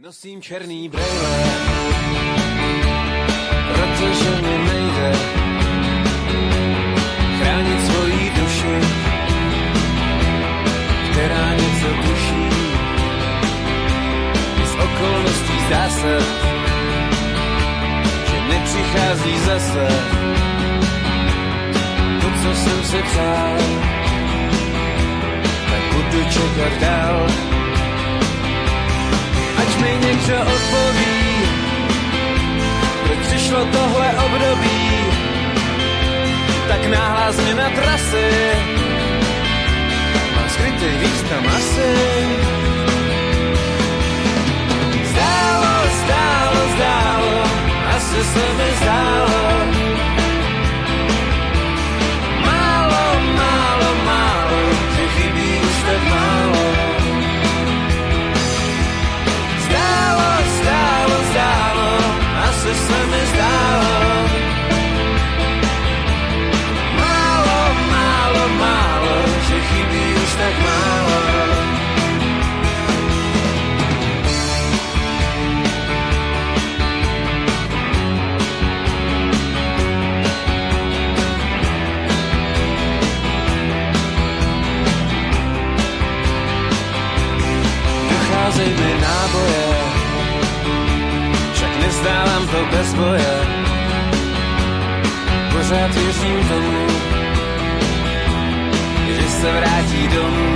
Nosím černý brejle, protože mi nejde chránit svoji duši, která něco tuší. Z okolností zdá se, že nepřichází zase to, co jsem si přál, tak budu čekat dál. Ať mi někdo odpoví, proč přišlo tohle období, tak náhlá změna trasy, mám skrytý význam asi. Zdálo, zdálo, zdálo, asi se mi zdálo. Málo, málo, málo, že chybí už tak málo. Asi se mi zdálo. Málo, málo, málo, že chybí už tak málo. Docházejí mi náboje, nezdávám to bez boje, pořád věřím tomu, že se vrátí domů,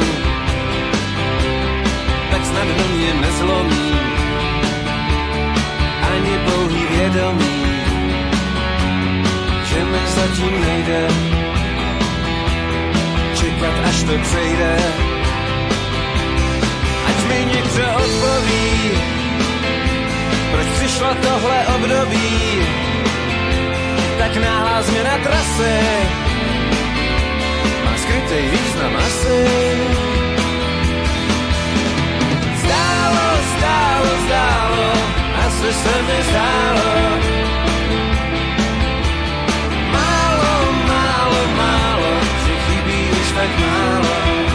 tak snad do mě nezlomí ani pouhý vědomí, že mi zatím nejde čekat, až to přejde. Ať mi někdo odpoví, proč přišlo tohle období, tak náhlá změna trasy, má skrytý význam asi. Zdálo, zdálo, zdálo, asi se mi zdálo. Málo, málo, málo, že chybí už tak málo.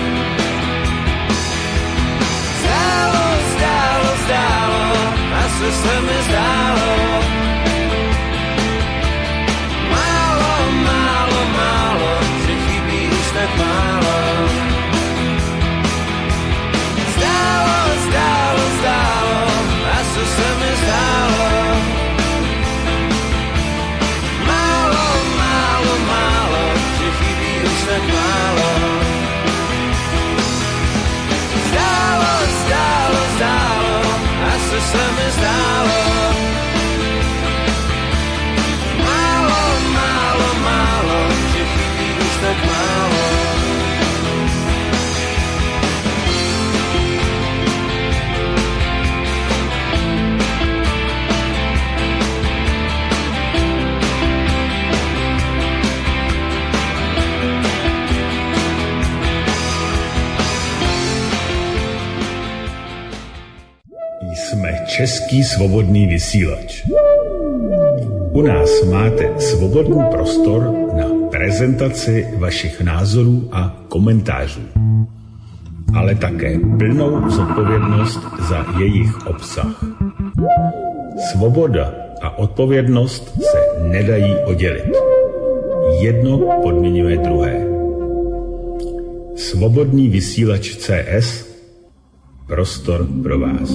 Zdálo, zdálo, zdálo, asi se mi zdálo. Málo, málo, málo, že chybí už tak málo. Zdálo, zdálo, zdálo, asi se mi zdálo. Málo, málo, málo, že chybí už tak málo. Zdálo, zdálo, zdálo, asi se mi zdálo. Málo, málo, málo, že chybí už tak málo. Jsme Český svobodný vysílač. U nás máte svobodný prostor na prezentaci vašich názorů a komentářů, ale také plnou zodpovědnost za jejich obsah. Svoboda a odpovědnost se nedají oddělit. Jedno podmiňuje druhé. Svobodný vysílač CS, prostor pro vás.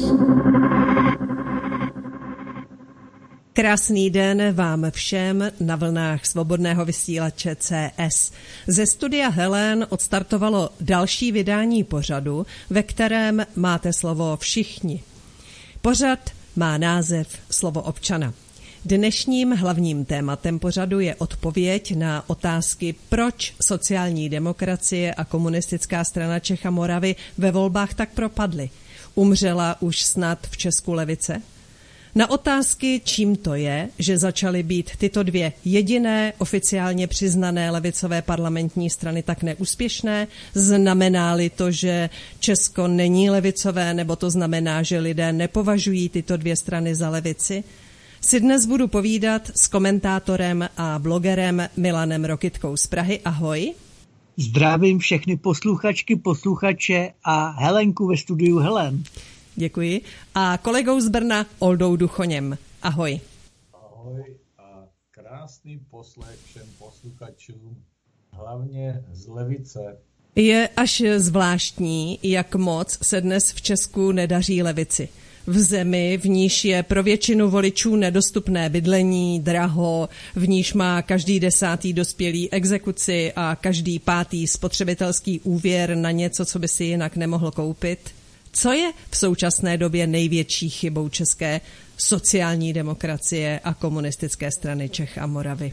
Krásný den vám všem na vlnách svobodného vysílače CS. Ze studia Helen odstartovalo další vydání pořadu, ve kterém máte slovo všichni. Pořad má název Slovo občana. Dnešním hlavním tématem pořadu je odpověď na otázky, proč sociální demokracie a komunistická strana Čech a Moravy ve volbách tak propadly. Umřela už snad v Česku levice? Na otázky, čím to je, že začaly být tyto dvě jediné oficiálně přiznané levicové parlamentní strany tak neúspěšné, znamená-li to, že Česko není levicové, nebo to znamená, že lidé nepovažují tyto dvě strany za levici, si dnes budu povídat s komentátorem a blogerem Milanem Rokitkou z Prahy. Ahoj. Zdravím všechny posluchačky, posluchače a Helenku ve studiu Helen. Děkuji. A kolegou z Brna Oldou Duchoněm. Ahoj. Ahoj a krásný poslech všem posluchačům, hlavně z levice. Je až zvláštní, jak moc se dnes v Česku nedaří levici. V zemi, v níž je pro většinu voličů nedostupné bydlení, draho, v níž má každý 10. dospělý exekuci a každý 5. spotřebitelský úvěr na něco, co by si jinak nemohl koupit. Co je v současné době největší chybou české sociální demokracie a komunistické strany Čech a Moravy?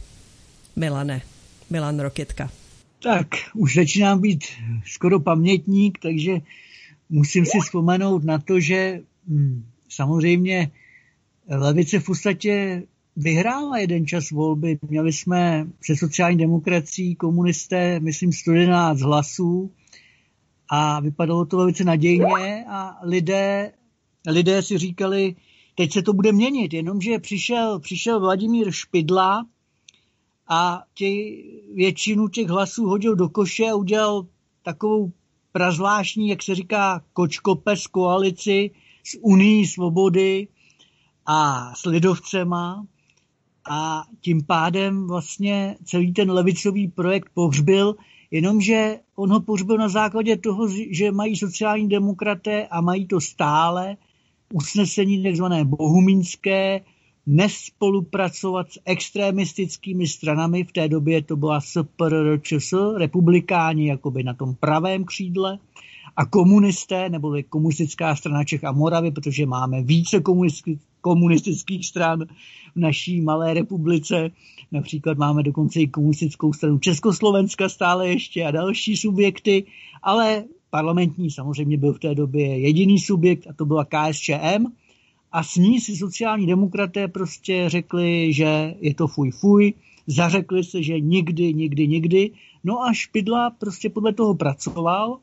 Milan Rokytka. Tak, už začínám být skoro pamětník, takže musím si vzpomenout na to, že samozřejmě levice v podstatě vyhrála jeden čas volby. Měli jsme se sociální demokracií komunisté, myslím, 111 hlasů a vypadalo to velice nadějně a lidé si říkali, teď se to bude měnit, jenomže přišel Vladimír Špidla a většinu těch hlasů hodil do koše a udělal takovou prazvláštní, jak se říká, kočkopes koalici s Unií svobody a s lidovcema a tím pádem vlastně celý ten levicový projekt pohřbil, jenomže on ho pohřbil na základě toho, že mají sociální demokraté a mají to stále usnesení takzvané bohumínské, nespolupracovat s extremistickými stranami, v té době to byla SPRČS, republikáni jakoby na tom pravém křídle a komunisté, nebo komunistická strana Čech a Moravy, protože máme více komunistických stran v naší malé republice, například máme dokonce i komunistickou stranu Československa stále ještě a další subjekty, ale parlamentní samozřejmě byl v té době jediný subjekt a to byla KSČM, a s ní si sociální demokraté prostě řekli, že je to fuj, zařekli se, že nikdy. No a Špidla prostě podle toho pracoval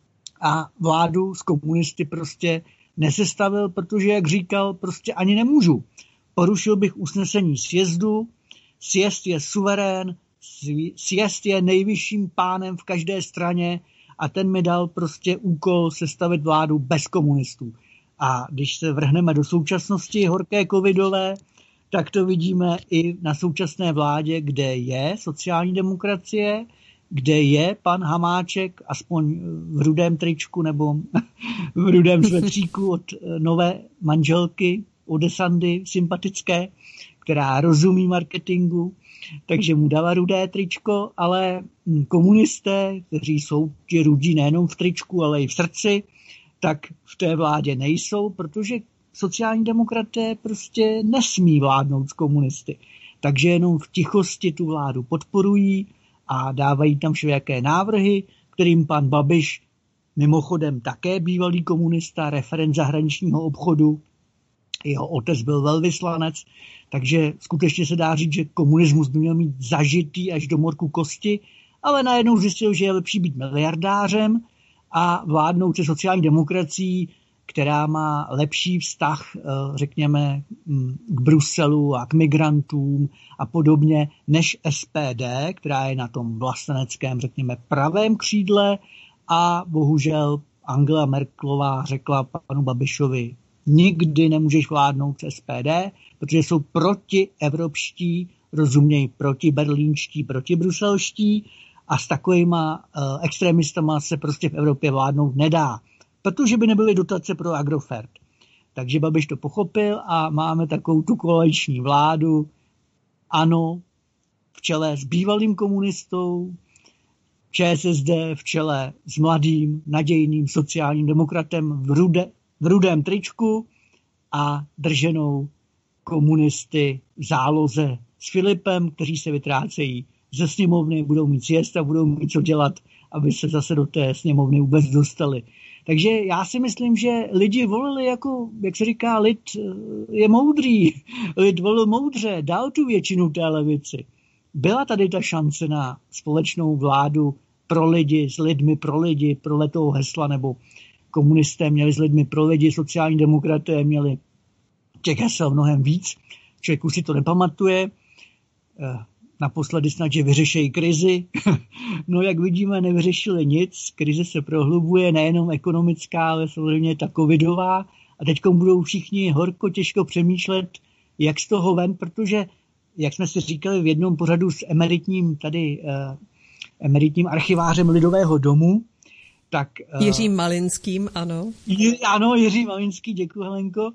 a vládu s komunisty prostě nesestavil, protože, jak říkal, prostě ani nemůžu. Porušil bych usnesení sjezdu, sjezd je suverén, sjezd je nejvyšším pánem v každé straně a ten mi dal prostě úkol sestavit vládu bez komunistů. A když se vrhneme do současnosti horké covidové, tak to vidíme i na současné vládě, kde je sociální demokracie, kde je pan Hamáček, aspoň v rudém tričku nebo v rudém svetříku od nové manželky Odesandy sympatické, která rozumí marketingu, takže mu dala rudé tričko, ale komunisté, kteří jsou ti rudí nejenom v tričku, ale i v srdci, tak v té vládě nejsou, protože sociální demokraté prostě nesmí vládnout s komunisty. Takže jenom v tichosti tu vládu podporují a dávají tam všelijaké návrhy, kterým pan Babiš, mimochodem také bývalý komunista, referent zahraničního obchodu, jeho otec byl velvyslanec, takže skutečně se dá říct, že komunismus by měl mít zažitý až do morku kosti, ale najednou zjistil, že je lepší být miliardářem a vládnout se sociální demokracií, která má lepší vztah, řekněme, k Bruselu a k migrantům a podobně, než SPD, která je na tom vlasteneckém, řekněme, pravém křídle a bohužel Angela Merkelová řekla panu Babišovi, nikdy nemůžeš vládnout s SPD, protože jsou protievropští, rozumějí protiberlínští, protibruselští a s takovýma extremistama se prostě v Evropě vládnout nedá, protože by nebyly dotace pro Agrofert. Takže Babiš to pochopil a máme takovou tu koaliční vládu, ANO v čele s bývalým komunistou, ČSSD v čele s mladým, nadějným sociálním demokratem v rudém tričku a drženou komunisty v záloze s Filipem, kteří se vytrácejí ze sněmovny, budou mít sjezd a budou mít co dělat, aby se zase do té sněmovny vůbec dostali. Takže já si myslím, že lidi volili jako, jak se říká, lid je moudrý, lid volil moudře, dal tu většinu té levici. Byla tady ta šance na společnou vládu pro lidi, s lidmi pro lidi, podle toho hesla, nebo komunisté měli s lidmi pro lidi, sociální demokraté měli těch hesel mnohem víc. Člověk už si to nepamatuje. Naposledy snad, že vyřešejí krizi. No jak vidíme, nevyřešili nic. Krize se prohlubuje, nejenom ekonomická, ale samozřejmě ta covidová. a teď budou všichni horko těžko přemýšlet, jak z toho ven, protože, jak jsme si říkali v jednom pořadu s emeritním archivářem Lidového domu, tak... Jiřím Malinským, ano. Ano, Jiří Malinský, děkuji, Helenko.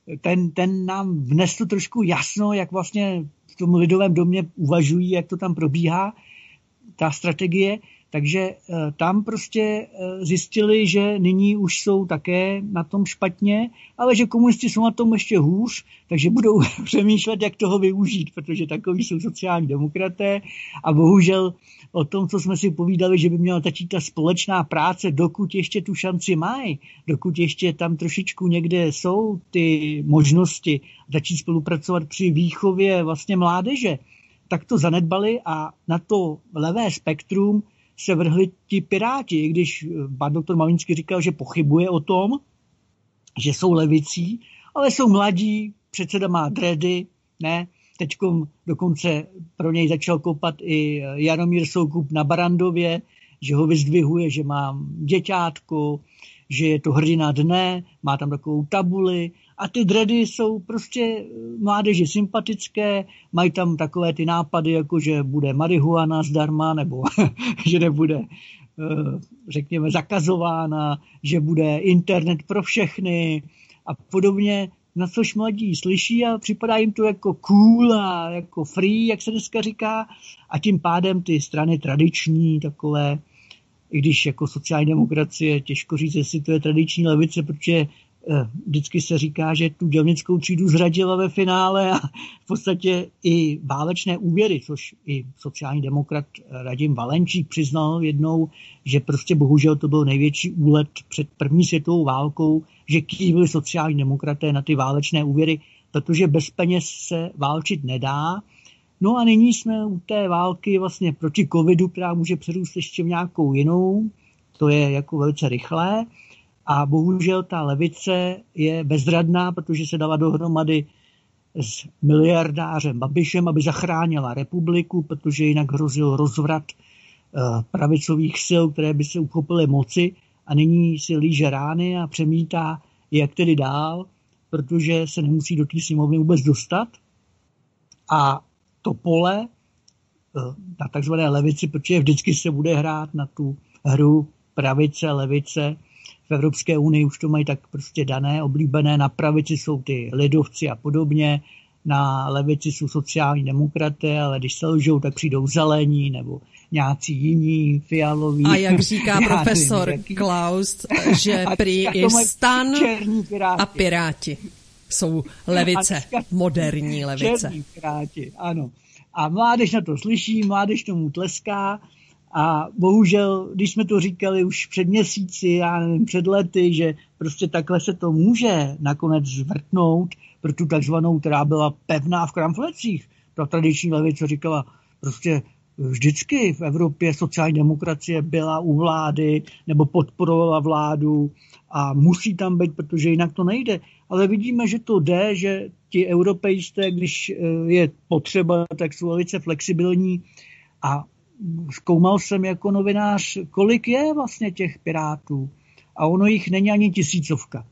Ten nám vnesl trošku jasno, jak vlastně v tom Lidovém domě uvažují, jak to tam probíhá, ta strategie. Takže tam prostě zjistili, že nyní už jsou také na tom špatně, ale že komunisti jsou na tom ještě hůř, takže budou přemýšlet, jak toho využít, protože takový jsou sociální demokraté a bohužel o tom, co jsme si povídali, že by měla začít ta společná práce, dokud ještě tu šanci mají, dokud ještě tam trošičku někde jsou ty možnosti začít spolupracovat při výchově vlastně mládeže, tak to zanedbali a na to levé spektrum se vrhli ti Piráti, i když pan doktor Malinský říkal, že pochybuje o tom, že jsou levicí, ale jsou mladí, předseda má dready, ne? Teďkom dokonce pro něj začal kopat i Jaromír Soukup na Barandově, že ho vyzdvihuje, že má děťátko, že je to hrdina dne, má tam takovou tabuli a ty dready jsou prostě mládeži sympatické, mají tam takové ty nápady, jako že bude marihuana zdarma, nebo že nebude, řekněme, zakazována, že bude internet pro všechny a podobně, na což mladí slyší a připadá jim to jako cool a jako free, jak se dneska říká, a tím pádem ty strany tradiční, takové, i když jako sociální demokracie, těžko říct, jestli to je tradiční levice, protože vždycky se říká, že tu dělnickou třídu zradila ve finále a v podstatě i válečné úvěry, což i sociální demokrat Radim Valenčík přiznal jednou, že prostě bohužel to byl největší úlet před první světovou válkou, že kývili sociální demokraté na ty válečné úvěry, protože bez peněz se válčit nedá. No a nyní jsme u té války vlastně proti covidu, která může přerůst ještě v nějakou jinou, to je jako velice rychlé. A bohužel ta levice je bezradná, protože se dala dohromady s miliardářem Babišem, aby zachránila republiku, protože jinak hrozil rozvrat pravicových sil, které by se uchopily moci a nyní si líže rány a přemítá, jak tedy dál, protože se nemusí do té sněmovny vůbec dostat. A to pole na takzvané levici, protože vždycky se bude hrát na tu hru pravice, levice. V Evropské unii už to mají tak prostě dané, oblíbené. Na pravici jsou ty lidovci a podobně, na levici jsou sociální demokraté, ale když se lžou, tak přijdou zelení nebo nějací jiní, fialoví. A jak říká profesor Klaus, že prý i stan a Piráti jsou levice, moderní levice. Černí Piráti, ano. A mládež na to slyší, mládež tomu tleská. A bohužel, když jsme to říkali už před měsíci, já nevím, před lety, že prostě takhle se to může nakonec zvrtnout pro tu takzvanou, která byla pevná v kramflecích. Ta tradiční levice říkala, prostě vždycky v Evropě sociální demokracie byla u vlády nebo podporovala vládu a musí tam být, protože jinak to nejde. Ale vidíme, že to jde, že ti europejsté, když je potřeba, tak jsou velice flexibilní a zkoumal jsem jako novinář, kolik je vlastně těch Pirátů. A ono jich není ani 1000.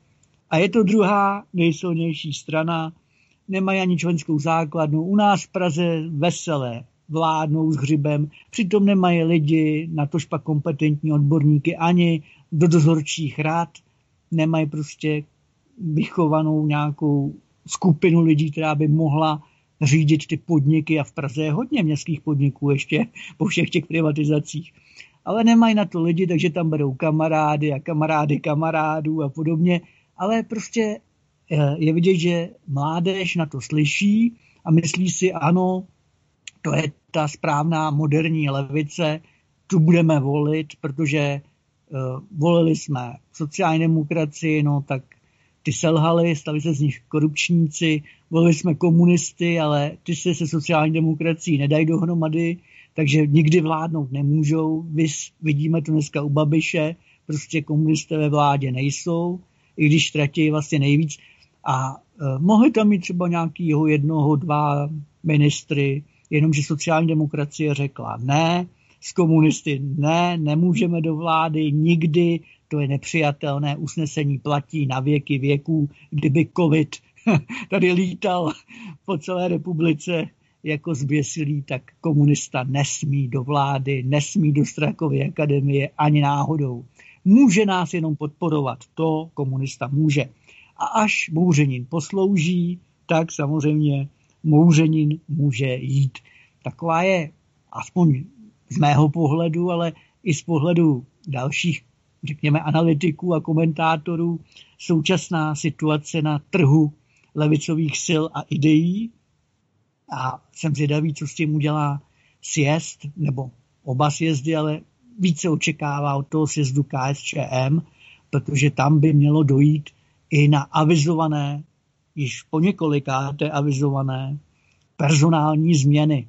A je to druhá nejsilnější strana, nemají ani členskou základnu. U nás v Praze veselé vládnou s Hřibem, přitom nemají lidi, natož pak kompetentní odborníky ani do dozorčích rad, nemají prostě vychovanou nějakou skupinu lidí, která by mohla řídit ty podniky a v Praze je hodně městských podniků ještě po všech těch privatizacích. Ale nemají na to lidi, takže tam berou kamarády a kamarády kamarádů a podobně. Ale prostě je vidět, že mládež na to slyší a myslí si, ano, to je ta správná moderní levice, tu budeme volit, protože volili jsme sociální demokracii, no tak ty selhali, stali se z nich korupčníci, volili jsme komunisty, ale ty se sociální demokracií nedají dohromady, takže nikdy vládnout nemůžou. Vidíme to dneska u Babiše, prostě komunisté ve vládě nejsou, i když tratí vlastně nejvíc. A mohli tam mít třeba nějakýho 1, 2 ministry, jenomže sociální demokracie řekla ne, s komunisty ne, nemůžeme do vlády nikdy, to je nepřijatelné, usnesení platí na věky věků, kdyby covid tady lítal po celé republice jako zběsilý, tak komunista nesmí do vlády, nesmí do Strakovy akademie ani náhodou. Může nás jenom podporovat, to komunista může. A až Mouřenin poslouží, tak samozřejmě Mouřenin může jít. Taková je, aspoň z mého pohledu, ale i z pohledu dalších, řekněme, analytiků a komentátorů, současná situace na trhu levicových sil a ideí. A jsem zvědavý, co s tím udělá sjezd, nebo oba sjezdy, ale více očekává od toho sjezdu KSČM, protože tam by mělo dojít i na avizované, již po několikáté avizované personální změny.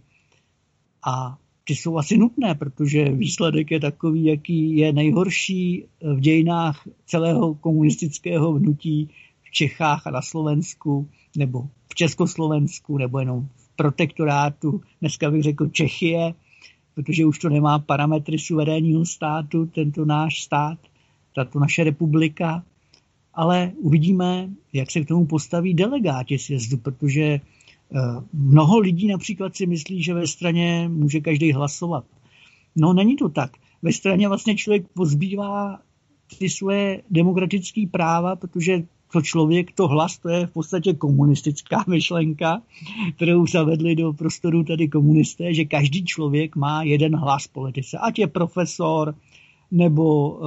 A ty jsou asi nutné, protože výsledek je takový, jaký je nejhorší v dějinách celého komunistického hnutí v Čechách a na Slovensku, nebo v Československu, nebo jenom v protektorátu, dneska bych řekl Čechie, protože už to nemá parametry suverénního státu, tento náš stát, tato naše republika. Ale uvidíme, jak se k tomu postaví delegáti sjezdu, protože mnoho lidí například si myslí, že ve straně může každý hlasovat. No, není to tak. Ve straně vlastně člověk pozbývá ty svoje demokratické práva, protože to člověk, to hlas, to je v podstatě komunistická myšlenka, kterou zavedli do prostoru tady komunisté, že každý člověk má jeden hlas v politice. Ať je profesor, nebo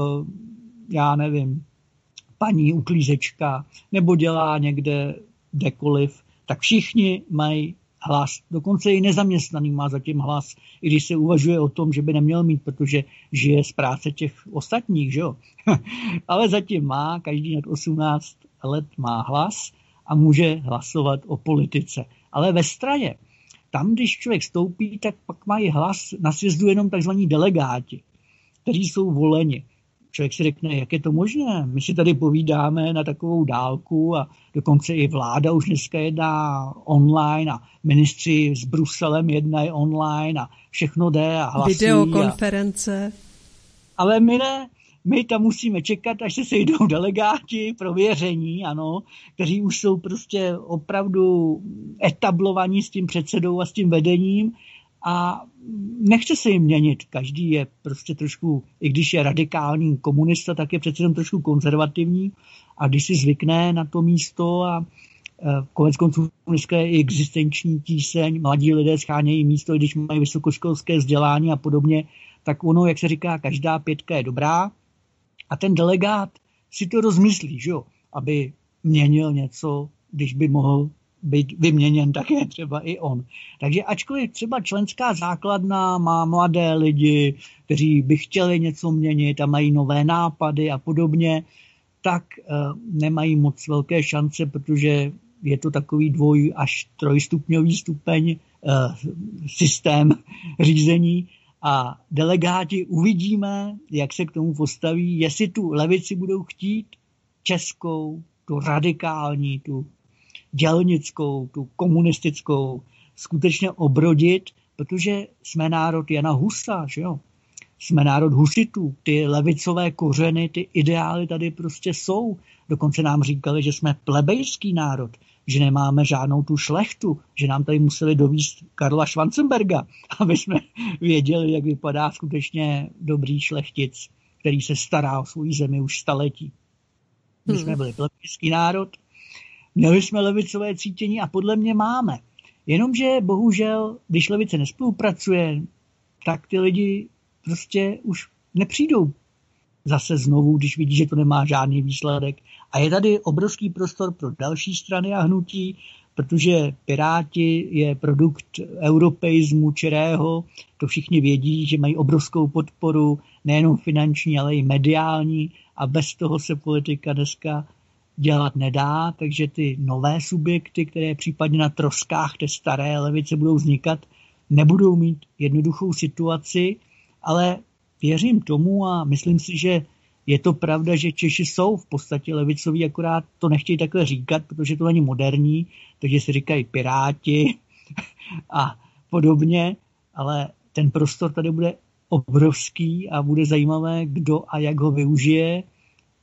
já nevím, paní uklízečka, nebo dělá někde kdekoliv, tak všichni mají hlas. Dokonce i nezaměstnaný má zatím hlas, i když se uvažuje o tom, že by neměl mít, protože žije z práce těch ostatních, že jo? Ale zatím má, každý nad 18 let má hlas a může hlasovat o politice. Ale ve straně, tam, když člověk stoupí, tak pak mají hlas na sjezdu jenom takzvaní delegáti, kteří jsou voleni. Člověk si řekne, jak je to možné? My si tady povídáme na takovou dálku a dokonce i vláda už dneska jedná online a ministři s Bruselem jednají online a všechno jde a hlasují. Videokonference. Ale my ne. My tam musíme čekat, až se sejdou delegáti pro věření, ano, kteří už jsou prostě opravdu etablovaní s tím předsedou a s tím vedením a nechce se jim měnit. Každý je prostě trošku, i když je radikální komunista, tak je přece jenom trošku konzervativní a když si zvykne na to místo a konec konců dneska je i existenční tíseň, mladí lidé schánějí místo, když mají vysokoškolské vzdělání a podobně, tak ono, jak se říká, každá pětka je dobrá a ten delegát si to rozmyslí, že jo, aby měnil něco, když by mohl být vyměněn také třeba i on. Takže ačkoliv třeba členská základna má mladé lidi, kteří by chtěli něco měnit a mají nové nápady a podobně, tak nemají moc velké šance, protože je to takový 2- až 3stupňový stupeň systém řízení a delegáti uvidíme, jak se k tomu postaví, jestli tu levici budou chtít českou, tu radikální, tu dělnickou, tu komunistickou skutečně obrodit, protože jsme národ Jana Husa, že jo? Jsme národ husitů, ty levicové kořeny, ty ideály tady prostě jsou. Dokonce nám říkali, že jsme plebejský národ, že nemáme žádnou tu šlechtu, že nám tady museli dovízt Karla Schwarzenberga, aby jsme věděli, jak vypadá skutečně dobrý šlechtic, který se stará o svou zemi už staletí. My jsme byli plebejský národ, měli jsme levicové cítění a podle mě máme. Jenomže bohužel, když levice nespolupracuje, tak ty lidi prostě už nepřijdou zase znovu, když vidí, že to nemá žádný výsledek. A je tady obrovský prostor pro další strany a hnutí, protože Piráti je produkt europeismu čirého, to všichni vědí, že mají obrovskou podporu, nejenom finanční, ale i mediální a bez toho se politika dneska dělat nedá, takže ty nové subjekty, které případně na troskách té staré levice budou vznikat, nebudou mít jednoduchou situaci, ale věřím tomu a myslím si, že je to pravda, že Češi jsou v podstatě levicoví, akorát to nechtějí takhle říkat, protože to není moderní, takže si říkají Piráti a podobně, ale ten prostor tady bude obrovský a bude zajímavé, kdo a jak ho využije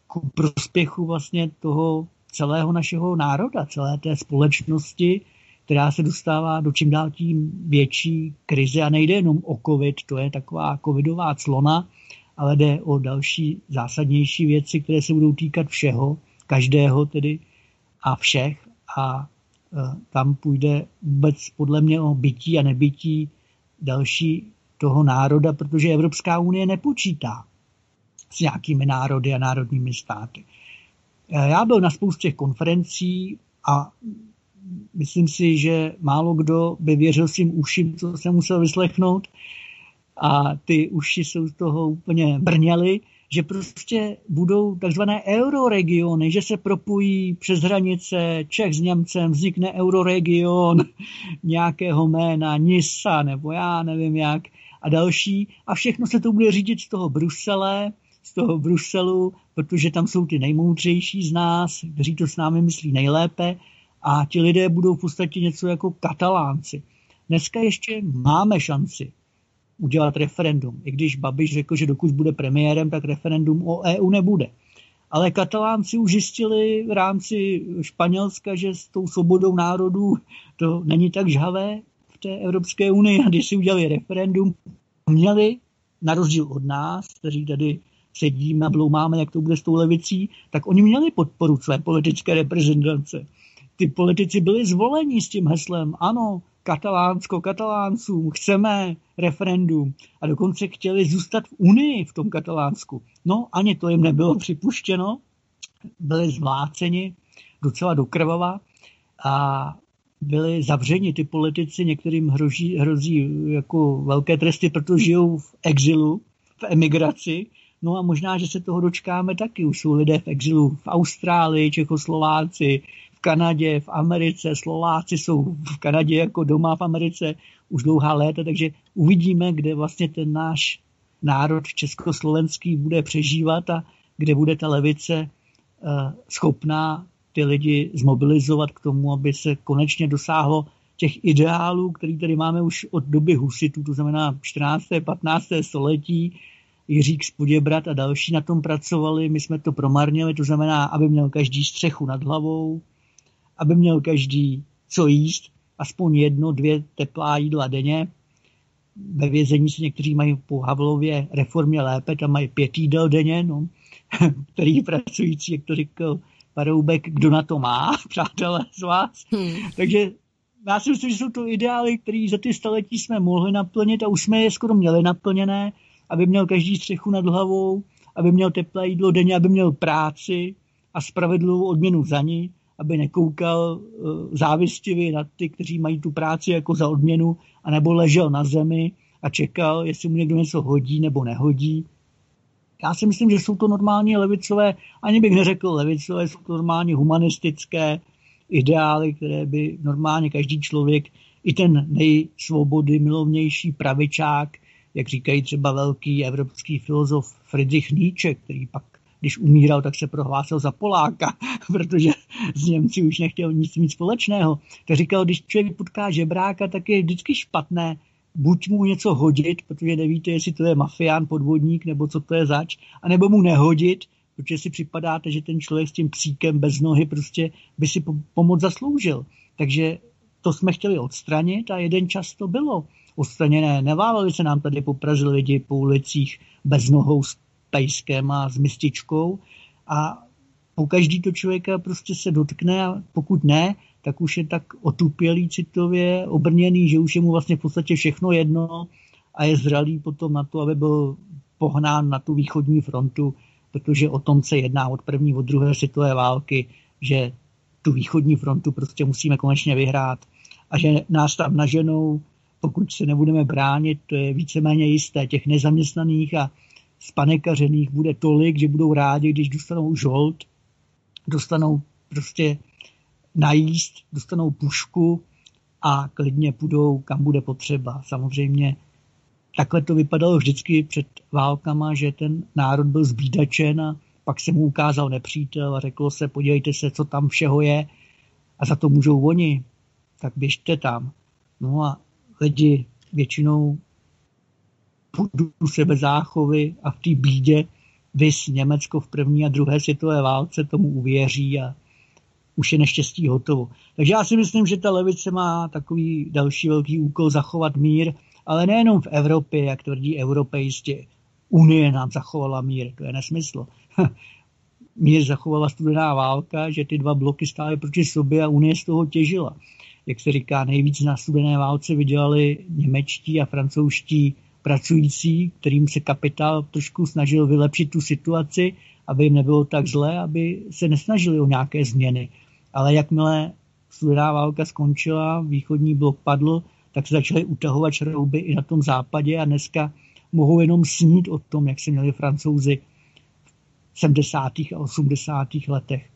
ku prospěchu vlastně toho celého našeho národa, celé té společnosti, která se dostává do čím dál tím větší krize a nejde jenom o covid, to je taková covidová clona, ale jde o další zásadnější věci, které se budou týkat všeho, každého tedy a všech a tam půjde vůbec podle mě o bytí a nebytí další toho národa, protože Evropská unie nepočítá s nějakými národy a národními státy. Já byl na spoustě konferencí a myslím si, že málo kdo by věřil svým uším, co jsem musel vyslechnout a ty uši jsou z toho úplně brněly, že prostě budou takzvané euroregiony, že se propojí přes hranice Čech s Němcem, vznikne euroregion nějakého jména, Nisa nebo já nevím jak a další a všechno se to bude řídit z toho Bruselu, protože tam jsou ty nejmoudřejší z nás, kteří to s námi myslí nejlépe a ti lidé budou v podstatě něco jako Katalánci. Dneska ještě máme šanci udělat referendum, i když Babiš řekl, že dokud bude premiérem, tak referendum o EU nebude. Ale Katalánci už zjistili v rámci Španělska, že s tou svobodou národů to není tak žhavé v té Evropské unii. A když si udělali referendum, měli, na rozdíl od nás, kteří tady sedíme a bloumáme, jak to bude s tou levicí, tak oni měli podporu své politické reprezentace. Ty politici byli zvoleni s tím heslem, ano, Katalánsko, Kataláncům, chceme referendum. A dokonce chtěli zůstat v Unii v tom Katalánsku. No, ani to jim nebylo připuštěno. Byli zvláceni docela do krvava a byli zavřeni ty politici. Některým hrozí jako velké tresty, protože žijou v exilu, v emigraci. No a možná, že se toho dočkáme taky. Už jsou lidé v exilu v Austrálii, Čechoslováci, v Kanadě, v Americe, Slováci jsou v Kanadě jako doma v Americe už dlouhá léta, takže uvidíme, kde vlastně ten náš národ československý bude přežívat a kde bude ta levice schopná ty lidi zmobilizovat k tomu, aby se konečně dosáhlo těch ideálů, který tady máme už od doby husitů, to znamená 14. 15. století, Jiřík z Poděbrad a další na tom pracovali, my jsme to promarnili, to znamená, aby měl každý střechu nad hlavou, aby měl každý co jíst, aspoň 1-2 teplá jídla denně. Ve vězení se někteří mají po Havlově reformě lépe, tam mají 5 jídel denně, no, který pracující, jak to říkal Paroubek, kdo na to má, přátelé z vás. Takže já si myslím, že jsou to ideály, které za ty staletí jsme mohli naplnit a už jsme je skoro měli naplněné, aby měl každý střechu nad hlavou, aby měl teplé jídlo denně, aby měl práci a spravedlivou odměnu za ní, aby nekoukal závistivě na ty, kteří mají tu práci jako za odměnu, anebo ležel na zemi a čekal, jestli mu někdo něco hodí nebo nehodí. Já si myslím, že jsou to normální levicové, ani bych neřekl levicové, jsou to normální humanistické ideály, které by normálně každý člověk, i ten nejsvobody milovnější pravičák, jak říkají třeba velký evropský filozof Friedrich Nietzsche, který pak, když umíral, tak se prohlásil za Poláka, protože s Němci už nechtěl nic mít společného. Tak říkal, když člověk potká žebráka, tak je vždycky špatné buď mu něco hodit, protože nevíte, jestli to je mafián, podvodník, nebo co to je zač, anebo mu nehodit, protože si připadáte, že ten člověk s tím psíkem bez nohy prostě by si pomoc zasloužil. Takže to jsme chtěli odstranit a jeden čas to bylo odstraněné. Neváleli se nám tady po Praze lidi po ulicích bez nohou s pejskem a s mističkou a po každý to člověka prostě se dotkne a pokud ne, tak už je tak otupělý citově, obrněný, že už je mu vlastně v podstatě všechno jedno a je zralý potom na to, aby byl pohnán na tu východní frontu, protože o tom se jedná od první, od druhé světové války, že tu východní frontu prostě musíme konečně vyhrát a že nás tam naženou, pokud se nebudeme bránit, to je víceméně jisté. Těch nezaměstnaných a spanekařených bude tolik, že budou rádi, když dostanou žolt, dostanou prostě najíst, dostanou pušku a klidně půjdou, kam bude potřeba. Samozřejmě takhle to vypadalo vždycky před válkama, že ten národ byl zbídačen a pak se mu ukázal nepřítel a řeklo se, podívejte se, co tam všeho je a za to můžou oni, tak běžte tam. No a lidi většinou půjdu sebe záchovy a v té bídě Vys Německo v první a druhé světové válce tomu uvěří a už je neštěstí hotovo. Takže já si myslím, že ta levice má takový další velký úkol zachovat mír, ale nejenom v Evropě, jak tvrdí europejstě. Unie nám zachovala mír, to je nesmysl. Mír zachovala studená válka, že ty dva bloky stály proti sobě a Unie z toho těžila. Jak se říká, nejvíc na studené válce vydělali němečtí a francouzští pracující, kterým se kapitál trošku snažil vylepšit tu situaci, aby jim nebylo tak zlé, aby se nesnažili o nějaké změny. Ale jakmile studená válka skončila, východní blok padl, tak se začaly utahovat šrouby i na tom západě a dneska mohou jenom snít o tom, jak se měli Francouzi v 70. a 80. letech.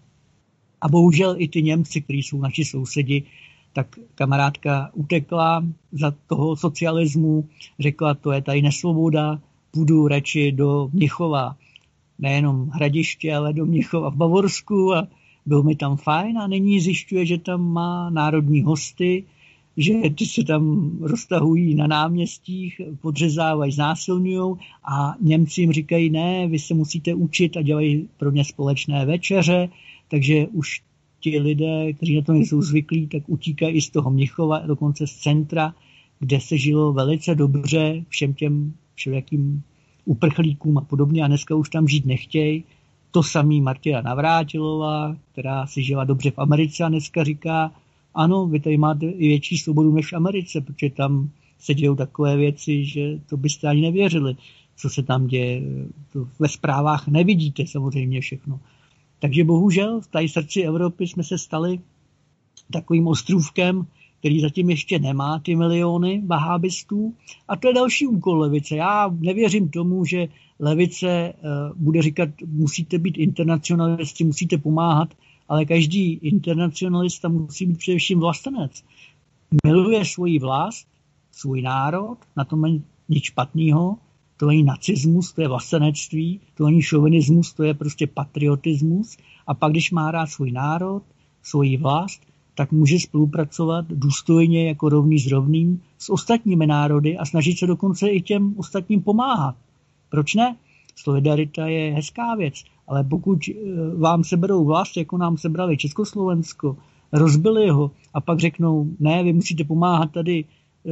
A bohužel i ty Němci, kteří jsou naši sousedi, tak kamarádka utekla za toho socialismu, řekla, to je tady nesvoboda, půjdu radši do Mnichova. Nejenom Hradiště, ale do Mnichova v Bavorsku a bylo mi tam fajn a nyní zjišťuje, že tam má národní hosty, že ty se tam roztahují na náměstích, podřezávají, znásilňují a Němci jim říkají, ne, vy se musíte učit a dělají pro ně společné večeře, takže už ti lidé, kteří na to nejsou zvyklí, tak utíkají i z toho Mnichova, dokonce z centra, kde se žilo velice dobře všem těm všelijakým uprchlíkům a podobně a dneska už tam žít nechtějí. To samý Martina Navrátilová, která si žila dobře v Americe a dneska říká, ano, vy tady máte i větší svobodu než v Americe, protože tam se dějou takové věci, že to byste ani nevěřili, co se tam děje. To ve zprávách nevidíte samozřejmě všechno. Takže bohužel v tady srdci Evropy jsme se stali takovým ostrůvkem, který zatím ještě nemá ty miliony vahábistů. A to je další úkol levice. Já nevěřím tomu, že levice bude říkat, musíte být internacionalisti, musíte pomáhat, ale každý internacionalista musí být především vlastenec. Miluje svoji vlast, svůj národ, na tom není nic špatného, to není nacismus, to je vlastenectví, to není šovinismus, to je prostě patriotismus. A pak, když má rád svůj národ, svoji vlast, tak může spolupracovat důstojně jako rovný s rovným s ostatními národy a snažit se dokonce i těm ostatním pomáhat. Proč ne? Solidarita je hezká věc, ale pokud vám seberou vlast, jako nám sebrali Československo, rozbili ho a pak řeknou, ne, vy musíte pomáhat tady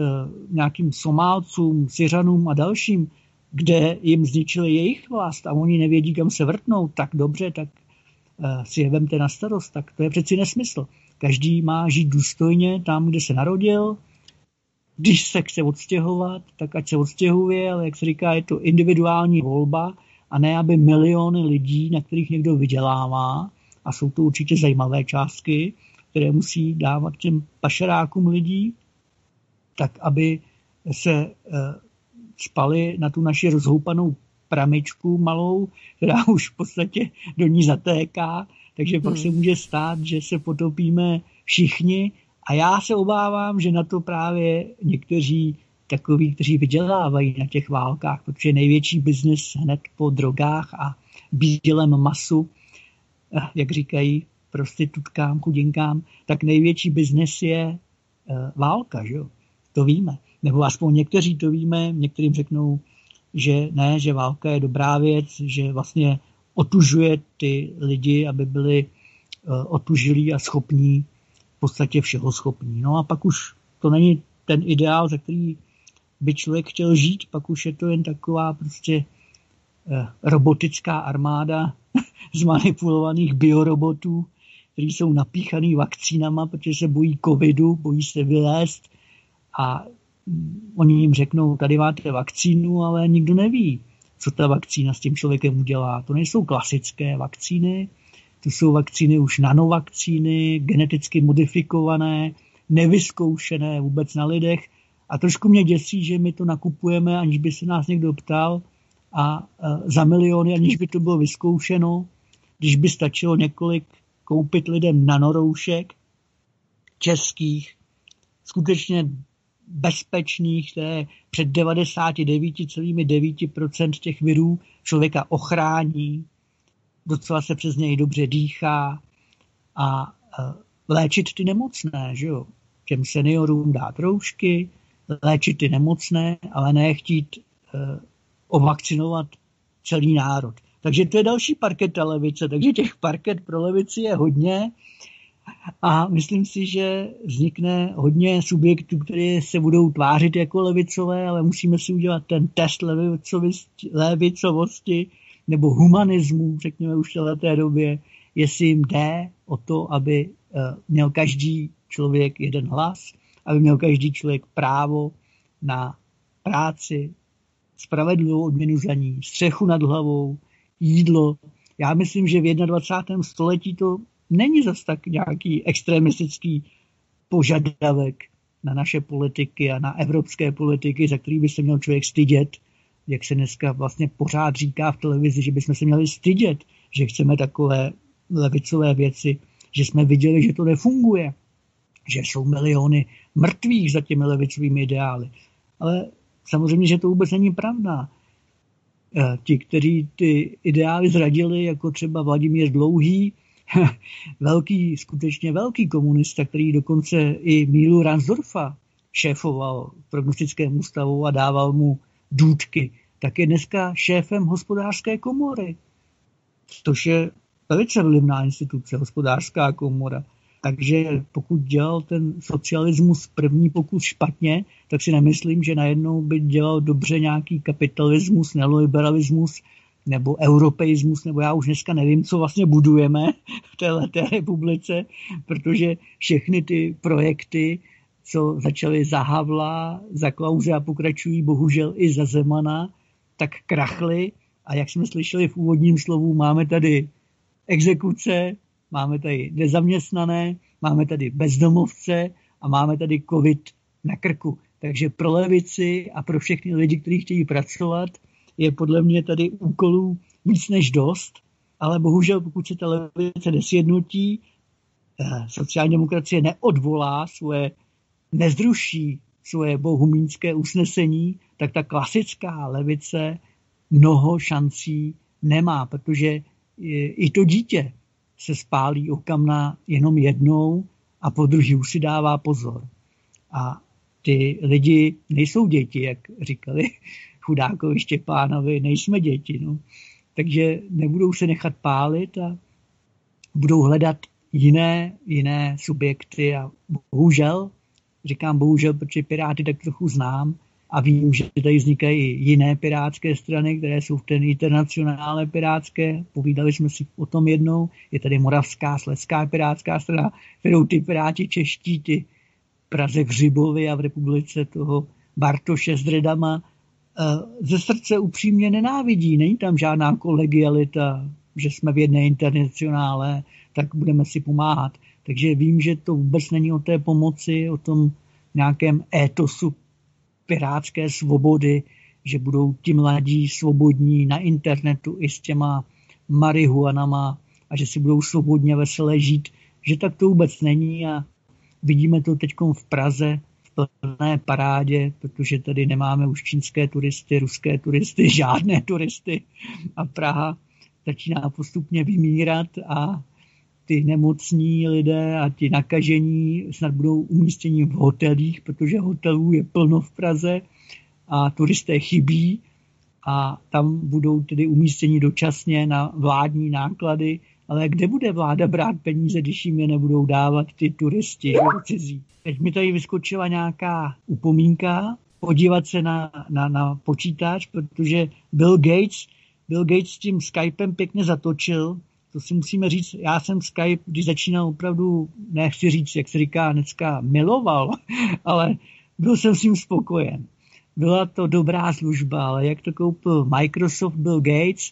nějakým Somálcům, Syřanům a dalším, kde jim zničili jejich vlast a oni nevědí, kam se vrtnou, tak dobře, tak si je vemte na starost, tak to je přeci nesmysl. Každý má žít důstojně tam, kde se narodil. Když se chce odstěhovat, tak ať se odstěhuje, ale jak se říká, je to individuální volba a ne, aby miliony lidí, na kterých někdo vydělává, a jsou to určitě zajímavé částky, které musí dávat těm pašerákům lidí, tak aby se spali na tu naši rozhoupanou pramičku malou, která už v podstatě do ní zatéká, takže pak se může stát, že se potopíme všichni a já se obávám, že na to právě někteří takoví, kteří vydělávají na těch válkách, protože největší biznis hned po drogách a bílém masu, jak říkají prostitutkám, chudinkám, tak největší biznis je válka, že jo? To víme. Nebo aspoň někteří to víme, některým řeknou, že ne, že válka je dobrá věc, že vlastně otužuje ty lidi, aby byli otužilí a schopní, v podstatě všeho schopní. No a pak už to není ten ideál, za který by člověk chtěl žít, pak už je to jen taková prostě robotická armáda zmanipulovaných biorobotů, kteří jsou napíchaný vakcínama, protože se bojí covidu, bojí se vylézt a oni jim řeknou, tady máte vakcínu, ale nikdo neví, co ta vakcína s tím člověkem udělá. To nejsou klasické vakcíny, to jsou vakcíny už nanovakcíny, geneticky modifikované, nevyzkoušené vůbec na lidech. A trošku mě děsí, že my to nakupujeme, aniž by se nás někdo ptal a za miliony, aniž by to bylo vyzkoušeno, když by stačilo několik koupit lidem nanoroušek českých, skutečně bezpečných, které před 99,9% těch virů člověka ochrání, docela se přes něj dobře dýchá a léčit ty nemocné, že jo? Těm seniorům dát roušky, léčit ty nemocné, ale ne chtít ovakcinovat celý národ. Takže to je další parketa levice. Takže těch parket pro levici je hodně a myslím si, že vznikne hodně subjektů, které se budou tvářit jako levicové, ale musíme si udělat ten test levicovosti nebo humanismu, řekněme už v té době, jestli jim jde o to, aby měl každý člověk jeden hlas, aby měl každý člověk právo na práci, spravedlivou odměnu za ní, střechu nad hlavou, jídlo. Já myslím, že v 21. století to není zas tak nějaký extremistický požadavek na naše politiky a na evropské politiky, za který by se měl člověk stydět, jak se dneska vlastně pořád říká v televizi, že bychom se měli stydět, že chceme takové levicové věci, že jsme viděli, že to nefunguje, že jsou miliony mrtvých za těmi levicovými ideály. Ale samozřejmě, že to vůbec není pravda. Ti, kteří ty ideály zradili, jako třeba Vladimír Dlouhý, skutečně velký komunista, který dokonce i Mílu Ransdorfa šéfoval v prognostickém ústavu a dával mu důtky, tak je dneska šéfem hospodářské komory. Což je velice vlivná instituce, hospodářská komora. Takže pokud dělal ten socialismus první pokus špatně, tak si nemyslím, že najednou by dělal dobře nějaký kapitalismus, neoliberalismus nebo europeismus, nebo já už dneska nevím, co vlastně budujeme v této republice, protože všechny ty projekty, co začaly za Havla, za Klause a pokračují bohužel i za Zemana, tak krachly a jak jsme slyšeli v úvodním slovu, máme tady exekuce, máme tady nezaměstnané, máme tady bezdomovce a máme tady covid na krku. Takže pro levici a pro všechny lidi, kteří chtějí pracovat, je podle mě tady úkolů víc než dost, ale bohužel pokud se ta levice nesjednotí, sociální demokracie neodvolá nezruší svoje bohumínské usnesení, tak ta klasická levice mnoho šancí nemá, protože i to dítě se spálí o kamna jenom jednou a podruhé už si dává pozor. A ty lidi nejsou děti, jak říkali chudákovi Štěpánovi, nejsme děti. No. Takže nebudou se nechat pálit a budou hledat jiné subjekty a bohužel, říkám bohužel, protože Piráty tak trochu znám a vím, že tady vznikají jiné pirátské strany, které jsou v té internacionále pirátské. Povídali jsme si o tom jednou. Je tady Moravská, Slezská pirátská strana, kterou ty piráti čeští, ty Praze Hřibovi a v republice toho Bartoše s dredama ze srdce upřímně nenávidí. Není tam žádná kolegialita, že jsme v jedné internacionále, tak budeme si pomáhat. Takže vím, že to vůbec není o té pomoci, o tom nějakém étosu pirátské svobody, že budou ti mladí svobodní na internetu i s těma marihuanama a že si budou svobodně veselé žít, že tak to vůbec není a vidíme to teď v Praze v plné parádě, protože tady nemáme už čínské turisty, ruské turisty, žádné turisty a Praha začíná postupně vymírat a ty nemocní lidé a ti nakažení snad budou umístěni v hotelích, protože hotelů je plno v Praze a turisté chybí a tam budou tedy umístěni dočasně na vládní náklady, ale kde bude vláda brát peníze, když jim je nebudou dávat ty turisti cizí. Teď mi tady vyskočila nějaká upomínka, podívat se na počítač, protože Bill Gates s tím Skypem pěkně zatočil. To si musíme říct, já jsem Skype, když začínal opravdu, nechci říct, jak se říká dneska, miloval, ale byl jsem s ním spokojen. Byla to dobrá služba, ale jak to koupil Microsoft, Bill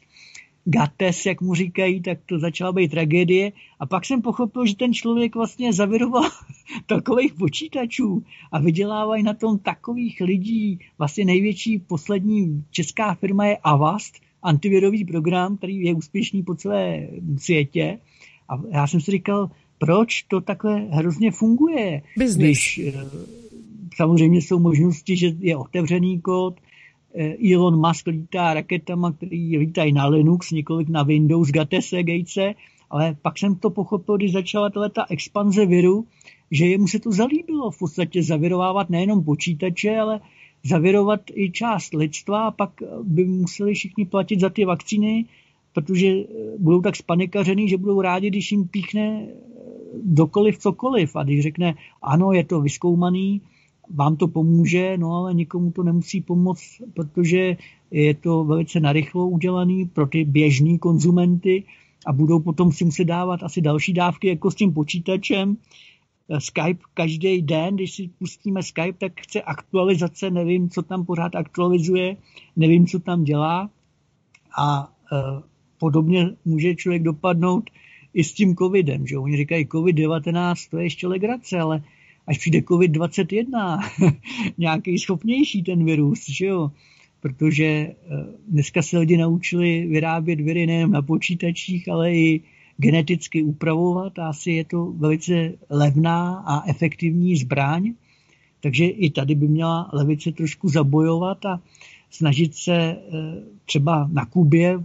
Gates, jak mu říkají, tak to začala být tragédie. A pak jsem pochopil, že ten člověk vlastně zaviroval takových počítačů a vydělávají na tom takových lidí. Vlastně největší poslední česká firma je Avast, antivirový program, který je úspěšný po celé světě. A já jsem si říkal, proč to takhle hrozně funguje. Když samozřejmě jsou možnosti, že je otevřený kód, Elon Musk lítá raketama, který lítají na Linux, nikoliv na Windows, Gatese, ale pak jsem to pochopil, když začala ta expanze viru, že jemu se to zalíbilo v podstatě zavirovávat nejenom počítače, ale zavirovat i část lidstva a pak by museli všichni platit za ty vakcíny, protože budou tak spanikařený, že budou rádi, když jim píchne dokoliv cokoliv. A když řekne, ano, je to vyzkoumaný, vám to pomůže, no ale nikomu to nemusí pomoct, protože je to velice narychlo udělaný pro ty běžný konzumenty a budou potom si muset dávat asi další dávky, jako s tím počítačem. Skype každý den, když si pustíme Skype, tak chce aktualizace, nevím, co tam pořád aktualizuje, nevím, co tam dělá a podobně může člověk dopadnout i s tím covidem, že oni říkají COVID-19, to je ještě legrace, ale až přijde COVID-21, nějaký schopnější ten virus, že jo, protože dneska se lidi naučili vyrábět viry nejen na počítačích, ale i geneticky upravovat a asi je to velice levná a efektivní zbraň, takže i tady by měla levice trošku zabojovat a snažit se třeba na Kubě,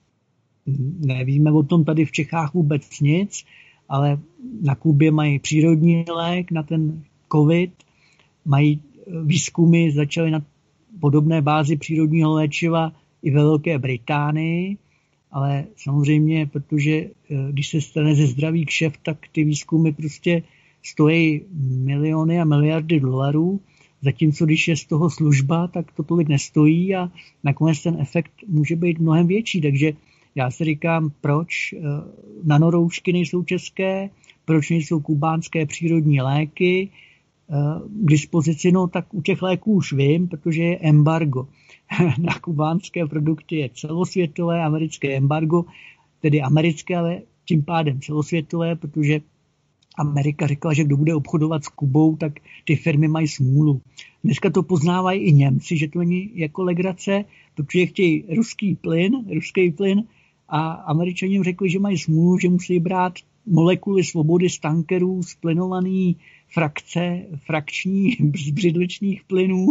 nevíme o tom tady v Čechách vůbec nic, ale na Kubě mají přírodní lék na ten covid, mají výzkumy, začaly na podobné bázi přírodního léčiva i ve Velké Británii, ale samozřejmě, protože když se stane ze zdraví kšeft, tak ty výzkumy prostě stojí miliony a miliardy dolarů, zatímco když je z toho služba, tak to tolik nestojí a nakonec ten efekt může být mnohem větší, takže já si říkám, proč nanoroušky nejsou české, proč nejsou kubánské přírodní léky k dispozici, no tak u těch léků už vím, protože je embargo. Na kubánské produkty je celosvětové, americké embargo, tedy americké, ale tím pádem celosvětové, protože Amerika řekla, že kdo bude obchodovat s Kubou, tak ty firmy mají smůlu. Dneska to poznávají i Němci, že to není jako legrace, protože chtějí ruský plyn a Američani jim řekli, že mají smůlu, že musí brát molekuly svobody z tankerů, splynovaný frakční z břidličných plynů,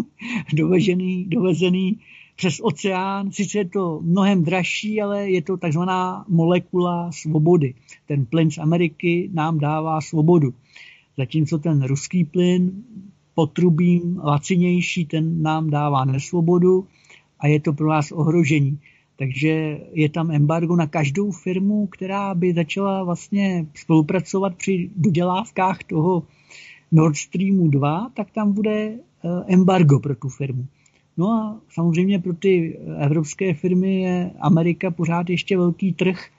dovezený přes oceán. Sice je to mnohem dražší, ale je to takzvaná molekula svobody. Ten plyn z Ameriky nám dává svobodu. Zatímco ten ruský plyn potrubím lacinější, ten nám dává nesvobodu a je to pro nás ohrožení. Takže je tam embargo na každou firmu, která by začala vlastně spolupracovat při dodělávkách toho Nord Streamu 2, tak tam bude embargo pro tu firmu. No a samozřejmě pro ty evropské firmy je Amerika pořád ještě velký trh.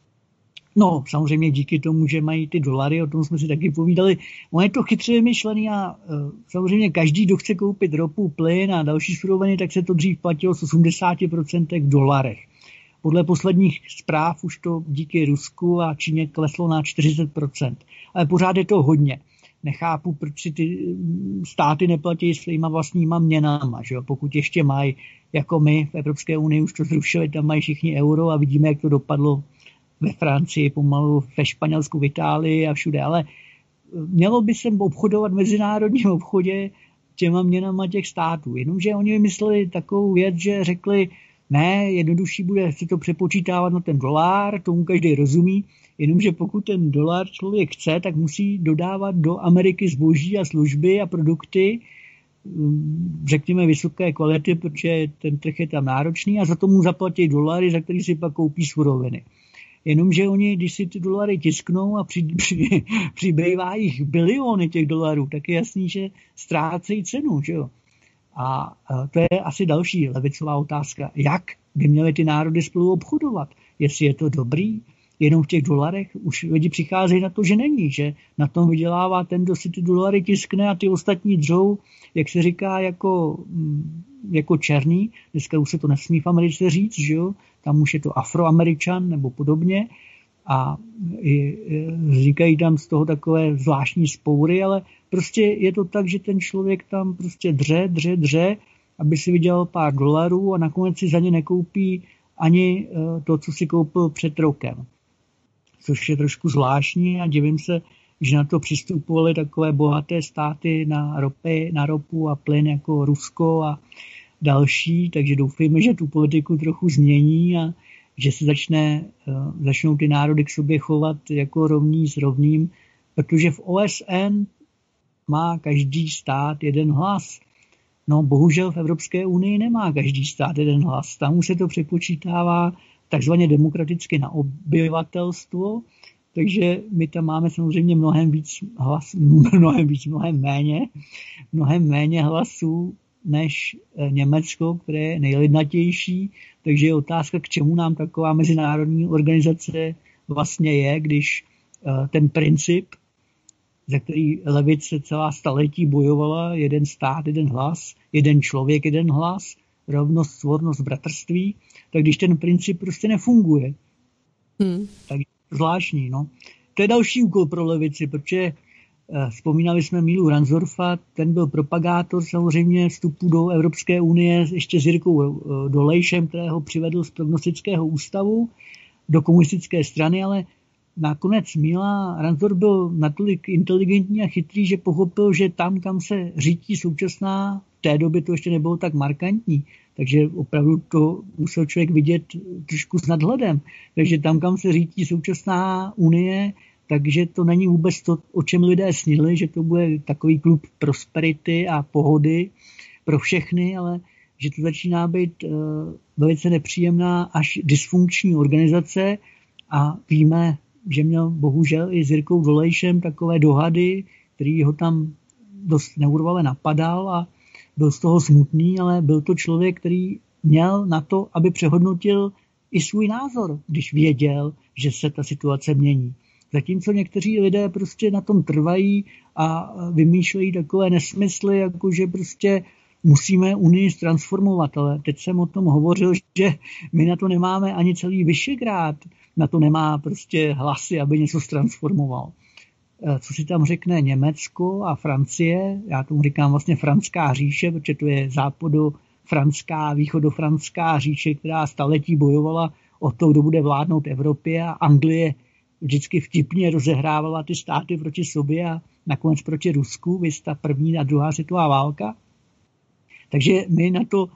No samozřejmě díky tomu, že mají ty dolary, o tom jsme si taky povídali. On je to chytře vymyšlený a samozřejmě každý, kdo chce koupit ropu, plyn a další suroviny, tak se to dřív platilo z 80% v dolarech. Podle posledních zpráv už to díky Rusku a Číně kleslo na 40%. Ale pořád je to hodně. Nechápu, proč si ty státy neplatí svýma vlastníma měnama. Že jo? Pokud ještě mají, jako my v Evropské unii už to zrušili, tam mají všichni euro a vidíme, jak to dopadlo ve Francii, pomalu ve Španělsku, v Itálii a všude. Ale mělo by se obchodovat v mezinárodním obchodě těma měnama těch států. Jenomže oni vymysleli takovou věc, že řekli, ne, jednodušší bude se to přepočítávat na ten dolar, tomu každý rozumí, jenomže pokud ten dolar člověk chce, tak musí dodávat do Ameriky zboží a služby a produkty, řekněme vysoké kvality, protože ten trh je tam náročný a za to mu zaplatí dolary, za který si pak koupí suroviny. Jenomže oni, když si ty dolary tisknou a přibývá jich biliony těch dolarů, tak je jasný, že ztrácejí cenu, že jo. A to je asi další levicová otázka. Jak by měly ty národy spolu obchodovat? Jestli je to dobrý, jenom v těch dolarech, už lidi přicházejí na to, že není, že na tom vydělává ten, kdo si ty dolary tiskne a ty ostatní dřou, jak se říká, jako černý. Dneska už se to nesmí v Americe říct, že jo? Tam už je to Afroameričan nebo podobně a říkají tam z toho takové zvláštní spoury, ale prostě je to tak, že ten člověk tam prostě dře, aby si vydělal pár dolarů a nakonec si za ně nekoupí ani to, co si koupil před rokem. Což je trošku zvláštní a divím se, že na to přistupovaly takové bohaté státy na ropu a plyn jako Rusko a další, takže doufejme, že tu politiku trochu změní a že se začnou ty národy k sobě chovat jako rovný s rovným, protože v OSN má každý stát jeden hlas. No bohužel v Evropské unii nemá každý stát jeden hlas. Tam už se to přepočítává takzvaně demokraticky na obyvatelstvo, takže my tam máme samozřejmě mnohem méně hlasů než Německo, které je nejlidnatější, takže je otázka, k čemu nám taková mezinárodní organizace vlastně je, když ten princip, za který levice celá staletí bojovala, jeden stát, jeden hlas, jeden člověk, jeden hlas, rovnost, svornost, bratrství, tak když ten princip prostě nefunguje, tak je to zvláštní. No. To je další úkol pro levici, protože vzpomínali jsme Mílu Ransdorfa, ten byl propagátor samozřejmě vstupu do Evropské unie ještě s Jirkou Dolejšem, kterého přivedl z prognostického ústavu do komunistické strany, ale nakonec Míla Ransdorf byl natolik inteligentní a chytrý, že pochopil, že tam, kam se řítí současná, v té době to ještě nebylo tak markantní, takže opravdu to musel člověk vidět trošku s nadhledem. Takže tam, kam se řítí současná unie, takže to není vůbec to, o čem lidé snili, že to bude takový klub prosperity a pohody pro všechny, ale že to začíná být velice nepříjemná až dysfunkční organizace a víme, že měl bohužel i s Jirkou Dolejšem takové dohady, který ho tam dost neurvale napadal a byl z toho smutný, ale byl to člověk, který měl na to, aby přehodnotil i svůj názor, když věděl, že se ta situace mění. Zatímco někteří lidé prostě na tom trvají a vymýšlejí takové nesmysly, jako že prostě musíme Unii transformovat. Ale teď jsem o tom hovořil, že my na to nemáme ani celý Visegrád, na to nemá prostě hlasy, aby něco transformoval. Co si tam řekne Německo a Francie, já tomu říkám vlastně Franská říše, protože to je západofranská, východofranská říše, která staletí bojovala o to, kdo bude vládnout Evropě, a Anglie vždycky vtipně rozehrávala ty státy proti sobě a nakonec proti Rusku, viz ta první a druhá světová válka. Takže my na to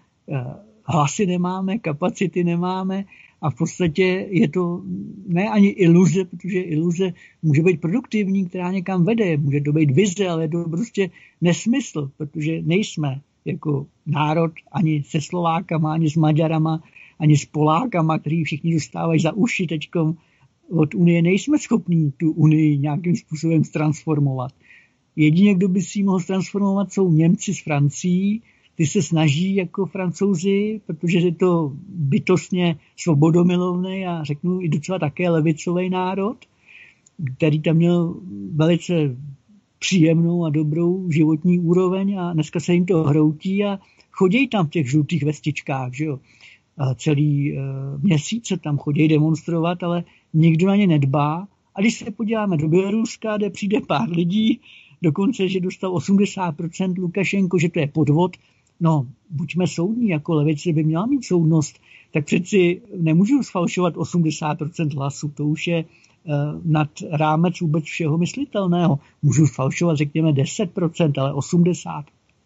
hlasy nemáme, kapacity nemáme a v podstatě je to ne ani iluze, protože iluze může být produktivní, která někam vede, může to být vize, ale je to prostě nesmysl, protože nejsme jako národ ani se Slovákama, ani s Maďarama, ani s Polákama, kteří všichni dostávají za uši teďkom od Unie, nejsme schopní tu Unii nějakým způsobem transformovat. Jedině, kdo by si ji mohl transformovat, jsou Němci s Francií. Ty se snaží jako Francouzi, protože je to bytostně svobodomilovný a řeknu i docela také levicový národ, který tam měl velice příjemnou a dobrou životní úroveň a dneska se jim to hroutí a chodí tam v těch žlutých vestičkách, že jo. A celý měsíce tam chodí demonstrovat, ale nikdo na ně nedbá. A když se podíváme do Běloruska, kde přijde pár lidí, dokonce, že dostal 80% Lukašenko, že to je podvod, no, buďme soudní, jako levice by měla mít soudnost, tak přeci nemůžu sfalšovat 80% hlasů, to už je nad rámec vůbec všeho myslitelného. Můžu sfalšovat, řekněme, 10%, ale 80%.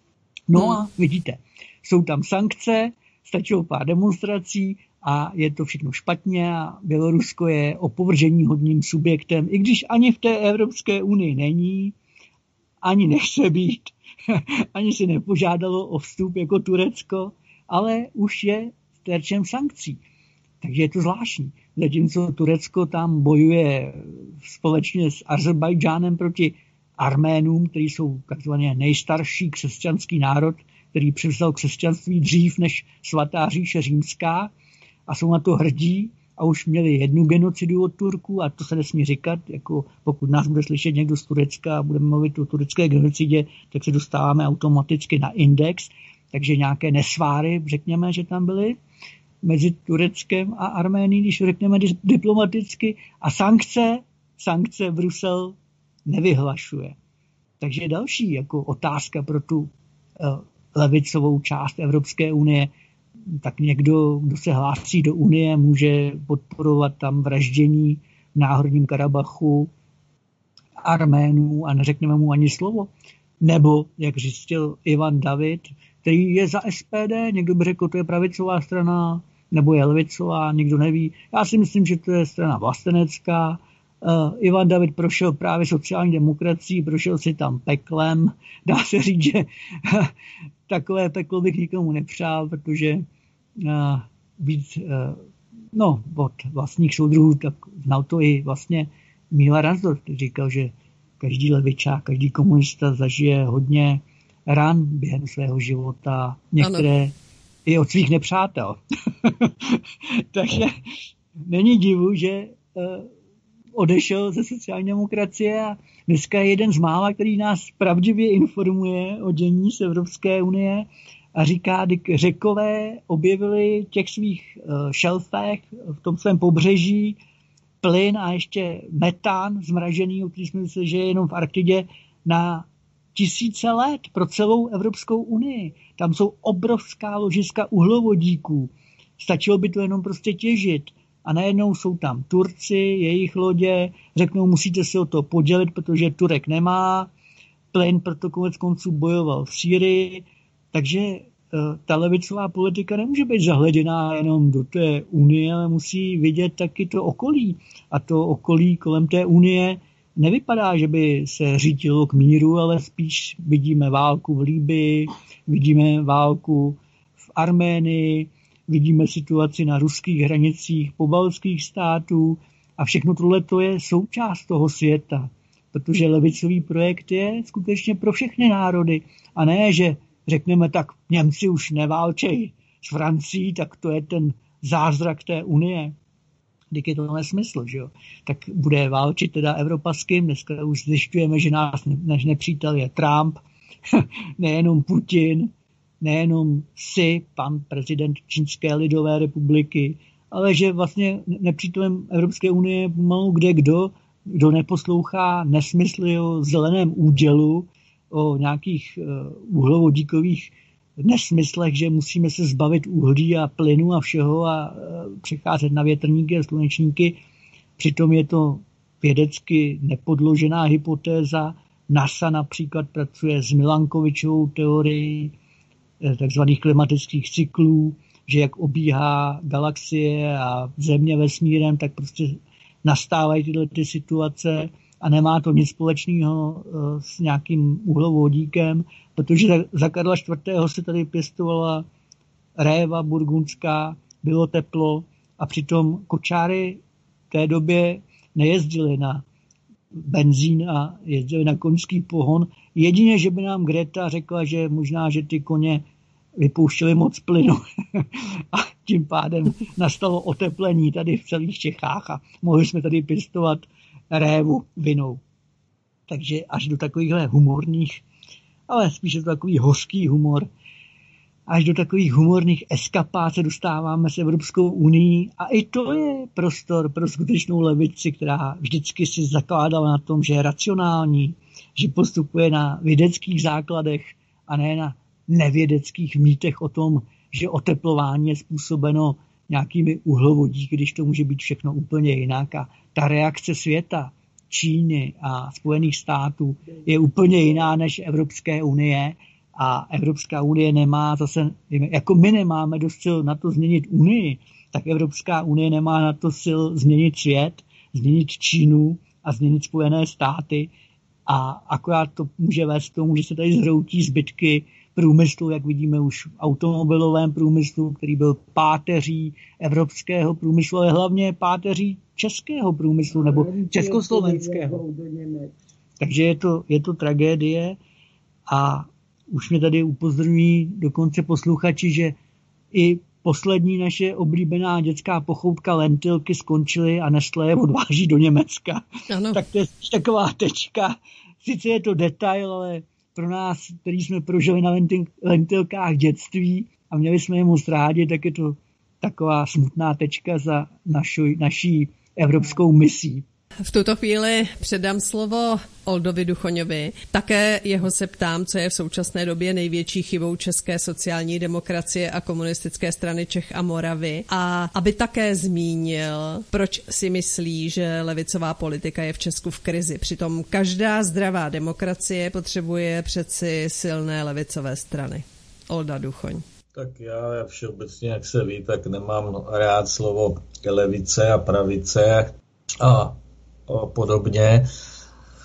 No a vidíte, jsou tam sankce, stačilo pár demonstrací a je to všechno špatně a Bělorusko je opovrženíhodným subjektem, i když ani v té Evropské unii není, ani nechce být, ani si nepožádalo o vstup jako Turecko, ale už je terčem sankcí. Takže je to zvláštní. Zatímco Turecko tam bojuje společně s Azerbajdžánem proti Arménům, kteří jsou takzvaně nejstarší křesťanský národ, který převzal křesťanství dřív než svatá říše římská a jsou na to hrdí a už měli jednu genocidu od Turků a to se nesmí říkat, jako pokud nás bude slyšet někdo z Turecka a budeme mluvit o turecké genocidě, tak se dostáváme automaticky na index, takže nějaké nesváry, řekněme, že tam byly mezi Tureckem a Arménií, když řekneme diplomaticky, a sankce Brusel nevyhlašuje. Takže je další jako otázka pro tu levicovou část Evropské unie. Tak někdo, kdo se hlásí do Unie, může podporovat tam vraždění v Náhorním Karabachu Arménů a neřekneme mu ani slovo. Nebo, jak zjistil Ivan David, který je za SPD, někdo by řekl, to je pravicová strana, nebo je levicová, nikdo neví. Já si myslím, že to je strana vlastenecká. Ivan David prošel právě sociální demokracií, prošel si tam peklem. Dá se říct, že takové peklo bych nikomu nepřál, protože být od vlastních soudruhů, tak znal to i vlastně Míla Ransdorf, který říkal, že každý levičák, každý komunista zažije hodně ran během svého života, některé ano. i od svých nepřátel. Takže není divu, že odešel ze sociální demokracie a dneska je jeden z mála, který nás pravdivě informuje o dění z Evropské unie a říká, že Řekové objevili v těch svých šelfech v tom svém pobřeží plyn a ještě metán zmražený, o který jsme mysleli, že je jenom v Arktidě na tisíce let pro celou Evropskou unii. Tam jsou obrovská ložiska uhlovodíků. Stačilo by to jenom prostě těžit. A najednou jsou tam Turci, jejich lodě, řeknou, musíte se o to podělit, protože Turek nemá, plyn proto konec konců bojoval v Sýrii, takže ta levicová politika nemůže být zahleděná jenom do té unie, ale musí vidět taky to okolí. A to okolí kolem té unie nevypadá, že by se řítilo k míru, ale spíš vidíme válku v Libyi, vidíme válku v Arménii, vidíme situaci na ruských hranicích pobaltských států a všechno tohle to je součást toho světa, protože levicový projekt je skutečně pro všechny národy a ne, že řekneme tak, Němci už neválčejí s Francií, tak to je ten zázrak té unie. Vždyť je to nesmysl, že jo? Tak bude válčit teda Evropa s kým? Dneska už zjišťujeme, že náš nepřítel je Trump, nejenom Putin, nejenom pan prezident Čínské lidové republiky, ale že vlastně nepřítelem Evropské unie je pomalu kdo neposlouchá nesmysly o zeleném údělu, o nějakých uhlovodíkových nesmyslech, že musíme se zbavit uhlí a plynu a všeho a přecházet na větrníky a slunečníky. Přitom je to vědecky nepodložená hypotéza. NASA například pracuje s Milankovičovou teorií takzvaných klimatických cyklů, že jak obíhá galaxie a Země vesmírem, tak prostě nastávají tyhle ty situace a nemá to nic společného s nějakým uhlovodíkem, protože za Karla IV. Se tady pěstovala réva burgundská, bylo teplo a přitom kočáry v té době nejezdili na benzín a jezdili na koňský pohon. Jedině, že by nám Greta řekla, že možná, že ty koně vypouštěli moc plynu a tím pádem nastalo oteplení tady v celých Čechách a mohli jsme tady pěstovat révu vinou. Takže až do takovýchhle humorných, ale spíše do takový hořký humor, až do takových humorných eskapád se dostáváme s Evropskou unii a i to je prostor pro skutečnou levici, která vždycky si zakládala na tom, že je racionální, že postupuje na vědeckých základech a ne na nevědeckých mýtech o tom, že oteplování je způsobeno nějakými uhlovodíky, když to může být všechno úplně jinak. A ta reakce světa, Číny a Spojených států je úplně jiná než Evropské unie a Evropská unie nemá zase, jako my nemáme dost sil na to změnit unii, tak Evropská unie nemá na to sil změnit svět, změnit Čínu a změnit Spojené státy a akorát to může vést k tomu, že se tady zhroutí zbytky průmyslu, jak vidíme už v automobilovém průmyslu, který byl páteří evropského průmyslu, ale hlavně páteří českého průmyslu nebo československého. Takže je to tragédie a už mě tady upozorňují dokonce posluchači, že i poslední naše oblíbená dětská pochoutka lentilky skončily a Nestlé je odváží do Německa. Ano. Tak to je taková tečka. Sice je to detail, ale pro nás, který jsme prožili na lentilkách dětství a měli jsme je moc rádi, tak je to taková smutná tečka za naší evropskou misí. V tuto chvíli předám slovo Oldovi Duchoňovi. Také jeho se ptám, co je v současné době největší chybou české sociální demokracie a komunistické strany Čech a Moravy. A aby také zmínil, proč si myslí, že levicová politika je v Česku v krizi. Přitom každá zdravá demokracie potřebuje přeci silné levicové strany. Olda Duchoň. Tak já všeobecně, jak se ví, tak nemám rád slovo levice a pravice a podobně.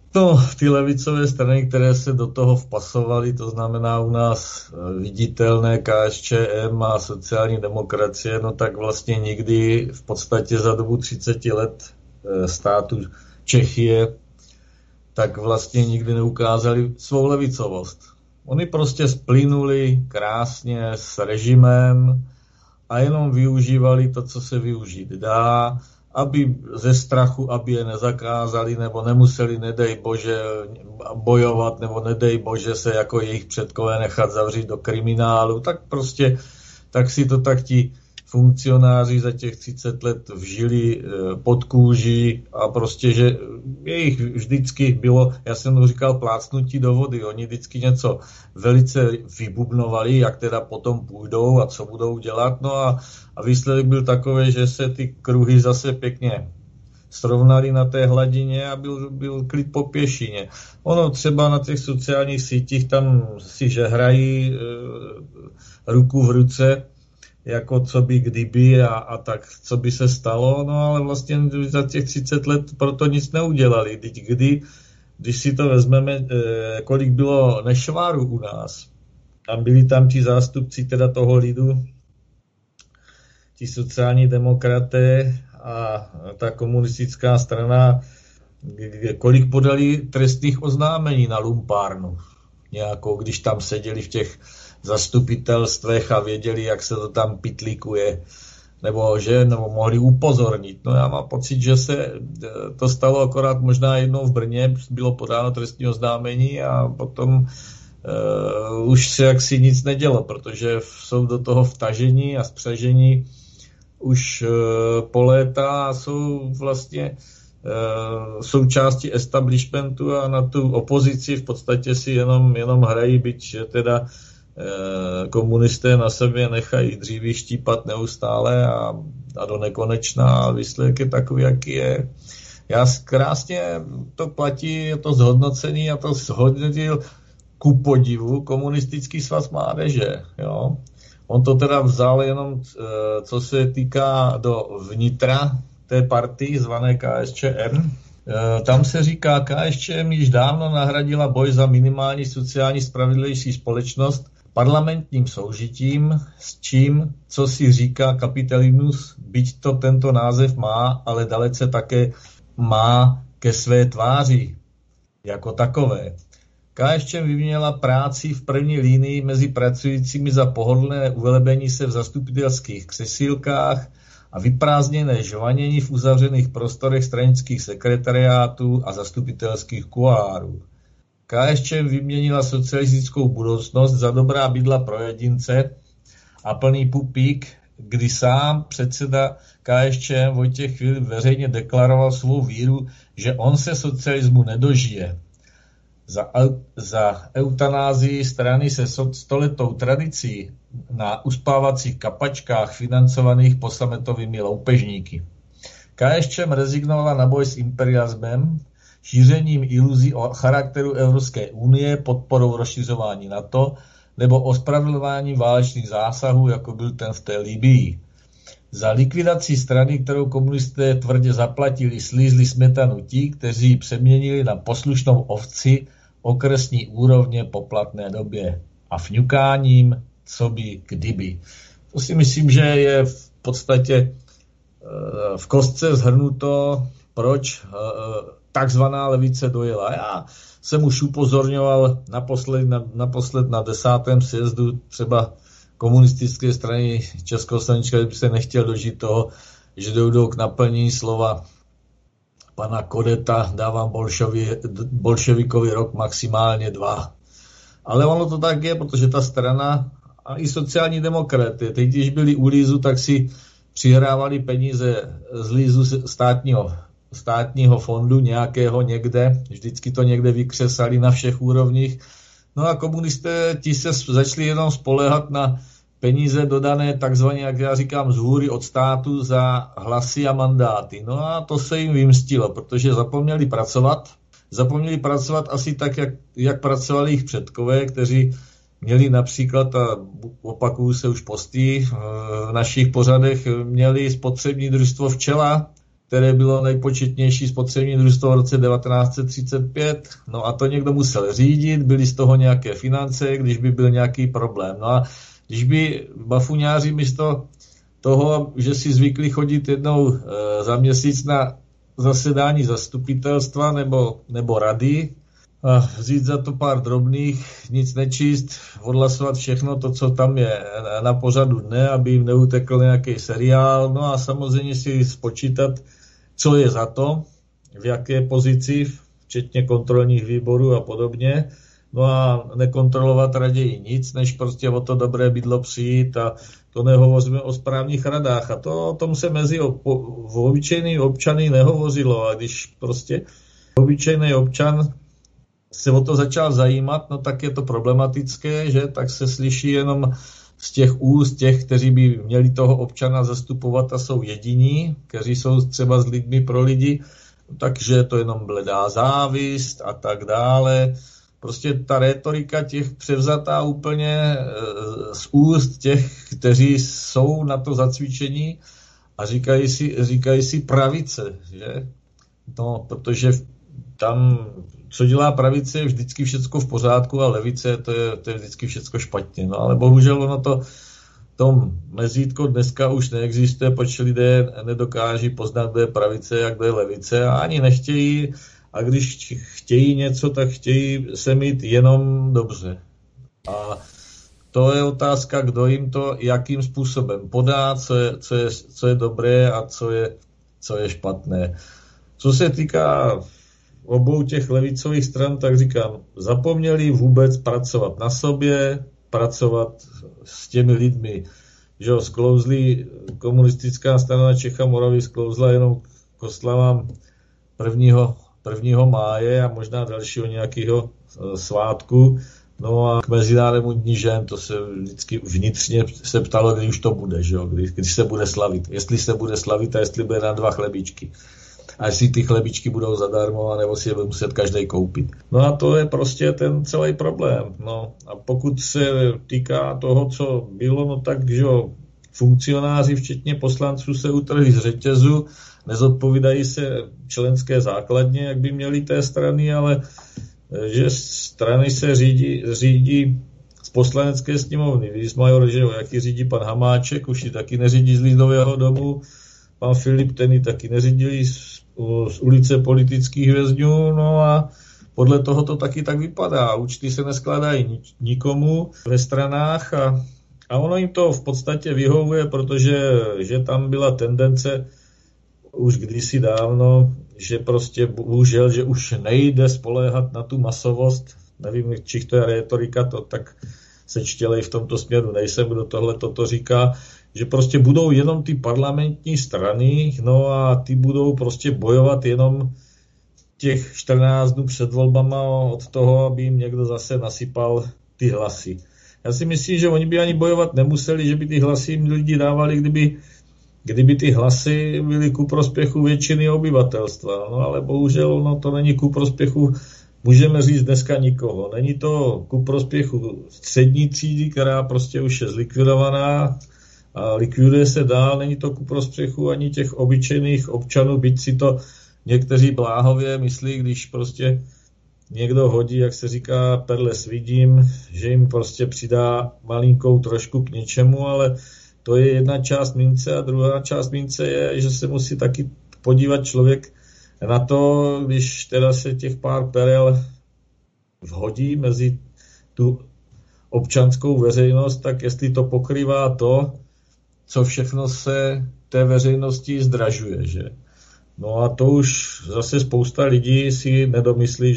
No, ty levicové strany, které se do toho vpasovaly, to znamená u nás viditelné KSČM a sociální demokracie, no tak vlastně nikdy v podstatě za dobu 30 let státu Čechie, tak vlastně nikdy neukázali svou levicovost. Oni prostě splynuli krásně s režimem a jenom využívali to, co se využít dá, aby ze strachu, aby je nezakázali, nebo nemuseli, nedej bože, bojovat, nebo nedej bože se jako jejich předkové nechat zavřít do kriminálu, tak prostě, tak si to tak ti funkcionáři za těch 30 let vžili pod kůži a prostě, že jejich vždycky bylo, já jsem to říkal, plácnutí do vody, oni vždycky něco velice vybubnovali, jak teda potom půjdou a co budou dělat, no a výsledek byl takový, že se ty kruhy zase pěkně srovnali na té hladině a byl klid po pěšině. Ono třeba na těch sociálních sítích tam si žehrají ruku v ruce, jako co by kdyby a tak, co by se stalo, no ale vlastně za těch 30 let proto nic neudělali. Když si to vezmeme, kolik bylo nešváru u nás, a byli tam ti zástupci teda toho lidu, ti sociální demokraté a ta komunistická strana, kolik podali trestných oznámení na lumpárnu nějakou, když tam seděli v těch zastupitelstvech a věděli, jak se to tam pitlíkuje, nebo mohli upozornit. No já mám pocit, že se to stalo akorát možná jednou v Brně, bylo podáno trestní oznámení a potom už se jaksi nic nedělo, protože jsou do toho vtažení a spřažení už po léta a jsou vlastně součástí establishmentu a na tu opozici v podstatě si jenom hrají, byť teda komunisté na sebe nechají dříví štípat neustále a do nekonečna a výsledek je takový, jaký je. Já krásně to platí, je to zhodnocení a to zhodnotil ku podivu komunistický svaz mládeže. Jo? On to teda vzal jenom, co se týká do vnitra té partii zvané KSČM. Tam se říká, KSČM již dávno nahradila boj za minimální sociální spravedlivější společnost parlamentním soužitím, s čím, co si říká kapitalismus, byť to tento název má, ale dalece také má ke své tváři jako takové. KSČM vyměnila práci v první linii mezi pracujícími za pohodlné uvelebení se v zastupitelských křesílkách a vyprázdněné žvanění v uzavřených prostorech stranických sekretariátů a zastupitelských kuloárů. KSČM vyměnila socialistickou budoucnost za dobrá bydla pro jedince a plný pupík, kdy sám předseda KSČM Vojtěch Filip veřejně deklaroval svou víru, že on se socialismu nedožije. Za eutanázii strany se stoletou tradicí na uspávacích kapačkách financovaných posametovými loupežníky. KSČM rezignovala na boj s imperialismem, šířením iluzí o charakteru Evropské unie, podporou rozšiřování NATO nebo ospravedlňováním válečných zásahů, jako byl ten v té Libyi. Za likvidací strany, kterou komunisté tvrdě zaplatili, slízli smetanu ti, kteří ji přeměnili na poslušnou ovci okresní úrovně po platné době a fňukáním, co by kdyby. To si myslím, že je v podstatě v kostce shrnuto, proč takzvaná levice dojela. Já jsem už upozorňoval naposled na 10. sjezdu třeba komunistické strany Československa, kdyby se nechtěl dožít toho, že dojdou k naplnění slova pana Kodeta, dávám bolševikovi rok maximálně 2. Ale ono to tak je, protože ta strana a i sociální demokraty, teď když byli u lízu, tak si přihrávali peníze z lízu státního fondu nějakého někde, vždycky to někde vykřesali na všech úrovních. No a komunisté ti se začali jenom spoléhat na peníze dodané takzvaně, jak já říkám, z hůry od státu za hlasy a mandáty. No a to se jim vymstilo, protože zapomněli pracovat asi tak, jak pracovali jejich předkové, kteří měli například, a opakuju se už posty v našich pořadech, měli spotřební družstvo Včela, které bylo nejpočetnější spotřební družstvo v roce 1935. No a to někdo musel řídit, byly z toho nějaké finance, když by byl nějaký problém. No a když by bafuňáři místo toho, že si zvykli chodit jednou za měsíc na zasedání zastupitelstva nebo rady a vzít za to pár drobných, nic nečíst, odhlasovat všechno to, co tam je na pořadu dne, aby jim neutekl nějaký seriál, no a samozřejmě si spočítat, co je za to, v jaké pozici, včetně kontrolních výborů a podobně, no a nekontrolovat raději nic, než prostě o to dobré bydlo přijít a to nehovoříme o správních radách a o tom se mezi obyčejný občany nehovořilo a když prostě obyčejný občan se o to začal zajímat, no tak je to problematické, že tak se slyší jenom z těch úst těch, kteří by měli toho občana zastupovat a jsou jediní, kteří jsou třeba s lidmi pro lidi, takže je to jenom bledá závist a tak dále. Prostě ta rétorika těch převzatá úplně z úst těch, kteří jsou na to zacvičení a říkají si pravice, že? No, protože tam, co dělá pravice, je vždycky všecko v pořádku a levice, to je vždycky všecko špatně. No, ale bohužel ono to mezítko dneska už neexistuje, protože lidé nedokáží poznat, kdo je pravice a kdo je levice a ani nechtějí. A když chtějí něco, tak chtějí se mít jenom dobře. A to je otázka, kdo jim to jakým způsobem podá, co je dobré a co je špatné. Co se týká obou těch levicových stran, tak říkám, zapomněli vůbec pracovat na sobě, pracovat s těmi lidmi. Že sklouzli komunistická strana Čech a Moravy, sklouzla jenom k oslavám 1. máje a možná dalšího nějakého svátku. No a k Mezinárodnímu dní žen, to se vždycky vnitřně se ptalo, kdy už to bude, že jo? Když se bude slavit. Jestli se bude slavit a jestli bude na 2 chlebičky. A jestli ty chlebičky budou zadarmo, nebo si je bude muset každý koupit. No a to je prostě ten celý problém. No a pokud se týká toho, co bylo, no tak, že jo, funkcionáři, včetně poslanců, se utrhli z řetězu, nezodpovídají se členské základně, jak by měly té strany, ale že strany se řídí z poslanecké sněmovny. Výsmajor, že jo, jaký řídí pan Hamáček, už ji taky neřídí z Lidového domu, pan Filip, ten ji taky neřídili z ulice politických vězňů, no a podle toho to taky tak vypadá. Účty se neskládají nikomu ve stranách a ono jim to v podstatě vyhovuje, protože že tam byla tendence už kdysi dávno, že prostě bohužel, že už nejde spoléhat na tu masovost, nevím, či to je rétorika, to tak sečtělej v tomto směru nejsem, kdo tohle toto říká, že prostě budou jenom ty parlamentní strany, no a ty budou prostě bojovat jenom těch 14 dnů před volbama od toho, aby jim někdo zase nasypal ty hlasy. Já si myslím, že oni by ani bojovat nemuseli, že by ty hlasy jim lidi dávali, kdyby ty hlasy byly ku prospěchu většiny obyvatelstva. No ale bohužel no, to není ku prospěchu, můžeme říct dneska nikoho. Není to ku prospěchu střední třídy, která prostě už je zlikvidovaná a likviduje se dál. Není to ku prospěchu ani těch obyčejných občanů, byť si to někteří bláhově myslí, když prostě někdo hodí, jak se říká, perle s vidím, že jim prostě přidá malinkou trošku k něčemu, ale to je jedna část mince a druhá část mince je, že se musí taky podívat člověk na to, když teda se těch pár perel vhodí mezi tu občanskou veřejnost, tak jestli to pokrývá to, co všechno se té veřejnosti zdražuje, že? No a to už zase spousta lidí si nedomyslí,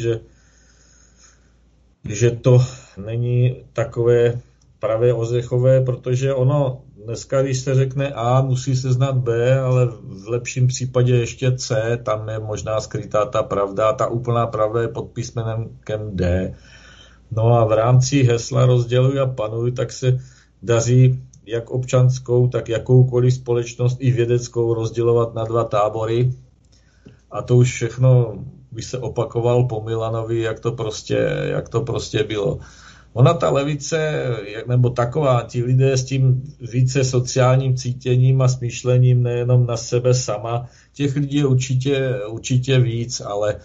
že to není takové pravé ořechové, protože ono dneska, když se řekne A, musí se znát B, ale v lepším případě ještě C, tam je možná skrytá ta pravda, ta úplná pravda je pod písmenkem D. No a v rámci hesla rozděluj a panuj, tak se daří jak občanskou, tak jakoukoliv společnost i vědeckou rozdělovat na 2 tábory. A to už všechno by se opakoval po Milanovi, jak to prostě bylo. Ona ta levice, nebo taková, ti lidé s tím více sociálním cítěním a smýšlením nejenom na sebe sama, těch lidí je určitě víc, ale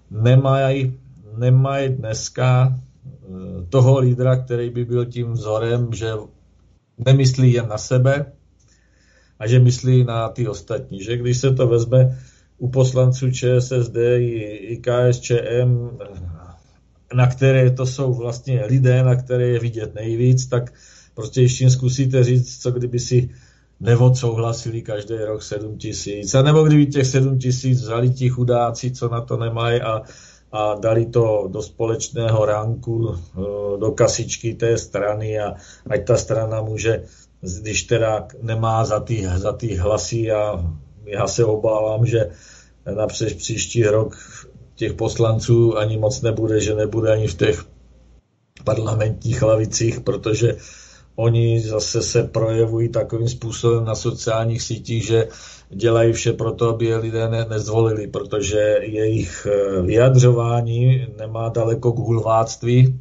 nemají dneska toho lídra, který by byl tím vzorem, že nemyslí jen na sebe a že myslí na ty ostatní. Že když se to vezme u poslanců ČSSD i KSČM, na které to jsou vlastně lidé, na které je vidět nejvíc, tak prostě ještě zkusíte říct, co kdyby si neodsouhlasili každý rok 7 000. A nebo kdyby těch 7 000 vzali ti chudáci, co na to nemají a dali to do společného ránku, do kasičky té strany a ať ta strana může, když teda nemá za ty hlasy a já se obávám, že na příští rok těch poslanců ani moc nebude, že nebude ani v těch parlamentních lavicích, protože oni zase se projevují takovým způsobem na sociálních sítích, že dělají vše pro to, aby je lidé nezvolili, protože jejich vyjadřování nemá daleko k hulváctví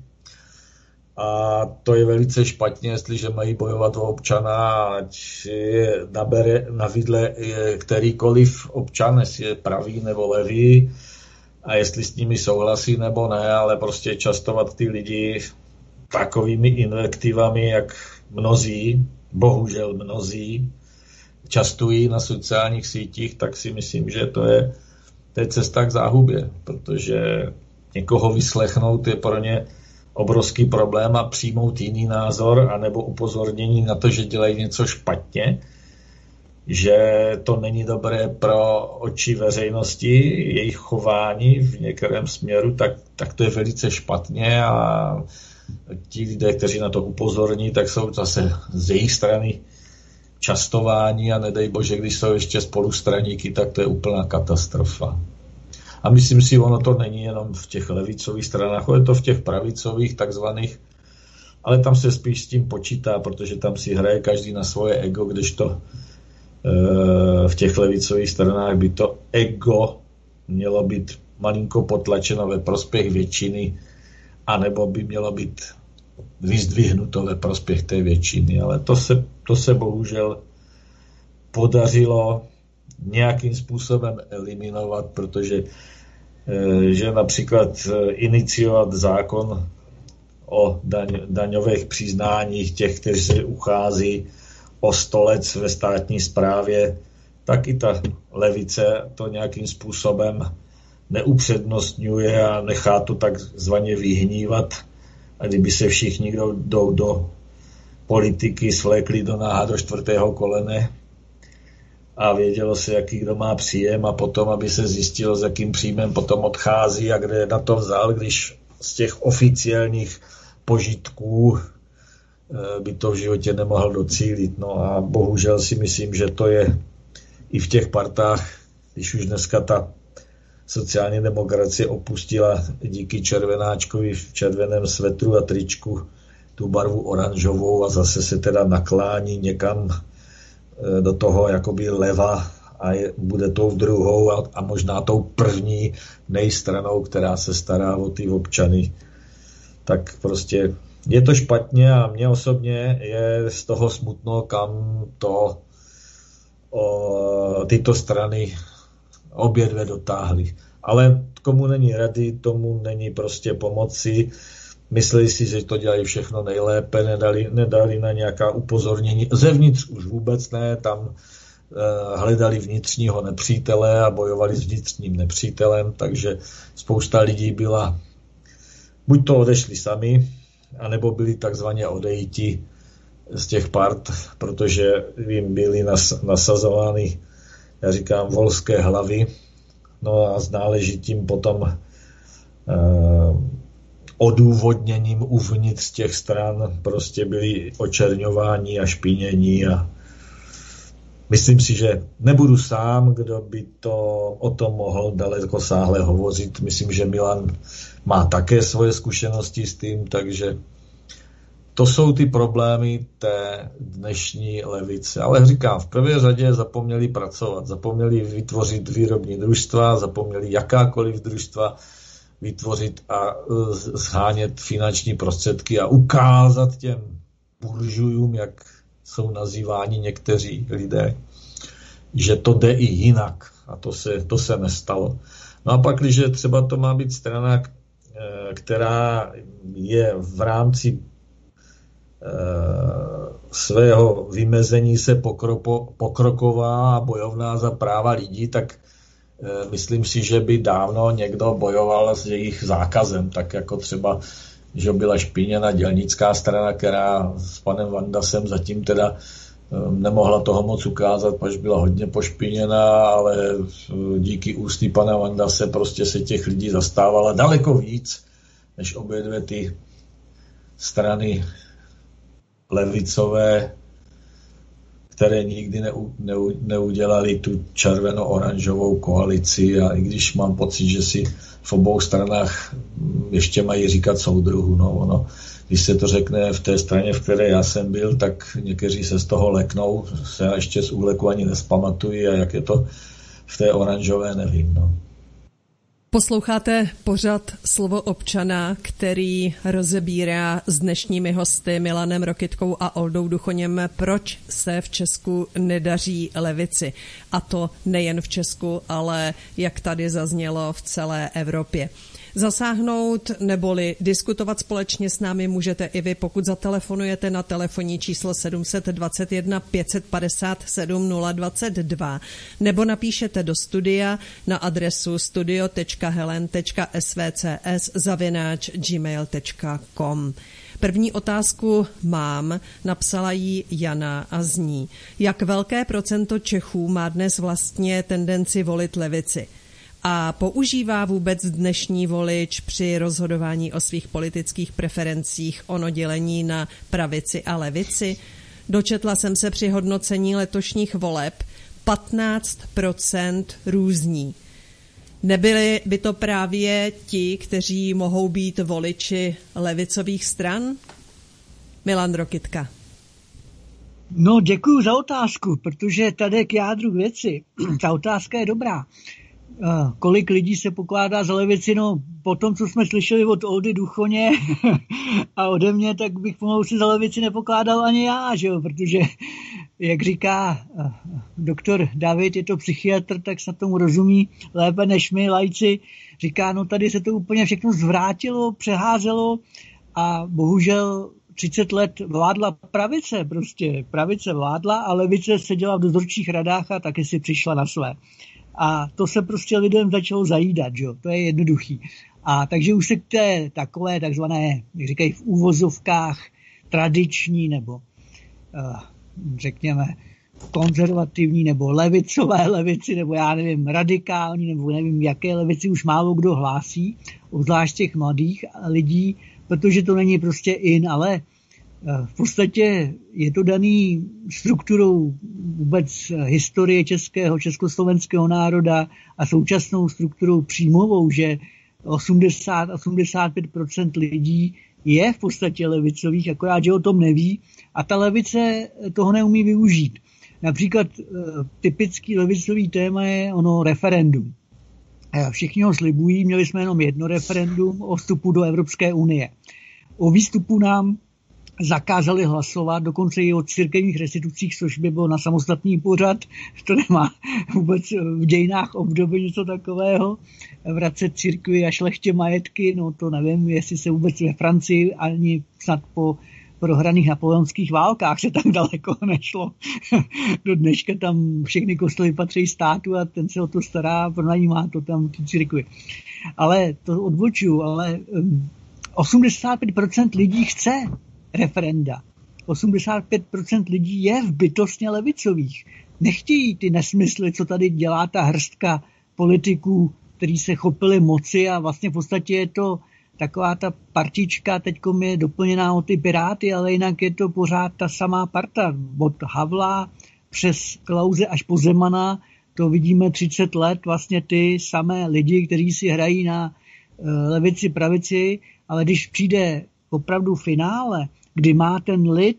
a to je velice špatně, jestliže mají bojovat o občana, ať je nabere na vidle kterýkoliv občan, jestli je pravý nebo levý a jestli s nimi souhlasí nebo ne, ale prostě častovat ty lidi takovými invektivami, jak bohužel mnozí, častují na sociálních sítích, tak si myslím, že to je cesta k záhubě, protože někoho vyslechnout je pro ně obrovský problém a přijmout jiný názor anebo upozornění na to, že dělají něco špatně, že to není dobré pro oči veřejnosti, jejich chování v některém směru, tak to je velice špatně a ti lidé, kteří na to upozorní, tak jsou zase z jejich strany častování a nedej bože, když jsou ještě spolustraníky, tak to je úplná katastrofa. A myslím si, ono to není jenom v těch levicových stranách, je to v těch pravicových takzvaných, ale tam se spíš s tím počítá, protože tam si hraje každý na svoje ego, kdežto v těch levicových stranách by to ego mělo být malinko potlačeno ve prospěch většiny, anebo by mělo být vyzdvihnuto ve prospěch té většiny. Ale to se bohužel podařilo nějakým způsobem eliminovat, protože že například iniciovat zákon o daňových přiznáních těch, kteří se uchází o stolec ve státní správě, tak i ta levice to nějakým způsobem neupřednostňuje a nechá to takzvaně vyhnívat. A kdyby se všichni, kdo jdou do politiky, svlékli do náha do 4. kolene a vědělo se, jaký kdo má příjem a potom, aby se zjistilo, s jakým příjmem potom odchází a kde na to vzal, když z těch oficiálních požitků by to v životě nemohl docílit. No a bohužel si myslím, že to je i v těch partách, když už dneska ta sociální demokracie opustila díky červenáčkovi v červeném svetru a tričku tu barvu oranžovou a zase se teda naklání někam do toho jakoby leva a bude tou druhou a možná tou první nejstranou, která se stará o ty občany. Tak prostě je to špatně a mně osobně je z toho smutno, kam to tyto strany obě dvě dotáhly. Ale komu není rady, tomu není prostě pomoci. Myslí si, že to dělají všechno nejlépe, nedali na nějaká upozornění. Zevnitř už vůbec ne, tam hledali vnitřního nepřítele a bojovali s vnitřním nepřítelem, takže spousta lidí byla, buď to odešli sami, anebo byli takzvaně odejiti z těch part, protože jim byly nasazovány, já říkám, volské hlavy, no a s náležitým potom odůvodněním uvnitř těch stran prostě byli očerňováni a špinění a myslím si, že nebudu sám, kdo by to o tom mohl dalekosáhle hovořit. Myslím, že Milan má také svoje zkušenosti s tím, takže to jsou ty problémy té dnešní levice. Ale říkám, v prvé řadě zapomněli pracovat, zapomněli vytvořit výrobní družstva, zapomněli jakákoliv družstva vytvořit a shánět finanční prostředky a ukázat těm buržujům, jak jsou nazýváni někteří lidé, že to jde i jinak. A to se nestalo. No a pak, když třeba to má být strana, která je v rámci svého vymezení se pokroková a bojovná za práva lidí, tak myslím si, že by dávno někdo bojoval s jejich zákazem, tak jako třeba, že byla Špíněna dělnická strana, která s panem Vandasem zatím teda nemohla toho moc ukázat, protože byla hodně pošpiněná, ale díky ústy pana Vandase prostě se těch lidí zastávala daleko víc, než obě dvě ty strany levicové, které nikdy neudělali tu červeno-oranžovou koalici, a i když mám pocit, že si v obou stranách ještě mají říkat soudruhu. No, když se to řekne v té straně, v které já jsem byl, tak někteří se z toho leknou, se ještě z úleku ani nespamatují, a jak je to v té oranžové, nevím. No. Posloucháte pořad Slovo občana, který rozebírá s dnešními hosty Milanem Rokitkou a Oldou Duchoněm, proč se v Česku nedaří levici. A to nejen v Česku, ale jak tady zaznělo, v celé Evropě. Zasáhnout neboli diskutovat společně s námi můžete i vy, pokud zatelefonujete na telefonní číslo 721 557 022 nebo napíšete do studia na adresu studio.helen.svcs@gmail.com. První otázku mám, napsala jí Jana a zní: jak velké procento Čechů má dnes vlastně tendenci volit levici? A používá vůbec dnešní volič při rozhodování o svých politických preferencích ono dělení na pravici a levici? Dočetla jsem se při hodnocení letošních voleb 15% různí. Nebyli by to právě ti, kteří mohou být voliči levicových stran? Milan Rokitka. No, děkuju za otázku, protože tady k jádru věci. Ta otázka je dobrá. Kolik lidí se pokládá za levici? No, po tom, co jsme slyšeli od Oldy Duchoně a ode mě, tak bych pomalu si za levici nepokládal ani já, že jo? Protože, jak říká doktor David, je to psychiatr, tak se tomu rozumí lépe než my, laici. Říká, no tady se to úplně všechno zvrátilo, přeházelo a bohužel 30 let vládla pravice, prostě pravice vládla a levice seděla v dozorčích radách a taky si přišla na své. A to se prostě lidem začalo zajídat, že jo? To je jednoduchý. A takže už se k té takové takzvané, jak říkají v úvozovkách, tradiční nebo řekněme konzervativní nebo levicové levici, nebo já nevím, radikální, nebo nevím, jaké levici už málo kdo hlásí, obzvlášť těch mladých lidí, protože to není prostě in, ale v podstatě je to daný strukturou vůbec historie československého národa a současnou strukturou příjmovou, že 80-85% lidí je v podstatě levicových, akorát, že o tom neví a ta levice toho neumí využít. Například typický levicový téma je ono referendum. Všichni ho slibují, měli jsme jenom jedno referendum o vstupu do Evropské unie. O výstupu nám zakázali hlasovat, dokonce i o církevních restitucích, což by bylo na samostatný pořad. To nemá vůbec v dějinách období něco takového. Vracet církvi a šlechtě majetky, no to nevím, jestli se vůbec ve Francii ani snad po prohraných napoleonských válkách se tam daleko nešlo. Do dneška tam všechny kostely patří státu a ten se o to stará, pronajímá to tam ty církvi. Ale to odbočuju, ale 85% lidí chce referenda. 85% lidí je v bytostně levicových. Nechtějí ty nesmysly, co tady dělá ta hrstka politiků, kteří se chopili moci a vlastně v podstatě je to taková ta partička, teďkom je doplněná o ty Piráty, ale jinak je to pořád ta samá parta. Od Havla přes Klause až po Zemana, to vidíme 30 let, vlastně ty samé lidi, kteří si hrají na levici, pravici, ale když přijde opravdu finále, kdy má ten lid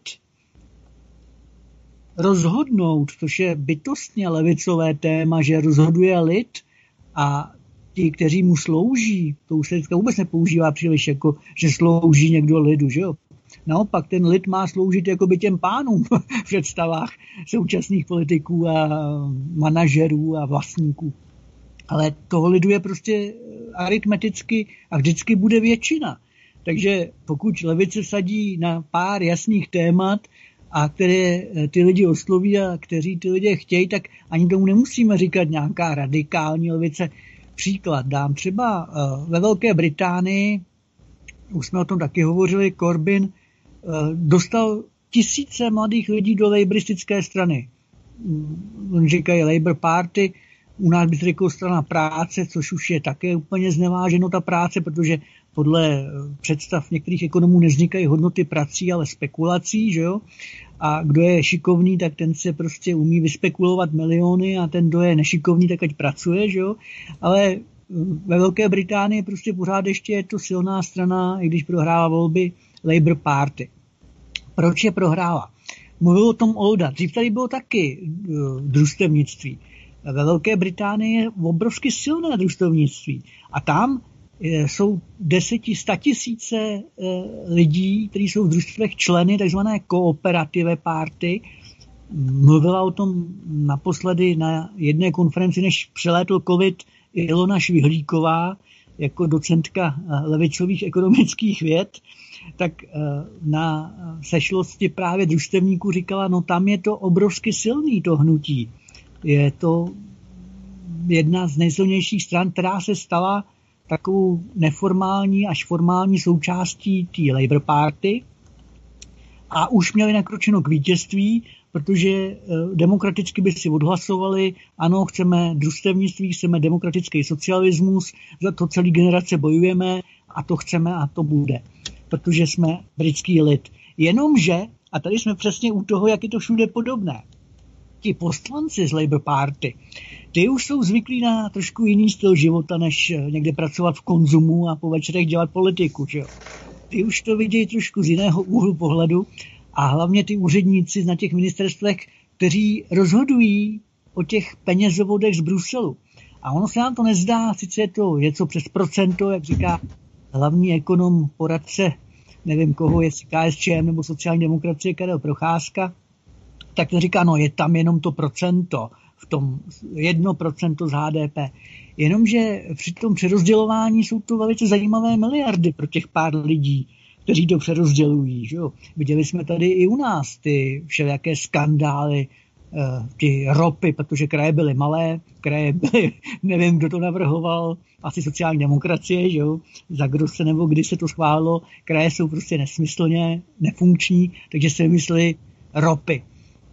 rozhodnout, což je bytostně levicové téma, že rozhoduje lid a ti, kteří mu slouží, to už se vůbec nepoužívá příliš jako, že slouží někdo lidu, že jo? Naopak ten lid má sloužit jakoby těm pánům v představách současných politiků a manažerů a vlastníků. Ale toho lidu je prostě aritmeticky a vždycky bude většina. Takže pokud levice sadí na pár jasných témat, a které ty lidi osloví a kteří ty lidé chtějí, tak ani tomu nemusíme říkat nějaká radikální levice. Příklad dám třeba ve Velké Británii, už jsme o tom taky hovořili, Corbyn dostal tisíce mladých lidí do laboristické strany. On říkají Labour Party, u nás by se řekl strana práce, což už je také úplně zneváženo ta práce, protože podle představ některých ekonomů nevznikají hodnoty prací, ale spekulací, že jo? A kdo je šikovný, tak ten se prostě umí vyspekulovat miliony a ten, kdo je nešikovný, tak ať pracuje, že jo? Ale ve Velké Británii prostě pořád ještě je to silná strana, i když prohrála volby, Labour Party. Proč je prohrála? Mluvil o tom Olda. Dřív tady bylo taky družstevnictví. Ve Velké Británii je obrovsky silné družstevnictví. A tam jsou 100 tisíce lidí, kteří jsou v družstvech členy takzvané kooperative party. Mluvila o tom naposledy na jedné konferenci, než přilétl covid, Ilona Švihlíková jako docentka levicových ekonomických věd, tak na sešlosti právě družstevníků říkala, no tam je to obrovsky silný to hnutí. Je to jedna z nejsilnějších stran, která se stala takovou neformální až formální součástí té Labour Party a už měli nakročeno k vítězství, protože demokraticky by si odhlasovali, ano, chceme družstevnictví, chceme demokratický socialismus, za to celý generace bojujeme a to chceme a to bude, protože jsme britský lid. Jenomže, a tady jsme přesně u toho, jak je to všude podobné, ti poslanci z Labour Party, ty už jsou zvyklí na trošku jiný styl života, než někde pracovat v Konzumu a po večerech dělat politiku. Že? Ty už to vidějí trošku z jiného úhlu pohledu a hlavně ty úředníci na těch ministerstvech, kteří rozhodují o těch penězovodech z Bruselu. A ono se nám to nezdá, sice je to něco přes procento, jak říká hlavní ekonom, poradce, nevím koho, jestli KSČM nebo sociální demokracie, Karel Procházka, tak to říká, no je tam jenom to procento, v tom 1% z HDP. Jenomže při tom přerozdělování jsou to velice zajímavé miliardy pro těch pár lidí, kteří to přerozdělují. Že jo? Viděli jsme tady i u nás ty všelijaké skandály, ty ropy, protože kraje byly malé, kraje byly, nevím, kdo to navrhoval, asi sociální demokracie, že jo? Za Grosse nebo kdy se to schválilo, kraje jsou prostě nesmyslně nefunkční, takže se vymysleli ropy.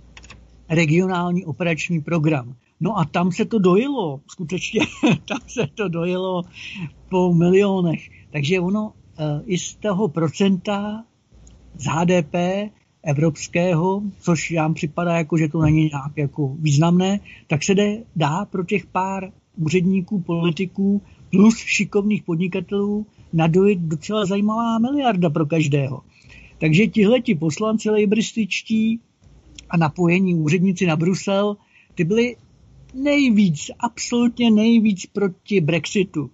Regionální operační program. No a tam se to dojelo, skutečně, tam se to dojelo po milionech. Takže ono i z toho procenta z HDP evropského, což nám připadá jako, že to není nějak jako významné, tak se dá pro těch pár úředníků, politiků plus šikovných podnikatelů nadojit docela zajímavá miliarda pro každého. Takže tihleti poslanci lejbrističtí a napojení úředníci na Brusel, ty byli nejvíc, absolutně nejvíc proti Brexitu.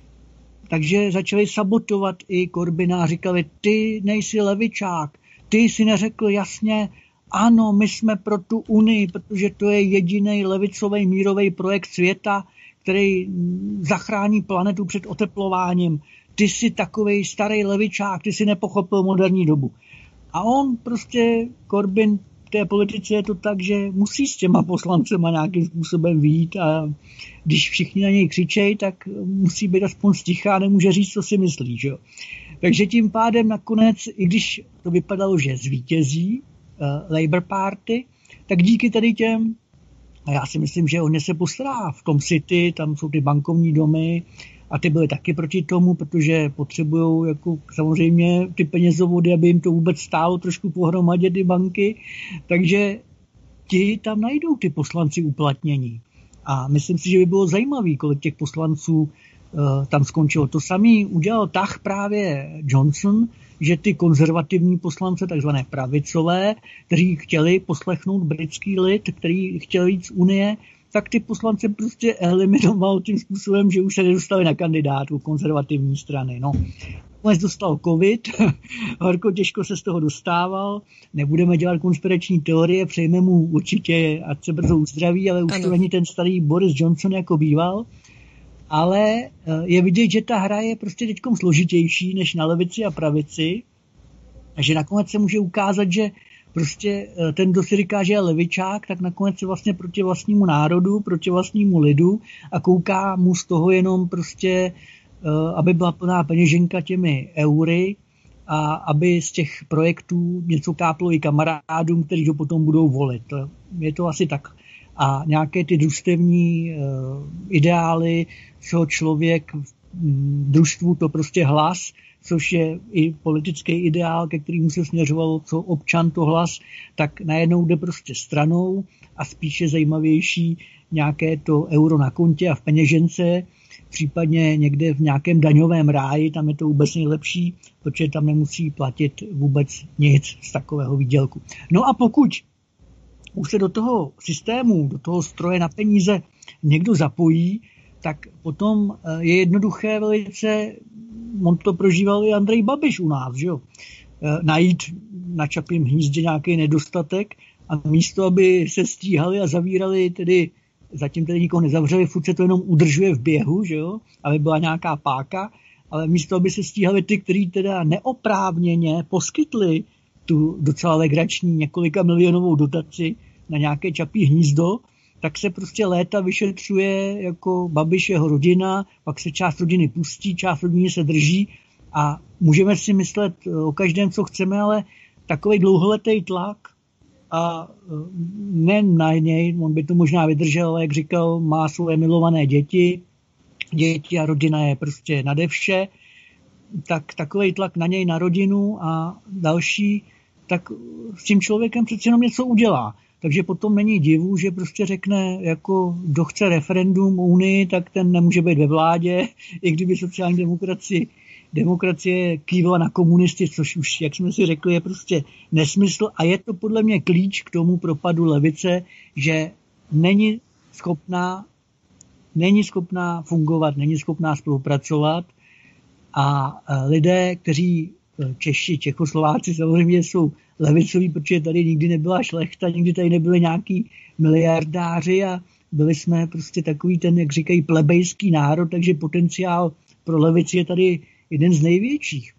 Takže začali sabotovat i Corbyna a říkali, ty nejsi levičák, ty si neřekl jasně, ano, my jsme pro tu Unii, protože to je jediný levicový mírový projekt světa, který zachrání planetu před oteplováním. Ty jsi takovej starý levičák, ty jsi nepochopil moderní dobu. A on prostě, Corbyn, v té politice je to tak, že musí s těma poslancema nějakým způsobem vyjít a když všichni na něj křičejí, tak musí být aspoň sticha a nemůže říct, co si myslí. Že? Takže tím pádem nakonec, i když to vypadalo, že zvítězí Labour Party, tak díky tady těm, a já si myslím, že on se postará v tom City, tam jsou ty bankovní domy a ty byly taky proti tomu, protože potřebují jako samozřejmě ty penězovody, aby jim to vůbec stálo trošku pohromadě ty banky, takže ti tam najdou ty poslanci uplatnění. A myslím si, že by bylo zajímavý, kolik těch poslanců tam skončilo. To samý udělal tah právě Johnson, že ty konzervativní poslance, takzvané pravicové, kteří chtěli poslechnout britský lid, který chtěl jít z Unie, tak ty poslance prostě eliminoval tím způsobem, že už se nedostali na kandidátu konzervativní strany. No. nakonec dostal covid, horko těžko se z toho dostával, nebudeme dělat konspirační teorie, přejme mu určitě, ať se brzo uzdraví, ale už to není ten starý Boris Johnson jako býval, ale je vidět, že ta hra je prostě teďkom složitější než na levici a pravici a že nakonec se může ukázat, že prostě ten, kdo si říká, že je levičák, tak nakonec se vlastně proti vlastnímu národu, proti vlastnímu lidu a kouká mu z toho jenom prostě, aby byla plná peněženka těmi eury a aby z těch projektů něco káplo i kamarádům, kteří ho potom budou volit. Je to asi tak. A nějaké ty družstevní ideály, co člověk v družstvu, to prostě hlas, což je i politický ideál, ke kterému se směřovalo, co občan to hlas, tak najednou jde prostě stranou a spíše zajímavější nějaké to euro na kontě a v peněžence, případně někde v nějakém daňovém ráji, tam je to vůbec nejlepší, protože tam nemusí platit vůbec nic z takového výdělku. No a pokud už se do toho systému, do toho stroje na peníze někdo zapojí, tak potom je jednoduché velice, on to prožíval i Andrej Babiš u nás, že jo? Najít na Čapím hnízdě nějaký nedostatek a místo, aby se stíhali a zavírali, tedy zatím tedy nikoho nezavřeli, furt se to jenom udržuje v běhu, že jo? Aby byla nějaká páka, ale místo, aby se stíhali ty, kteří teda neoprávněně poskytli tu docela legrační několika milionovou dotaci na nějaké Čapí hnízdo, tak se prostě léta vyšetřuje jako Babiš, jeho rodina, pak se část rodiny pustí, část rodiny se drží a můžeme si myslet o každém, co chceme, ale takový dlouholetý tlak a ne na něj, on by to možná vydržel, ale jak říkal, má svoje milované děti a rodina je prostě nade vše, tak takový tlak na něj, na rodinu a další, tak s tím člověkem přece jenom něco udělá. Takže potom není divu, že prostě řekne, jako kdo chce referendum Unii, tak ten nemůže být ve vládě, i kdyby sociální demokracie kývla na komunisty, což už, jak jsme si řekli, je prostě nesmysl a je to podle mě klíč k tomu propadu levice, že není schopná fungovat, není schopná spolupracovat a lidé, kteří Češi, Čechoslováci samozřejmě jsou levicoví, protože tady nikdy nebyla šlechta, nikdy tady nebyli nějaký miliardáři a byli jsme prostě takový ten, jak říkají, plebejský národ, takže potenciál pro levici je tady jeden z největších.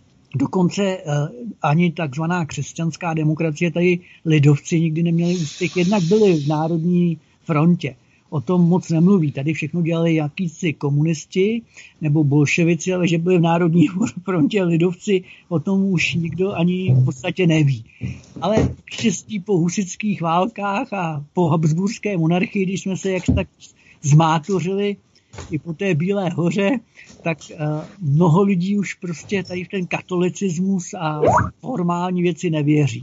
Dokonce ani takzvaná křesťanská demokracie, tady lidovci nikdy neměli úspěch, jednak byli v Národní frontě. O tom moc nemluví. Tady všechno dělali jakýsi komunisti nebo bolševici, ale že byli v Národní frontě lidovci, o tom už nikdo ani v podstatě neví. Ale štěstí po husitských válkách a po habsburské monarchii, když jsme se jak tak zmátořili i po té Bílé hoře, tak mnoho lidí už prostě tady v ten katolicismus a formální věci nevěří.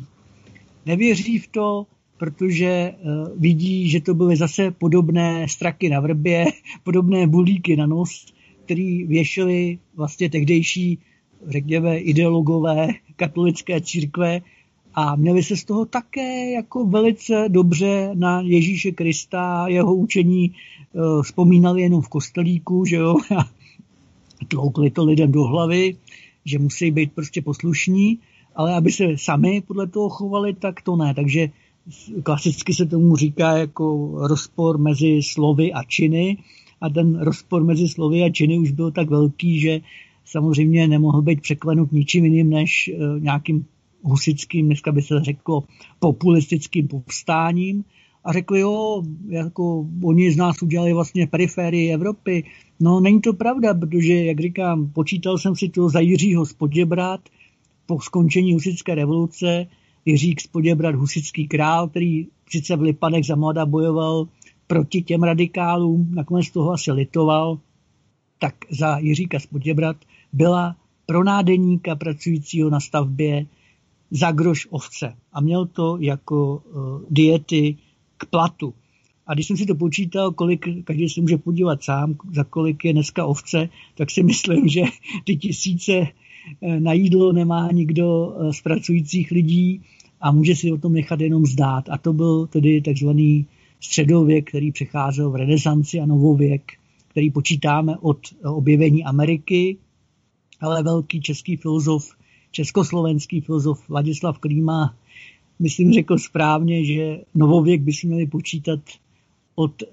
Nevěří v to, protože vidí, že to byly zase podobné straky na vrbě, podobné bulíky na nos, který věšeli vlastně tehdejší, řekněme, ideologové katolické církve a měli se z toho také jako velice dobře na Ježíše Krista, jeho učení vzpomínali jenom v kostelíku, že jo, a tloukli to lidem do hlavy, že musí být prostě poslušní, ale aby se sami podle toho chovali, tak to ne, takže klasicky se tomu říká jako rozpor mezi slovy a činy a ten rozpor mezi slovy a činy už byl tak velký, že samozřejmě nemohl být překlenut ničím jiným než nějakým husickým, dneska by se řeklo populistickým povstáním a řekli, jo, jako oni z nás udělali vlastně periférii Evropy. No není to pravda, protože, jak říkám, počítal jsem si to za Jiřího z Poděbrad po skončení husitské revoluce. Jiřík z Poděbrad, husitský král, který sice v Lipanech za mlada bojoval proti těm radikálům, nakonec toho asi litoval, tak za Jiříka z Poděbrad byla pro nádeníka pracujícího na stavbě za groš ovce. A měl to jako diety k platu. A když jsem si to počítal, kolik, každý se může podívat sám, za kolik je dneska ovce, tak si myslím, že ty tisíce na jídlo nemá nikdo z pracujících lidí a může si o tom nechat jenom zdát. A to byl tedy takzvaný středověk, který přecházel v renesanci a novověk, který počítáme od objevení Ameriky ale velký český filozof, československý filozof Ladislav Klíma, myslím, řekl správně, že novověk by si měli počítat od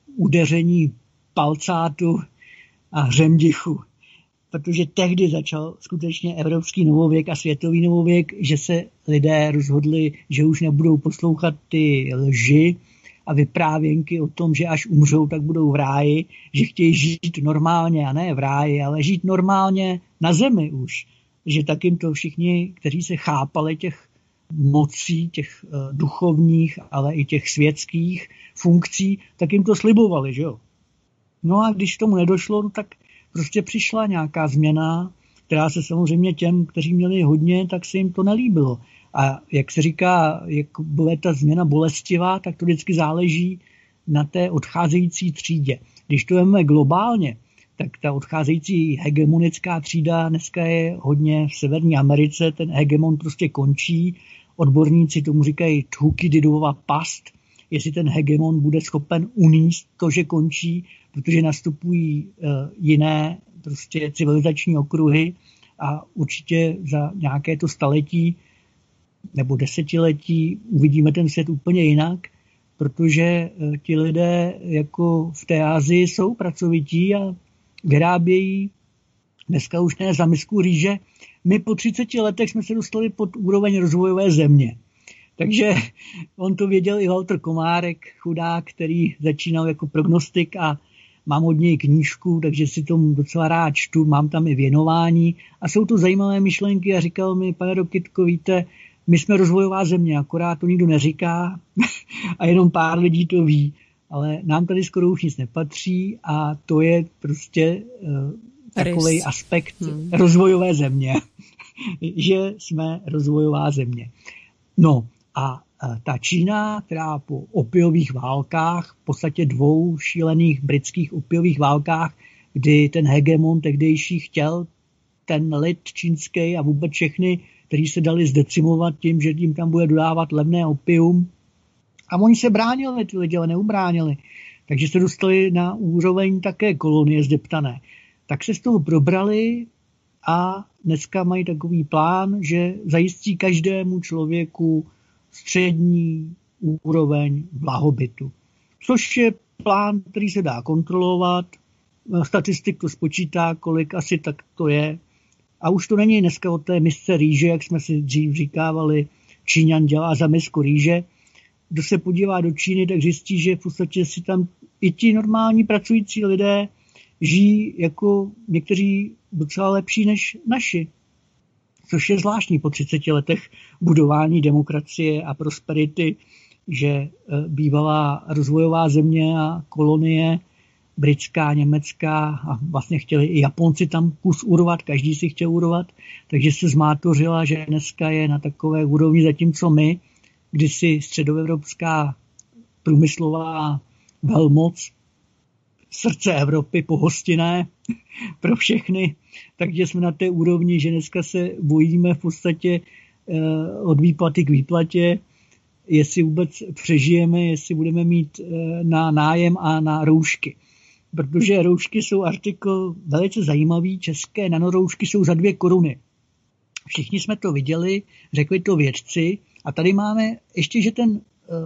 udeření palcátu a hřemdichu, protože tehdy začal skutečně evropský novověk a světový novověk, že se lidé rozhodli, že už nebudou poslouchat ty lži a vyprávěnky o tom, že až umřou, tak budou v ráji, že chtějí žít normálně a ne v ráji, ale žít normálně na zemi už. Že tak jim to všichni, kteří se chápali těch mocí, těch duchovních, ale i těch světských funkcí, tak jim to slibovali, že jo. No a když tomu nedošlo, no tak prostě přišla nějaká změna, která se samozřejmě těm, kteří měli hodně, tak se jim to nelíbilo. A jak se říká, jak byla ta změna bolestivá, tak to vždycky záleží na té odcházející třídě. Když to vezmeme globálně, tak ta odcházející hegemonická třída dneska je hodně v Severní Americe, ten hegemon prostě končí, odborníci tomu říkají Thukydidova past, jestli ten hegemon bude schopen uníst to, že končí, protože nastupují jiné prostě civilizační okruhy a určitě za nějaké to staletí nebo desetiletí uvidíme ten svět úplně jinak, protože ti lidé jako v té Asii jsou pracovití a vyrábějí dneska už ne za misku rýže. My po 30 letech jsme se dostali pod úroveň rozvojové země. Takže on to věděl i Walter Komárek, chudák, který začínal jako prognostik a mám od něj knížku, takže si tomu docela rád čtu, mám tam i věnování a jsou to zajímavé myšlenky a říkal mi, pane Rokytko, víte, my jsme rozvojová země, akorát to nikdo neříká a jenom pár lidí to ví, ale nám tady skoro už nic nepatří a to je prostě takový aspekt rozvojové země, že jsme rozvojová země. No a ta Čína, která po opiových válkách, v podstatě 2 šílených britských opiových válkách, kdy ten hegemon tehdejší chtěl ten lid čínský a vůbec všechny, kteří se dali zdecimovat tím, že jim tam bude dodávat levné opium. A oni se bránili, ty lidi, ale neubránili. Takže se dostali na úroveň také kolonie zdeptané. Tak se z toho probrali a dneska mají takový plán, že zajistí každému člověku střední úroveň blahobytu. Což je plán, který se dá kontrolovat. Statistik to spočítá, kolik asi tak to je. A už to není dneska o té misce rýže, jak jsme si dřív říkávali, Číňan dělá za misku rýže. Kdo se podívá do Číny, tak zjistí, že v podstatě si tam i ti normální pracující lidé žijí jako někteří docela lepší než naši. Což je zvláštní po 30 letech budování demokracie a prosperity, že bývalá rozvojová země a kolonie britská, německá a vlastně chtěli i Japonci tam kus urvat, každý si chtěl urvat, takže se zmátořila, že dneska je na takové úrovni, zatímco my, kdysi středoevropská průmyslová velmoc, srdce Evropy pohostinné pro všechny, takže jsme na té úrovni, že dneska se bojíme v podstatě od výplaty k výplatě, jestli vůbec přežijeme, jestli budeme mít na nájem a na roušky. Protože roušky jsou artikl velice zajímavý, české nanoroušky jsou za 2 koruny. Všichni jsme to viděli, řekli to vědci a tady máme ještě, že ten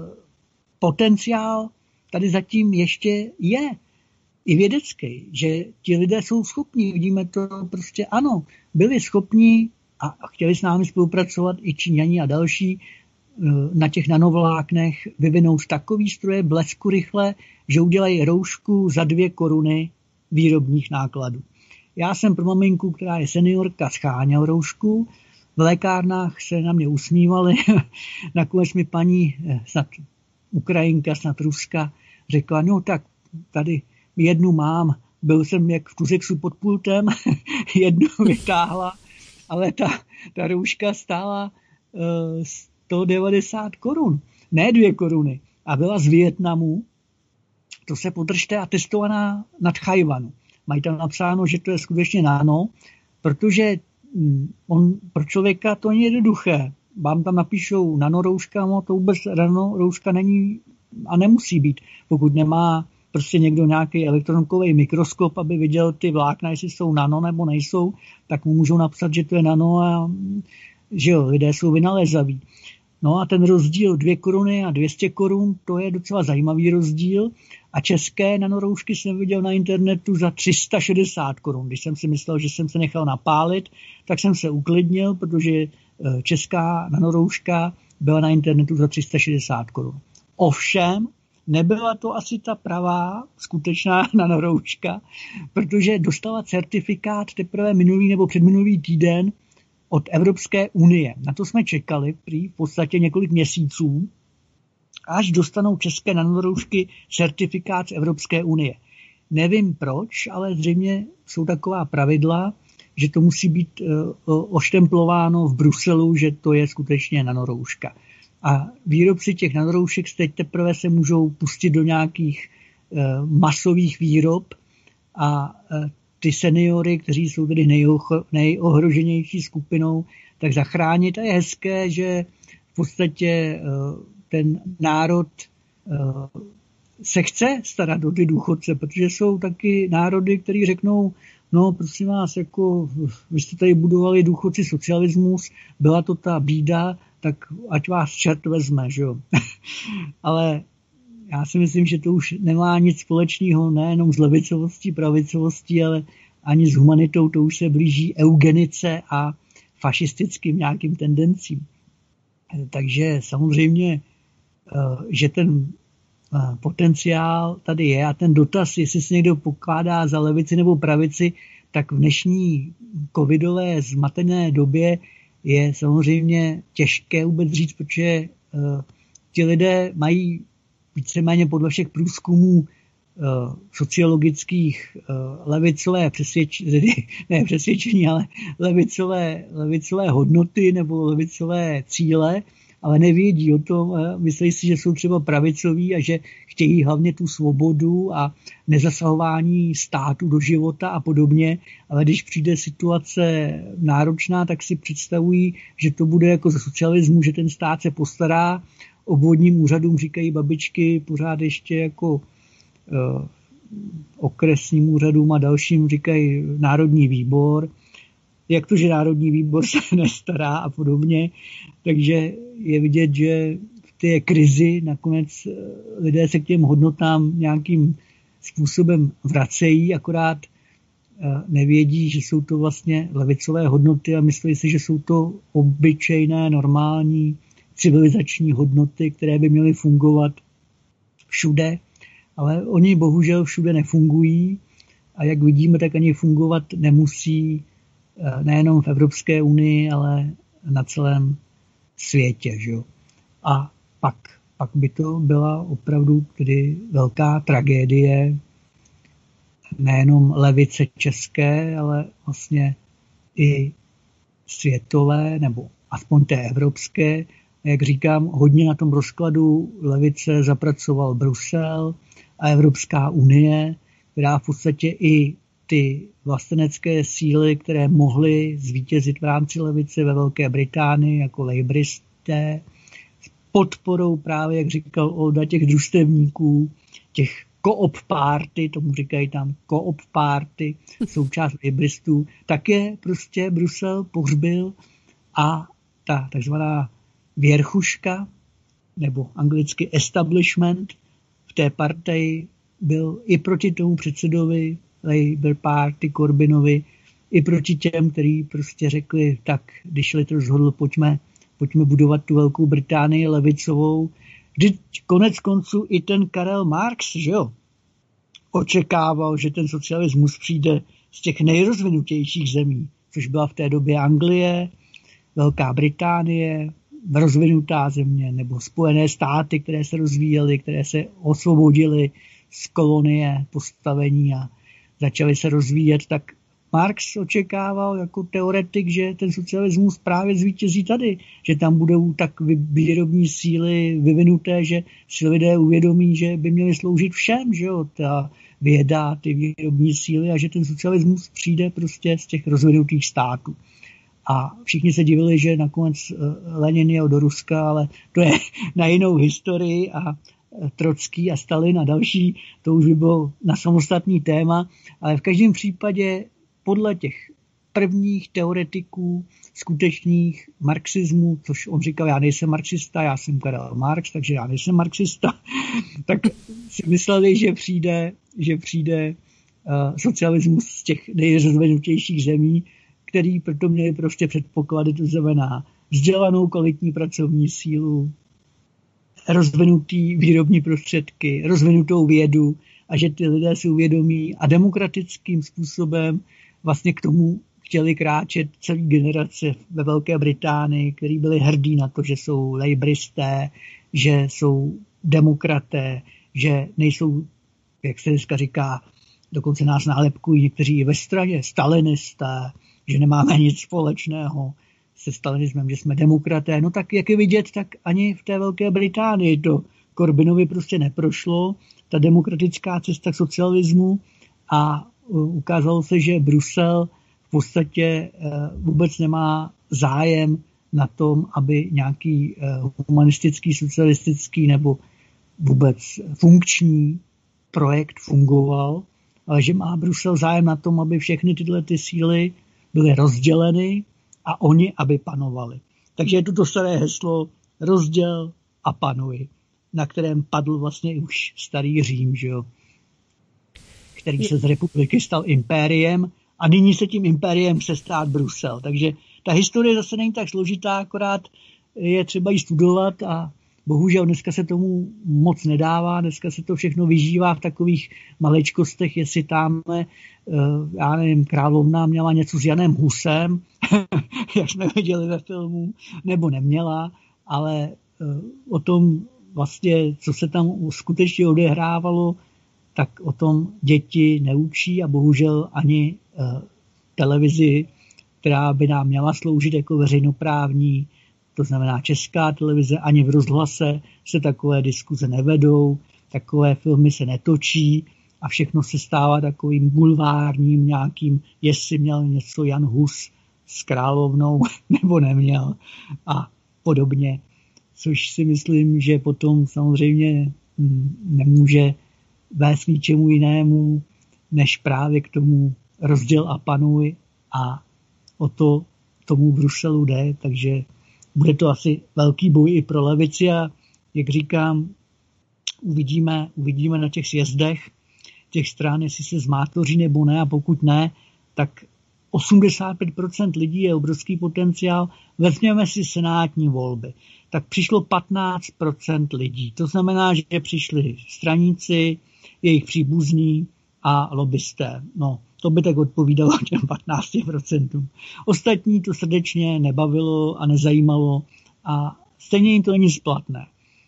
potenciál tady zatím ještě je i vědecký, že ti lidé jsou schopní, vidíme to prostě ano, byli schopní a chtěli s námi spolupracovat i Číňani a další na těch nanovláknech vyvinout takový stroje blesku rychle, že udělají roušku za 2 koruny výrobních nákladů. Já jsem pro maminku, která je seniorka, scháněl roušku, v lékárnách se na mě usmívali, nakonec mi paní, snad Ukrajinka, snad Ruska, řekla, no tak tady jednu mám, byl jsem jak v Tuzexu pod pultem, jednu vytáhla, ale ta rouška stála 190 korun, ne 2 koruny. A byla z Vietnamu, to se podržte, a testovaná na Tchajvanu. Mají tam napsáno, že to je skutečně nano, protože pro člověka to není jednoduché. Vám tam napíšou nanorouška, no to vůbec nanorouška není a nemusí být, pokud nemá prostě někdo nějaký elektronkový mikroskop, aby viděl ty vlákna, jestli jsou nano nebo nejsou, tak mu můžou napsat, že to je nano a že jo, lidé jsou vynalézaví. No a ten rozdíl 2 koruny a 200 korun, to je docela zajímavý rozdíl. A české nanoroušky jsem viděl na internetu za 360 korun. Když jsem si myslel, že jsem se nechal napálit, tak jsem se uklidnil, protože česká nanorouška byla na internetu za 360 korun. Ovšem, nebyla to asi ta pravá, skutečná nanorouška, protože dostala certifikát teprve minulý nebo předminulý týden od Evropské unie. Na to jsme čekali prý v podstatě několik měsíců, až dostanou české nanoroušky certifikát z Evropské unie. Nevím proč, ale zřejmě jsou taková pravidla, že to musí být oštemplováno v Bruselu, že to je skutečně nanorouška. A výrobci těch nanoroušek teď teprve se můžou pustit do nějakých masových výrob a ty seniory, kteří jsou tedy nejohroženější skupinou, tak zachránit. A je hezké, že v podstatě ten národ se chce starat o ty důchodce, protože jsou taky národy, který řeknou, no prosím vás, jako vy jste tady budovali důchodci socialismus, byla to ta bída, tak ať vás čert vezme, že jo. Ale já si myslím, že to už nemá nic společného nejenom s levicovostí, pravicovostí, ale ani s humanitou, to už se blíží eugenice a fašistickým nějakým tendencím. Takže samozřejmě, že ten potenciál tady je a ten dotaz, jestli se někdo pokládá za levici nebo pravici, tak v dnešní covidové zmatené době je samozřejmě těžké vůbec říct, protože ti lidé mají víceméně podle všech průzkumů sociologických levicové přesvědčení, ale levicové hodnoty nebo levicové cíle, ale nevědí o tom, myslí si, že jsou třeba pravicoví a že chtějí hlavně tu svobodu a nezasahování státu do života a podobně, ale když přijde situace náročná, tak si představují, že to bude jako za socialismu, že ten stát se postará. Obvodním úřadům říkají babičky, pořád ještě jako okresním úřadům a dalším říkají národní výbor. Jak to, že národní výbor se nestará a podobně. Takže je vidět, že v té krizi nakonec lidé se k těm hodnotám nějakým způsobem vracejí, akorát nevědí, že jsou to vlastně levicové hodnoty a myslí si, že jsou to obyčejné, normální, civilizační hodnoty, které by měly fungovat všude, ale oni bohužel všude nefungují a jak vidíme, tak ani fungovat nemusí nejenom v Evropské unii, ale na celém světě. Že? A pak by to byla opravdu tedy velká tragédie nejenom levice české, ale vlastně i světové, nebo aspoň té evropské. Jak říkám, hodně na tom rozkladu levice zapracoval Brusel a Evropská unie, která v podstatě i ty vlastenecké síly, které mohly zvítězit v rámci levice ve Velké Británii jako lejbristé, s podporou právě, jak říkal Olda, těch družstevníků, těch co-op party, tomu říkají tam co-op party, součást lejbristů, tak je prostě Brusel pohřbil a ta takzvaná věrchuška, nebo anglicky establishment, v té partii byl i proti tomu předsedovi Labour Party, Corbynovi, i proti těm, kteří prostě řekli, tak když lid rozhodl, pojďme budovat tu Velkou Británii levicovou. Vždyť konec konců i ten Karel Marx, že jo, očekával, že ten socialismus přijde z těch nejrozvinutějších zemí, což byla v té době Anglie, Velká Británie, rozvinutá země, nebo Spojené státy, které se rozvíjely, které se osvobodily z kolonie postavení a začaly se rozvíjet, tak Marx očekával jako teoretik, že ten socialismus právě zvítězí tady, že tam budou tak výrobní síly vyvinuté, že si lidé uvědomí, že by měly sloužit všem, že jo, ta věda, ty výrobní síly a že ten socialismus přijde prostě z těch rozvinutých států. A všichni se divili, že nakonec Lenin jel do Ruska, ale to je na jinou historii a Trocký a Stalin a další, to už by bylo na samostatný téma, ale v každém případě podle těch prvních teoretiků skutečných marxismu, což on říkal, já nejsem marxista, já jsem Karel Marx, takže já nejsem marxista, tak si mysleli, že přijde socialismus z těch nejrozvinutějších zemí, který proto měli prostě předpoklady, to znamená vzdělanou kvalitní pracovní sílu, rozvinutý výrobní prostředky, rozvinutou vědu a že ty lidé si uvědomí a demokratickým způsobem vlastně k tomu chtěli kráčet celý generace ve Velké Británii, kteří byli hrdí na to, že jsou laboristé, že jsou demokraté, že nejsou, jak se dneska říká, dokonce nás nálepkují někteří ve straně stalinisté, že nemáme nic společného se stalinismem, že jsme demokraté. No tak jak je vidět, tak ani v té Velké Británii to Corbynovi prostě neprošlo, ta demokratická cesta k socialismu a ukázalo se, že Brusel v podstatě vůbec nemá zájem na tom, aby nějaký humanistický, socialistický nebo vůbec funkční projekt fungoval, ale že má Brusel zájem na tom, aby všechny tyhle ty síly byly rozděleny a oni, aby panovali. Takže je to staré heslo rozděl a panuj, na kterém padl vlastně už starý Řím, že jo? Který se z republiky stal impériem a nyní se tím impériem chce stát Brusel. Takže ta historie zase není tak složitá, akorát je třeba ji studovat a bohužel dneska se tomu moc nedává, dneska se to všechno vyžívá v takových maličkostech, jestli tamhle, já nevím, královna měla něco s Janem Husem, jak jsme viděli ve filmu, nebo neměla, ale o tom vlastně, co se tam skutečně odehrávalo, tak o tom děti neučí a bohužel ani televizi, která by nám měla sloužit jako veřejnoprávní, to znamená Česká televize, ani v rozhlase se takové diskuze nevedou, takové filmy se netočí a všechno se stává takovým bulvárním nějakým, jestli měl něco Jan Hus s královnou nebo neměl a podobně. Což si myslím, že potom samozřejmě nemůže vést ničemu jinému, než právě k tomu rozděl a panuj a o to tomu Bruselu jde, takže bude to asi velký boj i pro levici a jak říkám, uvidíme na těch sjezdech těch stran, jestli se zmátoří nebo ne a pokud ne, tak 85% lidí je obrovský potenciál. Vezměme si senátní volby. Tak přišlo 15% lidí. To znamená, že přišli straníci, jejich příbuzní a lobbysté. No, to by tak odpovídalo těm 15%. Ostatní to srdečně nebavilo a nezajímalo a stejně jim to není splatné.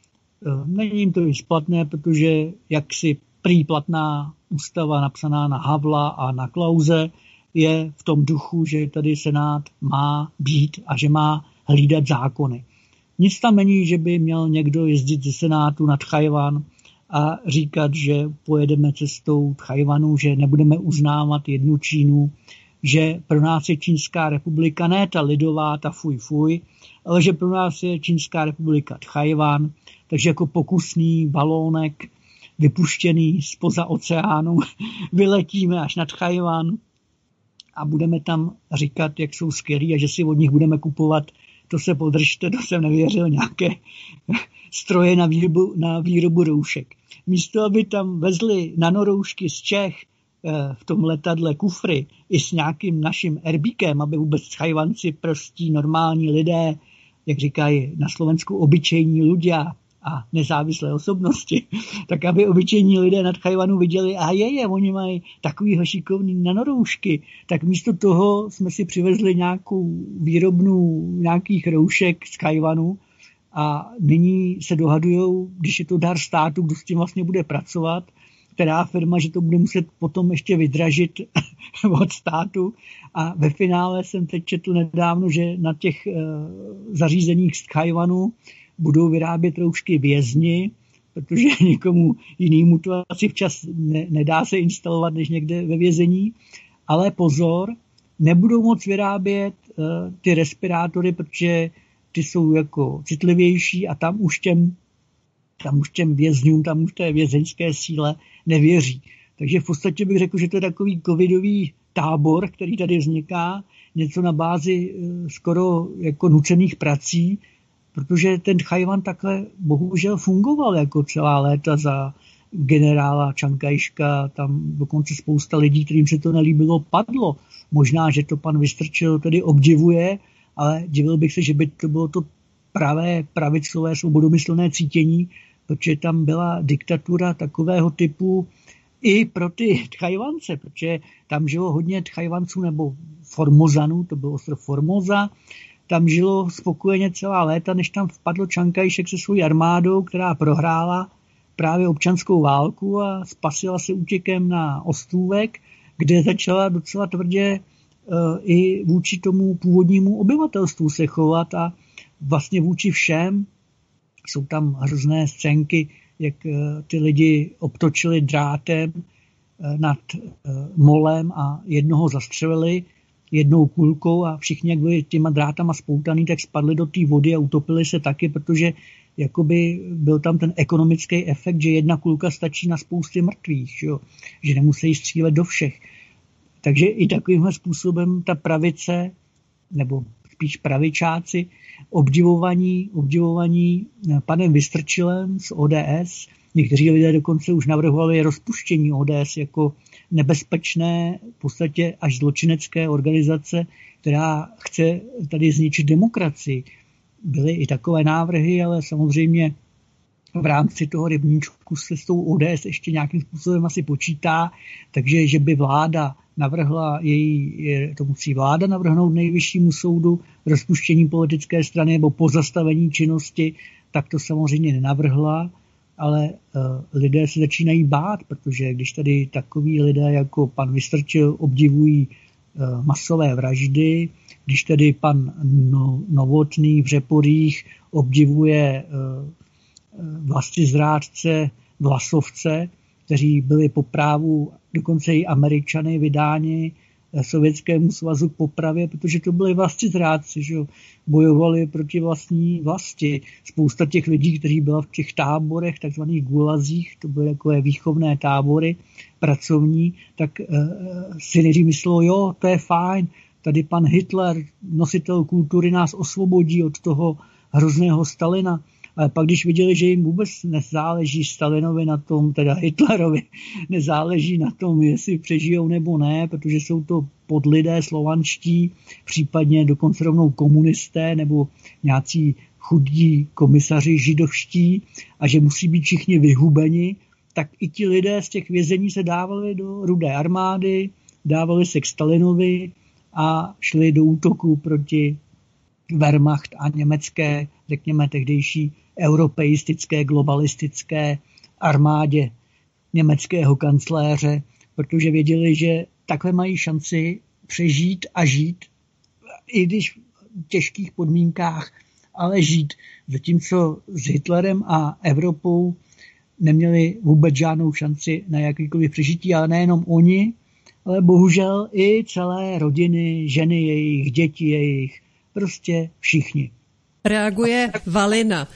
Není jim to nic splatné, protože jak si prý platná ústava napsaná na Havla a na Klause je v tom duchu, že tady Senát má být a že má hlídat zákony. Nic tam není, že by měl někdo jezdit ze Senátu na Tchajwan a říkat, že pojedeme cestou Tchajwanu, že nebudeme uznávat jednu Čínu, že pro nás je Čínská republika ne ta lidová, ta fuj, ale že pro nás je Čínská republika Tchajwan, takže jako pokusný balónek vypuštěný spoza oceánu vyletíme až na Tchajwan a budeme tam říkat, jak jsou skvělí a že si od nich budeme kupovat, to se podržte, to jsem nevěřil, nějaké stroje na výrobu roušek. Místo, aby tam vezli nanoroušky z Čech v tom letadle kufry i s nějakým naším erbíkem, aby vůbec Tchajwanci prostí normální lidé, jak říkají na Slovensku obyčejní ľudia a nezávislé osobnosti, tak aby obyčejní lidé na Tchajwanu viděli, a oni mají takovýhle šikovný nanoroušky, tak místo toho jsme si přivezli nějakou výrobnu nějakých roušek z Tchajwanu a nyní se dohadujou, když je to dar státu, kdo s tím vlastně bude pracovat, která firma, že to bude muset potom ještě vydražit od státu. A ve finále jsem teď četl nedávno, že na těch zařízeních z Tchajwanu budou vyrábět roušky vězni, protože nikomu jinému to asi včas nedá se instalovat než někde ve vězení. Ale pozor, nebudou moc vyrábět ty respirátory, protože ty jsou jako citlivější a tam už těm tam už těm vězňům, tam už té vězeňské síle nevěří. Takže v podstatě bych řekl, že to je takový covidový tábor, který tady vzniká, něco na bázi skoro jako nucených prací, protože ten Tchaj-wan takhle bohužel fungoval jako celá léta za generála Čankajška, tam dokonce spousta lidí, kterým se to nelíbilo, padlo. Možná, že to pan Vystrčil tedy obdivuje, ale divil bych se, že by to bylo to pravé pravicové svobodomyslné cítění, protože tam byla diktatura takového typu i pro ty Tchajvance, protože tam žilo hodně Tchajvanců nebo Formozanů, to byl ostrov Formosa, tam žilo spokojeně celá léta, než tam vpadl Čankajšek se svou armádou, která prohrála právě občanskou válku a spasila se útěkem na ostrůvek, kde začala docela tvrdě i vůči tomu původnímu obyvatelstvu se chovat a vlastně vůči všem. Jsou tam hrozné scénky, jak ty lidi obtočili drátem nad molem a jednoho zastřelili jednou kulkou a všichni, jak byli těma drátama spoutaný, tak spadli do té vody a utopili se taky, protože jakoby byl tam ten ekonomický efekt, že jedna kulka stačí na spousty mrtvých, že nemusí střílet do všech. Takže i takovýmhle způsobem ta pravice, nebo spíš pravičáci, obdivovaní panem Vystrčilem z ODS, někteří lidé dokonce už navrhovali rozpuštění ODS jako nebezpečné, v podstatě až zločinecké organizace, která chce tady zničit demokracii. Byly i takové návrhy, ale samozřejmě v rámci toho rybníčku se s tou ODS ještě nějakým způsobem asi počítá, takže že by vláda navrhla to musí vláda navrhnout Nejvyššímu soudu rozpuštění politické strany nebo pozastavení činnosti, tak to samozřejmě nenavrhla, ale lidé se začínají bát, protože když tady takoví lidé jako pan Vystrčil obdivují masové vraždy, když tady pan Novotný v Řeporích obdivuje vlastizrádce Vlasovce, kteří byli po právu dokonce i Američany vydáni Sovětskému svazu k popravě, protože to byli vlastizrádci, že bojovali proti vlastní vlasti. Spousta těch lidí, kteří byla v těch táborech, takzvaných gulazích, to byly takové výchovné tábory pracovní, tak si nejdřív myslelo, jo, to je fajn, tady pan Hitler, nositel kultury, nás osvobodí od toho hrozného Stalina. Ale pak, když viděli, že jim vůbec nezáleží Stalinovi na tom, teda Hitlerovi, nezáleží na tom, jestli přežijou nebo ne, protože jsou to podlidé slovanští, případně dokonce rovnou komunisté nebo nějací chudí komisaři židovští a že musí být všichni vyhubeni, tak i ti lidé z těch vězení se dávali do Rudé armády, dávali se k Stalinovi a šli do útoku proti Wehrmacht a německé, řekněme, tehdejší europeistické, globalistické armádě německého kancléře, protože věděli, že takhle mají šanci přežít a žít, i když v těžkých podmínkách, ale žít. Zatímco s Hitlerem a Evropou neměli vůbec žádnou šanci na jakýkoliv přežití, ale nejenom oni, ale bohužel i celé rodiny, ženy jejich, děti jejich, prostě všichni. Reaguje Valina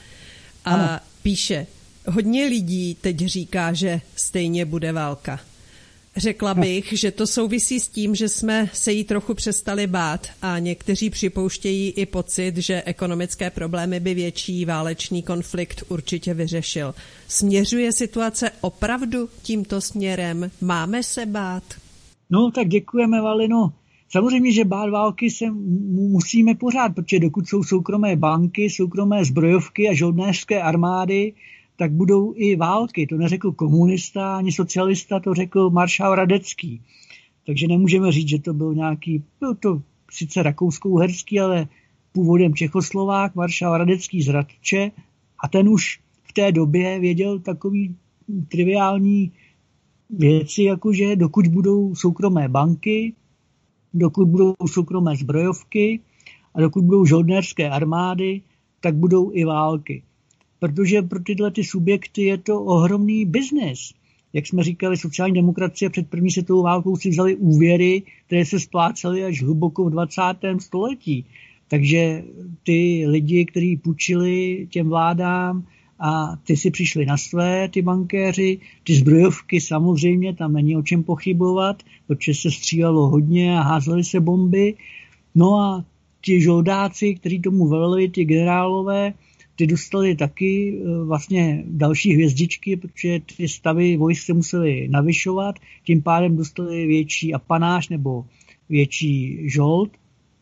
a píše, hodně lidí teď říká, že stejně bude válka. Řekla bych, že to souvisí s tím, že jsme se jí trochu přestali bát a někteří připouštějí i pocit, že ekonomické problémy by větší válečný konflikt určitě vyřešil. Směřuje situace opravdu tímto směrem? Máme se bát? No tak děkujeme, Valino. Samozřejmě, že bát války se musíme pořád, protože dokud jsou soukromé banky, soukromé zbrojovky a žoldnéřské armády, tak budou i války. To neřekl komunista ani socialista, to řekl maršál Radecký. Takže nemůžeme říct, že to byl to sice rakousko-uherský, ale původem Čechoslovák, maršál Radecký z Hradče, a ten už v té době věděl takový triviální věci, jakože dokud budou soukromé banky, dokud budou soukromé zbrojovky a dokud budou žoldnéřské armády, tak budou i války. Protože pro tyhle ty subjekty je to ohromný biznes. Jak jsme říkali, sociální demokracie před první světovou válkou si vzali úvěry, které se splácely až hluboko v 20. století. Takže ty lidi, kteří půjčili těm vládám a ty si přišli na své, ty bankéři, ty zbrojovky samozřejmě, tam není o čem pochybovat, protože se střílelo hodně a házely se bomby. No a ti žoldáci, kteří tomu veleli, ty generálové, ty dostali taky vlastně další hvězdičky, protože ty stavy vojsk se musely navyšovat, tím pádem dostali větší apanáž nebo větší žold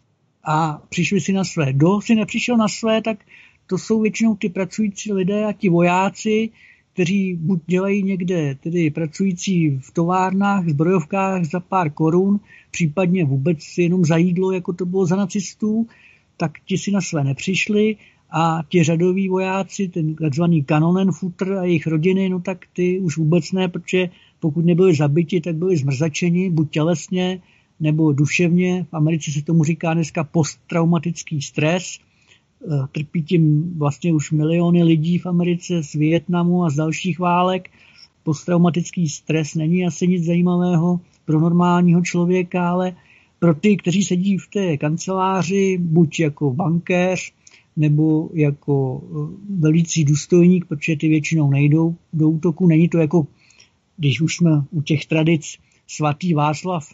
a přišli si na své. Kdo si nepřišel na své, tak to jsou většinou ty pracující lidé a ti vojáci, kteří buď dělají někde, tedy pracující v továrnách, zbrojovkách za pár korun, případně vůbec jenom za jídlo, jako to bylo za nacistů, tak ti si na své nepřišli a ti řadoví vojáci, ten takzvaný Kanonenfutter a jejich rodiny, no tak ty už vůbec ne, protože pokud nebyli zabiti, tak byli zmrzačeni, buď tělesně nebo duševně. V Americe se tomu říká dneska posttraumatický stres. Trpí tím vlastně už miliony lidí v Americe z Vietnamu a z dalších válek. Posttraumatický stres není asi nic zajímavého pro normálního člověka, ale pro ty, kteří sedí v té kanceláři, buď jako bankéř, nebo jako velící důstojník, protože ty většinou nejdou do útoku. Není to jako, když už jsme u těch tradic svatý Václav,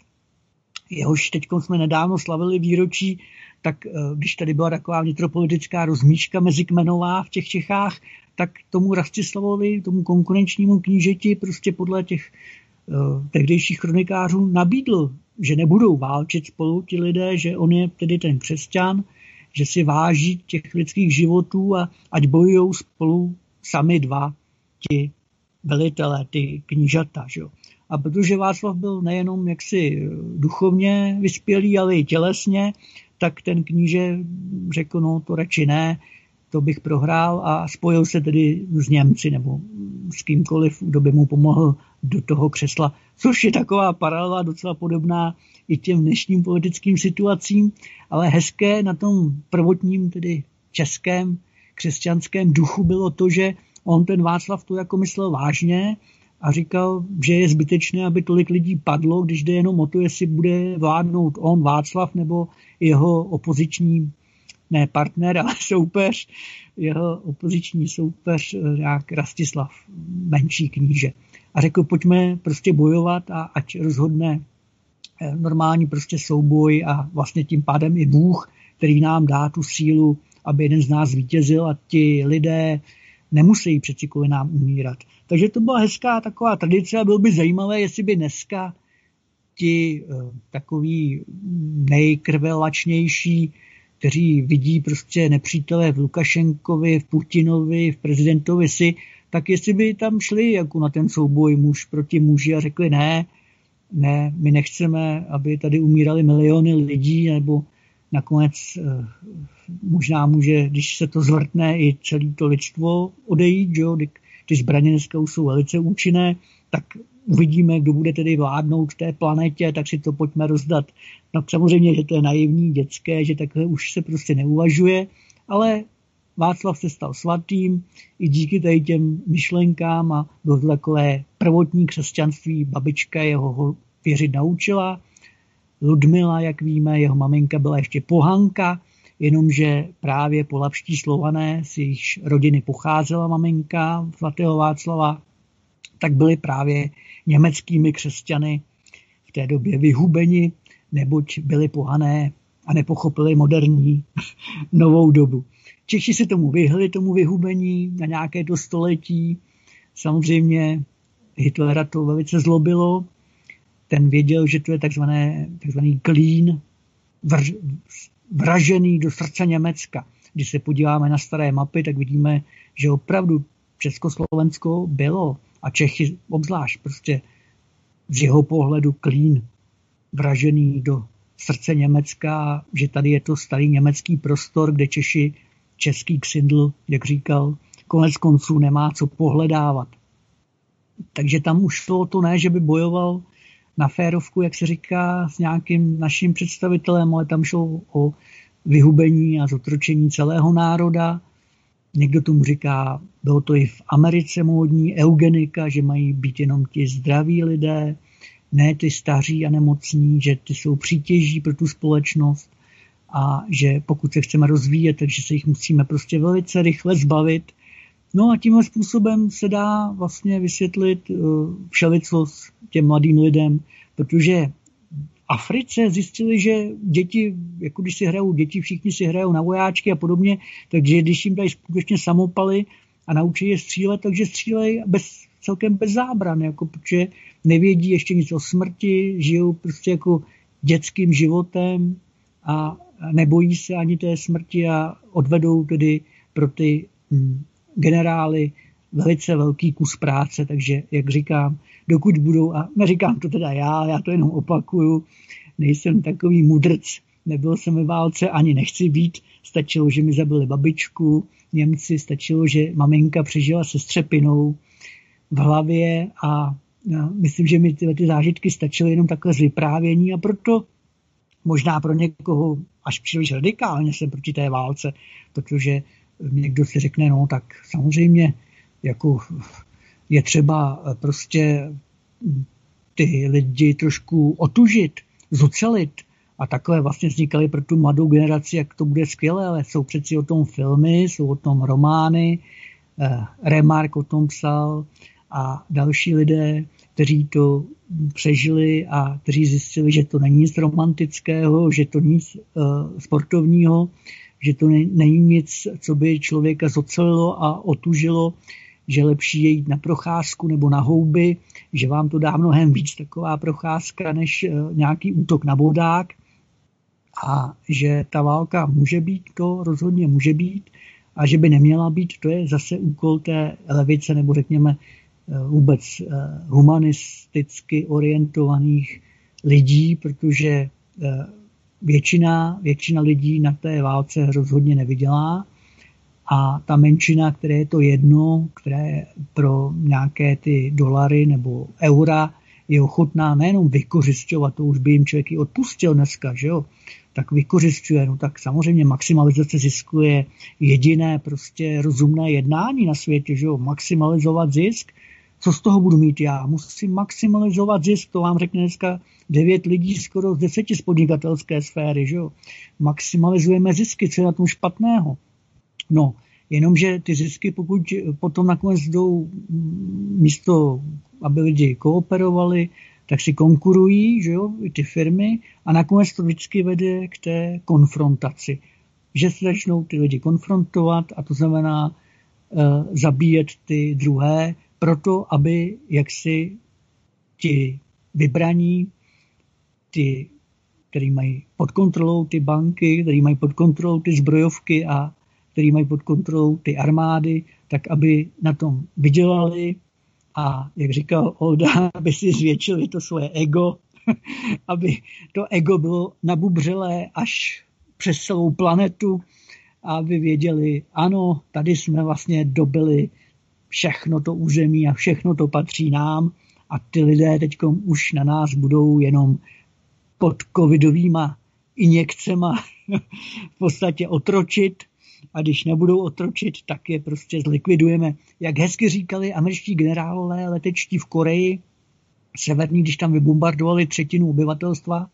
jehož teď jsme nedávno slavili výročí, tak když tady byla taková vnitropolitická rozmíška mezikmenová v těch Čechách, tak tomu Rastislavovi, tomu konkurenčnímu knížeti, prostě podle těch tehdejších chronikářů nabídl, že nebudou válčit spolu ti lidé, že on je tedy ten křesťan, že si váží těch lidských životů a ať bojují spolu sami dva ti velitelé, ty knížata. Že jo. A protože Václav byl nejenom jaksi duchovně vyspělý, ale i tělesně, tak ten kníže řekl, no to radši ne, to bych prohrál a spojil se tedy s Němci nebo s kýmkoliv, kdo by mu pomohl do toho křesla, což je taková paralela docela podobná i těm dnešním politickým situacím, ale hezké na tom prvotním, tedy českém křesťanském duchu bylo to, že on ten Václav to jako myslel vážně a říkal, že je zbytečné, aby tolik lidí padlo, když jde jenom o to, jestli bude vládnout on Václav nebo jeho opoziční, ne partner, ale soupeř, jeho opoziční soupeř nějak Rastislav, menší kníže. A řekl, pojďme prostě bojovat a ať rozhodne normální prostě souboj a vlastně tím pádem i Bůh, který nám dá tu sílu, aby jeden z nás vítězil a ti lidé nemusí přeci kvůli nám umírat. Takže to byla hezká taková tradice a bylo by zajímavé, jestli by dneska ti takový nejkrvelačnější, kteří vidí prostě nepřítele v Lukašenkovi, v Putinovi, v prezidentovi si, tak jestli by tam šli jako na ten souboj muž proti muži a řekli ne, my nechceme, aby tady umírali miliony lidí, nebo nakonec možná může, když se to zvrtne, i celé to lidstvo odejít, jo? Ty zbraně dneska už jsou velice účinné, tak uvidíme, kdo bude tedy vládnout v té planetě, tak si to pojďme rozdat. No samozřejmě, že to je naivní, dětské, že takhle už se prostě neuvažuje, ale Václav se stal svatým i díky tady těm myšlenkám a bylo to takové prvotní křesťanství, babička jeho věřit naučila. Ludmila, jak víme, jeho maminka byla ještě pohanka, jenomže právě polabští Slované, z jejich rodiny pocházela maminka svatého Václava, tak byli právě německými křesťany v té době vyhubeni, neboť byli pohané a nepochopili moderní novou dobu. Češi se tomu vyhli, tomu vyhubení na nějaké to století. Samozřejmě Hitlera to velice zlobilo. Ten věděl, že to je takzvaný klín vražený do srdce Německa. Když se podíváme na staré mapy, tak vidíme, že opravdu Československo bylo a Čechy obzvlášť prostě z jeho pohledu klín vražený do srdce Německa, že tady je to starý německý prostor, kde Češi, český ksindl, jak říkal, konec konců nemá co pohledávat. Takže tam už šlo to ne, že by bojoval na férovku, jak se říká, s nějakým naším představitelem, ale tam šlo o vyhubení a zotročení celého národa. Někdo tomu říká, bylo to i v Americe módní, eugenika, že mají být jenom ti zdraví lidé, ne ty staří a nemocní, že ty jsou přítěží pro tu společnost a že pokud se chceme rozvíjet, takže se jich musíme prostě velice rychle zbavit. No a tímhle způsobem se dá vlastně vysvětlit všelicost těm mladým lidem, protože v Africe zjistili, že děti, jako když si hrajou děti, všichni si hrajou na vojáčky a podobně, takže když jim dají skutečně samopaly a naučí je střílet, takže střílejí celkem bez zábran, jako, protože nevědí ještě nic o smrti, žijou prostě jako dětským životem a nebojí se ani té smrti a odvedou tedy pro ty generály velice velký kus práce, takže, jak říkám, dokud budou, a neříkám to teda já to jenom opakuju, nejsem takový mudrc, nebyl jsem ve válce, ani nechci být, stačilo, že mi zabili babičku, Němci, stačilo, že maminka přežila se střepinou v hlavě a myslím, že mi ty zážitky stačily jenom takhle z vyprávění a proto možná pro někoho až příliš radikálně jsem proti té válce, protože někdo si řekne, no tak samozřejmě jako je třeba prostě ty lidi trošku otužit, zocelit a takhle vlastně vznikaly pro tu mladou generaci, jak to bude skvělé, ale jsou přeci o tom filmy, jsou o tom romány, Remarque o tom psal a další lidé, kteří to přežili a kteří zjistili, že to není nic romantického, že to není nic sportovního, že to není nic, co by člověka zocelilo a otužilo, že lepší je jít na procházku nebo na houby, že vám to dá mnohem víc taková procházka, než nějaký útok na bodák a že ta válka může být, to rozhodně může být a že by neměla být, to je zase úkol té levice nebo řekněme vůbec humanisticky orientovaných lidí, protože většina lidí na té válce rozhodně nevydělá a ta menšina, které je to jedno, které pro nějaké ty dolary nebo eura je ochotná nejenom vykořisťovat, to už by jim člověk i odpustil dneska, že jo, tak vykořisťuje, no tak samozřejmě maximalizace zisku je jediné prostě rozumné jednání na světě, že jo, maximalizovat zisk. Co z toho budu mít já? Musím maximalizovat zisk, to vám řekne dneska 9 lidí skoro z 10 z podnikatelské sféry, že jo. Maximalizujeme zisky, co je na tom špatného? No, jenomže ty zisky, pokud potom nakonec jdou místo, aby lidi kooperovali, tak si konkurují, že jo, i ty firmy a nakonec to vždycky vede k té konfrontaci. Že se začnou ty lidi konfrontovat a to znamená zabíjet ty druhé, proto, aby jaksi ti vybraní, ty, který mají pod kontrolou ty banky, který mají pod kontrolou ty zbrojovky a který mají pod kontrolou ty armády, tak aby na tom vydělali a, jak říkal Olda, aby si zvětšili to svoje ego, aby to ego bylo nabubřelé až přes celou planetu a aby věděli, ano, tady jsme vlastně dobili všechno to území a všechno to patří nám a ty lidé teď už na nás budou jenom pod covidovýma injekcema v podstatě otročit a když nebudou otročit, tak je prostě zlikvidujeme. Jak hezky říkali američtí generálové letečtí v Koreji severní, když tam vybombardovali 1/3 obyvatelstva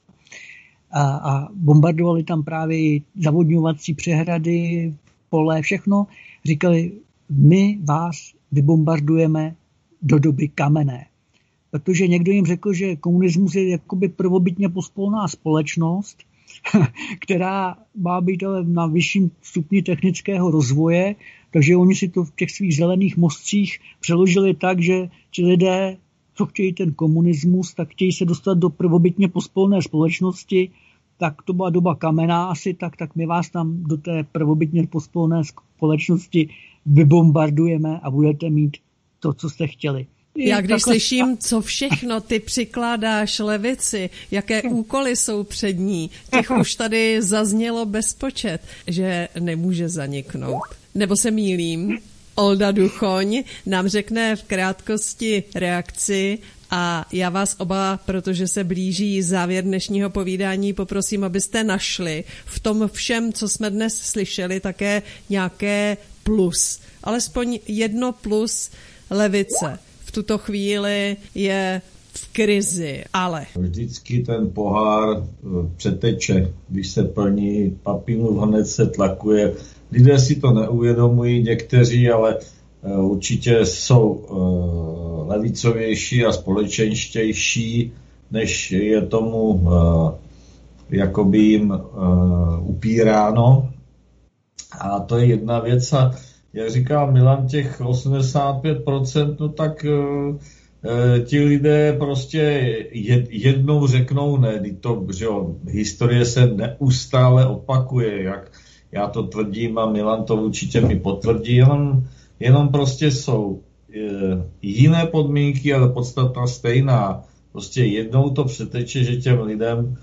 a bombardovali tam právě zavodňovací přehrady, pole, všechno, říkali, my vás vybombardujeme do doby kamenné. Protože někdo jim řekl, že komunismus je jakoby prvobytně pospolná společnost, která má být ale na vyšším stupni technického rozvoje, takže oni si to v těch svých zelených mozcích přeložili tak, že ti lidé, co chtějí ten komunismus, tak chtějí se dostat do prvobytně pospolné společnosti, tak to byla doba kamenná asi, tak my vás tam do té prvobytně pospolné společnosti vybombardujeme a budete mít to, co jste chtěli. Já když slyším, co všechno ty přikládáš levici, jaké úkoly jsou před ní, těch už tady zaznělo bezpočet, že nemůže zaniknout. Nebo se mýlím? Olda Duchoň nám řekne v krátkosti reakci a já vás oba, protože se blíží závěr dnešního povídání, poprosím, abyste našli v tom všem, co jsme dnes slyšeli, také nějaké plus. Alespoň jedno plus levice. V tuto chvíli je v krizi, ale... Vždycky ten pohár přeteče, když se plní, papínu hned se tlakuje. Lidé si to neuvědomují někteří, ale určitě jsou levicovější a společenštější, než je tomu jakoby jim upíráno. A to je jedna věc. A jak říká Milan, těch 85%, no tak ti lidé prostě jednou řeknou ne. To, že jo, historie se neustále opakuje, jak já to tvrdím a Milan to určitě mi potvrdí, jenom prostě jsou jiné podmínky, ale podstatná stejná. Prostě jednou to přeteče, že těm lidem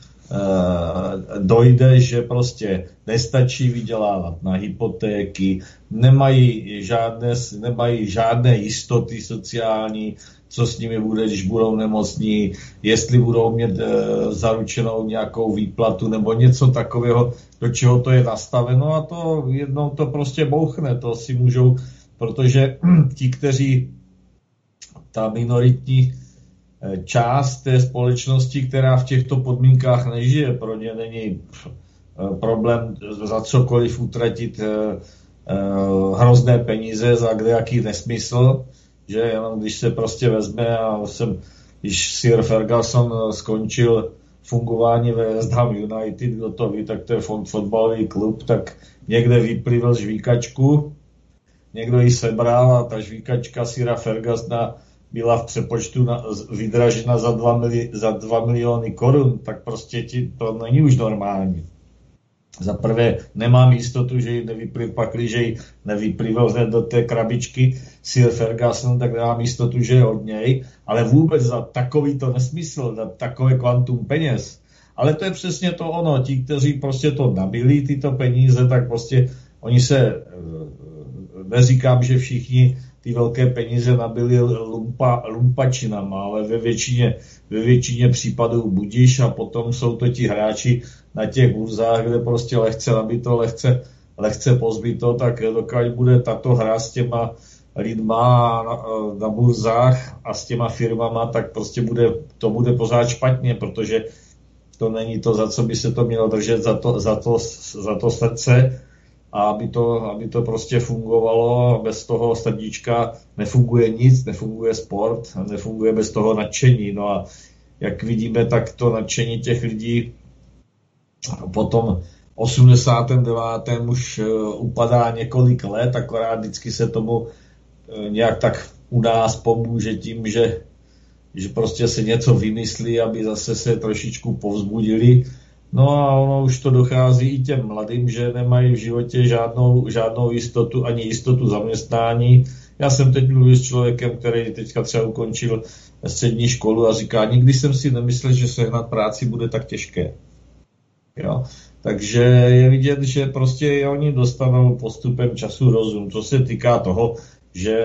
dojde, že prostě nestačí vydělávat na hypotéky, nemají žádné jistoty sociální, co s nimi bude, když budou nemocní, jestli budou mít zaručenou nějakou výplatu nebo něco takového, do čeho to je nastaveno, a to jednou to prostě bouchne, to si můžou, protože ti, kteří ta minoritní část té společnosti, která v těchto podmínkách nežije, pro ně není problém za cokoliv utratit hrozné peníze za kdejaký nesmysl, že jenom když se prostě vezme když Sir Ferguson skončil fungování ve West Ham United, kdo to ví, tak to je fotbalový klub, tak někde vyplivil žvíkačku, někdo ji sebral a ta žvíkačka Sira Fergusona byla v přepočtu vydražena za 2 miliony korun, tak prostě to není už normální. Za prvé nemám jistotu, že ji nevyplivil hned do té krabičky Sir Ferguson, tak nemám jistotu, že je od něj, ale vůbec za takovýto nesmysl, za takové kvantum peněz. Ale to je přesně to ono, ti, kteří prostě to nabili, tyto peníze, tak prostě oni se, neříkám, že všichni ty velké peníze nabili lumpačinama, ale ve většině případů budíš, a potom jsou to ti hráči na těch burzách, kde prostě lehce nabito, lehce pozbyto, tak dokud bude tato hra s těma lidma na burzách a s těma firmama, tak prostě to bude pořád špatně, protože to není to, za co by se to mělo držet, za to srdce, a aby to prostě fungovalo. Bez toho srdíčka nefunguje nic, nefunguje sport, nefunguje bez toho nadšení. No a jak vidíme, tak to nadšení těch lidí po tom 89. už upadá několik let, akorát vždycky se tomu nějak tak u nás pomůže tím, že prostě se něco vymyslí, aby zase se trošičku povzbudili. No a ono už to dochází i těm mladým, že nemají v životě žádnou jistotu, ani jistotu zaměstnání. Já jsem teď mluvil s člověkem, který teďka třeba ukončil střední školu a říká, nikdy jsem si nemyslel, že sehnat práci bude tak těžké. Jo? Takže je vidět, že prostě oni dostanou postupem času rozum. Co se týká toho, že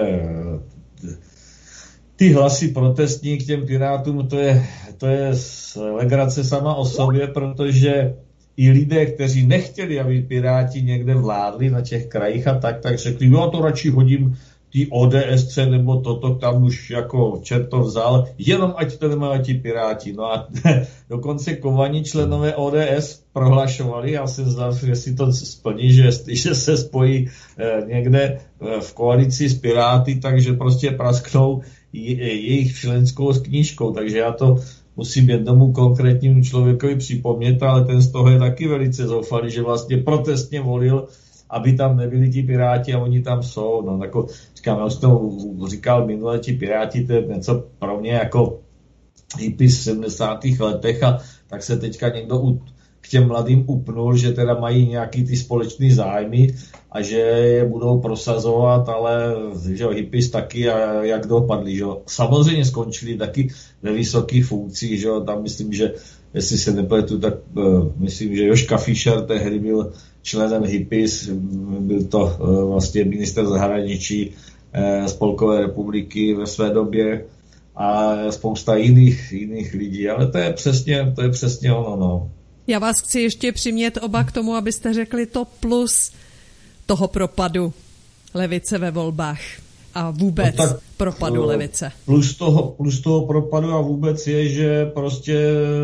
ty hlasy protestní k těm pirátům, to je legrace sama o sobě, protože i lidé, kteří nechtěli, aby piráti někde vládli na těch krajích a tak řekli, jo, to radši hodím ty ODSC nebo toto tam už jako čert to vzal, jenom ať to nemají ti piráti. No a dokonce kovaní členové ODS prohlašovali, já jsem znal, jestli to splní, že se spojí někde v koalici s piráty, takže prostě prasknou jejich členskou knížkou, takže já to musím jednomu konkrétnímu člověkovi připomnět, ale ten z toho je taky velice zoufalý, že vlastně protestně volil, aby tam nebyli ti piráti, a oni tam jsou. No, jako, říkám, já už to říkal minule, ti piráti, to je něco pro mě jako hippie v 70. letech, a tak se teďka někdo k těm mladým upnul, že teda mají nějaký ty společný zájmy a že je budou prosazovat, ale že hippies taky, a jak dopadli, že samozřejmě skončili taky ve vysokých funkcích, že tam myslím, že jestli se nepletu, tak myslím, že Joška Fischer tehdy byl členem hippies, byl to vlastně minister zahraničí Spolkové republiky ve své době a spousta jiných lidí, ale to je přesně ono, no. Já vás chci ještě přimět oba k tomu, abyste řekli to plus toho propadu levice ve volbách a vůbec no propadu levice. Plus toho propadu a vůbec je, že prostě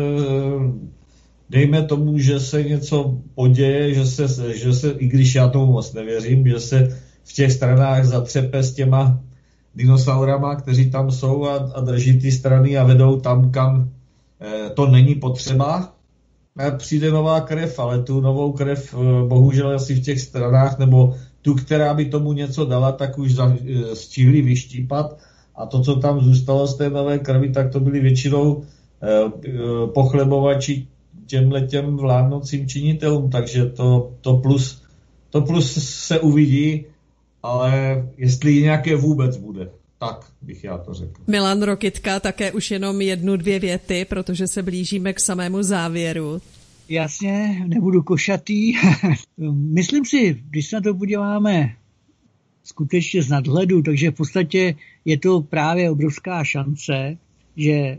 dejme tomu, že se něco poděje, že se, i když já tomu moc nevěřím, že se v těch stranách zatřepe s těma dinosaurama, kteří tam jsou a drží ty strany a vedou tam, kam to není potřeba. Přijde nová krev, ale tu novou krev bohužel asi v těch stranách, nebo tu, která by tomu něco dala, tak už stihli vyštípat. A to, co tam zůstalo z té nové krvi, tak to byli většinou pochlebovači těm vládnoucím činitelům. Takže to plus se uvidí, ale jestli nějaké vůbec bude, tak bych já to řekl. Milan Rokytka, také už jenom 1-2 věty, protože se blížíme k samému závěru. Jasně, nebudu košatý. Myslím si, když se na to podíváme skutečně z nadhledu, takže v podstatě je to právě obrovská šance, že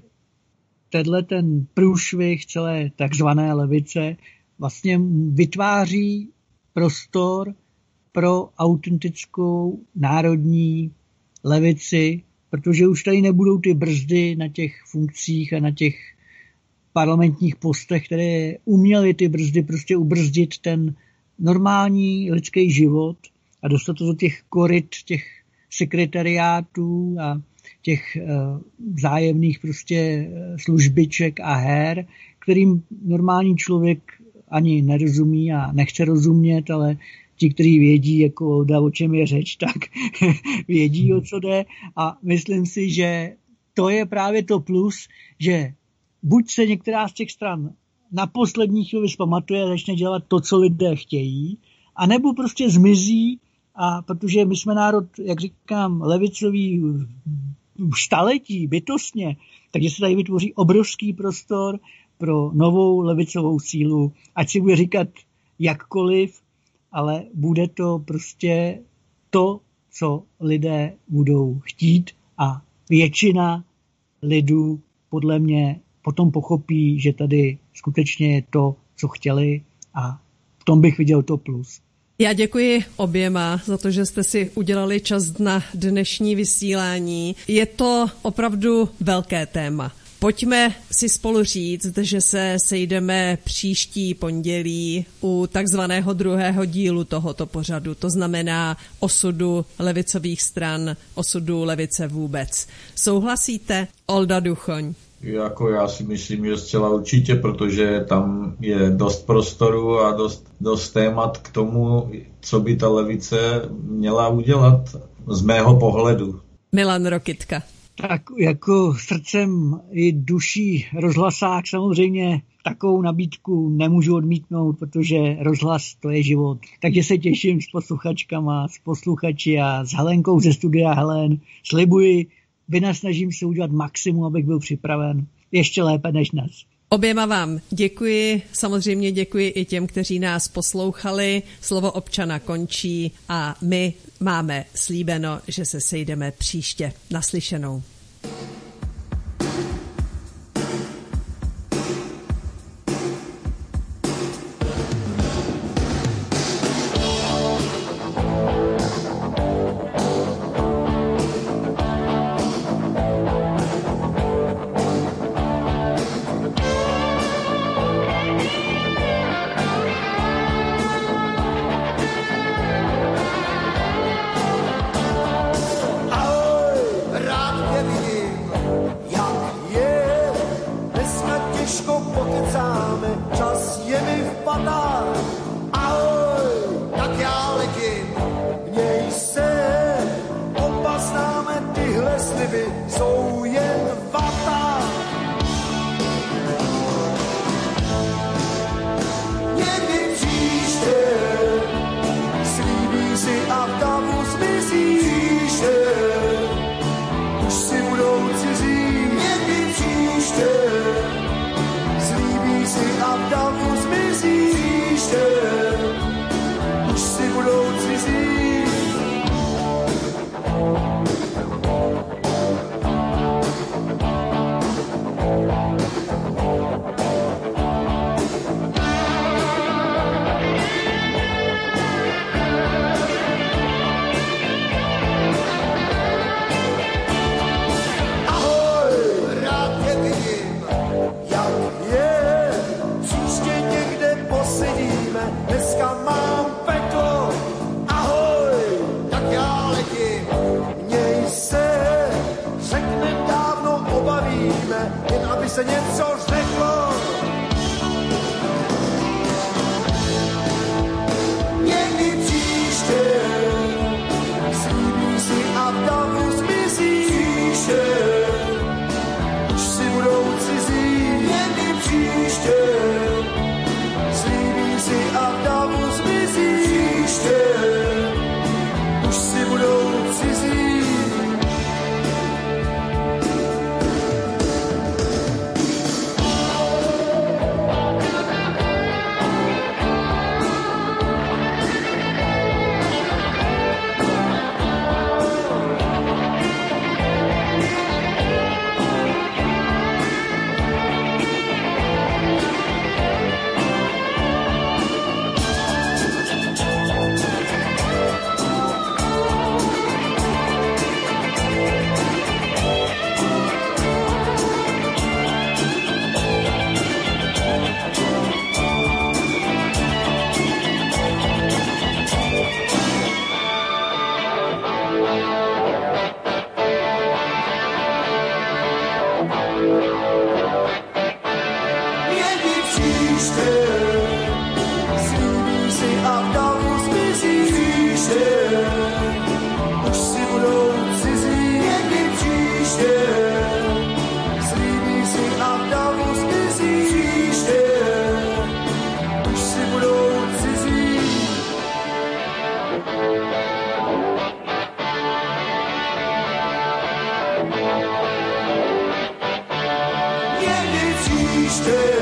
ten průšvih celé takzvané levice vlastně vytváří prostor pro autentickou národní levici, protože už tady nebudou ty brzdy na těch funkcích a na těch parlamentních postech, které uměly ty brzdy prostě ubrzdit ten normální lidský život a dostat to do těch koryt, těch sekretariátů a těch vzájemných prostě službiček a her, kterým normální člověk ani nerozumí a nechce rozumět, ale ti, kteří vědí, jako o čem je řeč, tak vědí, o co jde. A myslím si, že to je právě to plus, že buď se některá z těch stran na poslední chvíli zpamatuje a začne dělat to, co lidé chtějí, anebo prostě zmizí, a protože my jsme národ, jak říkám, levicový staletí, bytostně, takže se tady vytvoří obrovský prostor pro novou levicovou sílu, ať si bude říkat jakkoliv, ale bude to prostě to, co lidé budou chtít a většina lidů podle mě potom pochopí, že tady skutečně je to, co chtěli a v tom bych viděl to plus. Já děkuji oběma za to, že jste si udělali čas na dnešní vysílání. Je to opravdu velké téma. Pojďme si spolu říct, že se sejdeme příští pondělí u takzvaného druhého dílu tohoto pořadu. To znamená osudu levicových stran, osudu levice vůbec. Souhlasíte? Olda Duchoň. Jako já si myslím, že zcela určitě, protože tam je dost prostoru a dost témat k tomu, co by ta levice měla udělat z mého pohledu. Milan Rokytka. Tak jako srdcem i duší rozhlasák samozřejmě takovou nabídku nemůžu odmítnout, protože rozhlas to je život. Takže se těším s posluchačkama, s posluchači a s Helenkou ze studia Helen. Slibuji, vynasnažím se udělat maximum, abych byl připraven ještě lépe než dnes. Oběma vám děkuji, samozřejmě děkuji i těm, kteří nás poslouchali. Slovo občana končí a my máme slíbeno, že se sejdeme příště. Naslyšenou. se něco řeklo. Někdy příště slíbí si a v davu zmizí. Příště už si budou cizí. Někdy příště slíbí si a v davu zmizí. Příště už si budou cizí. Stay.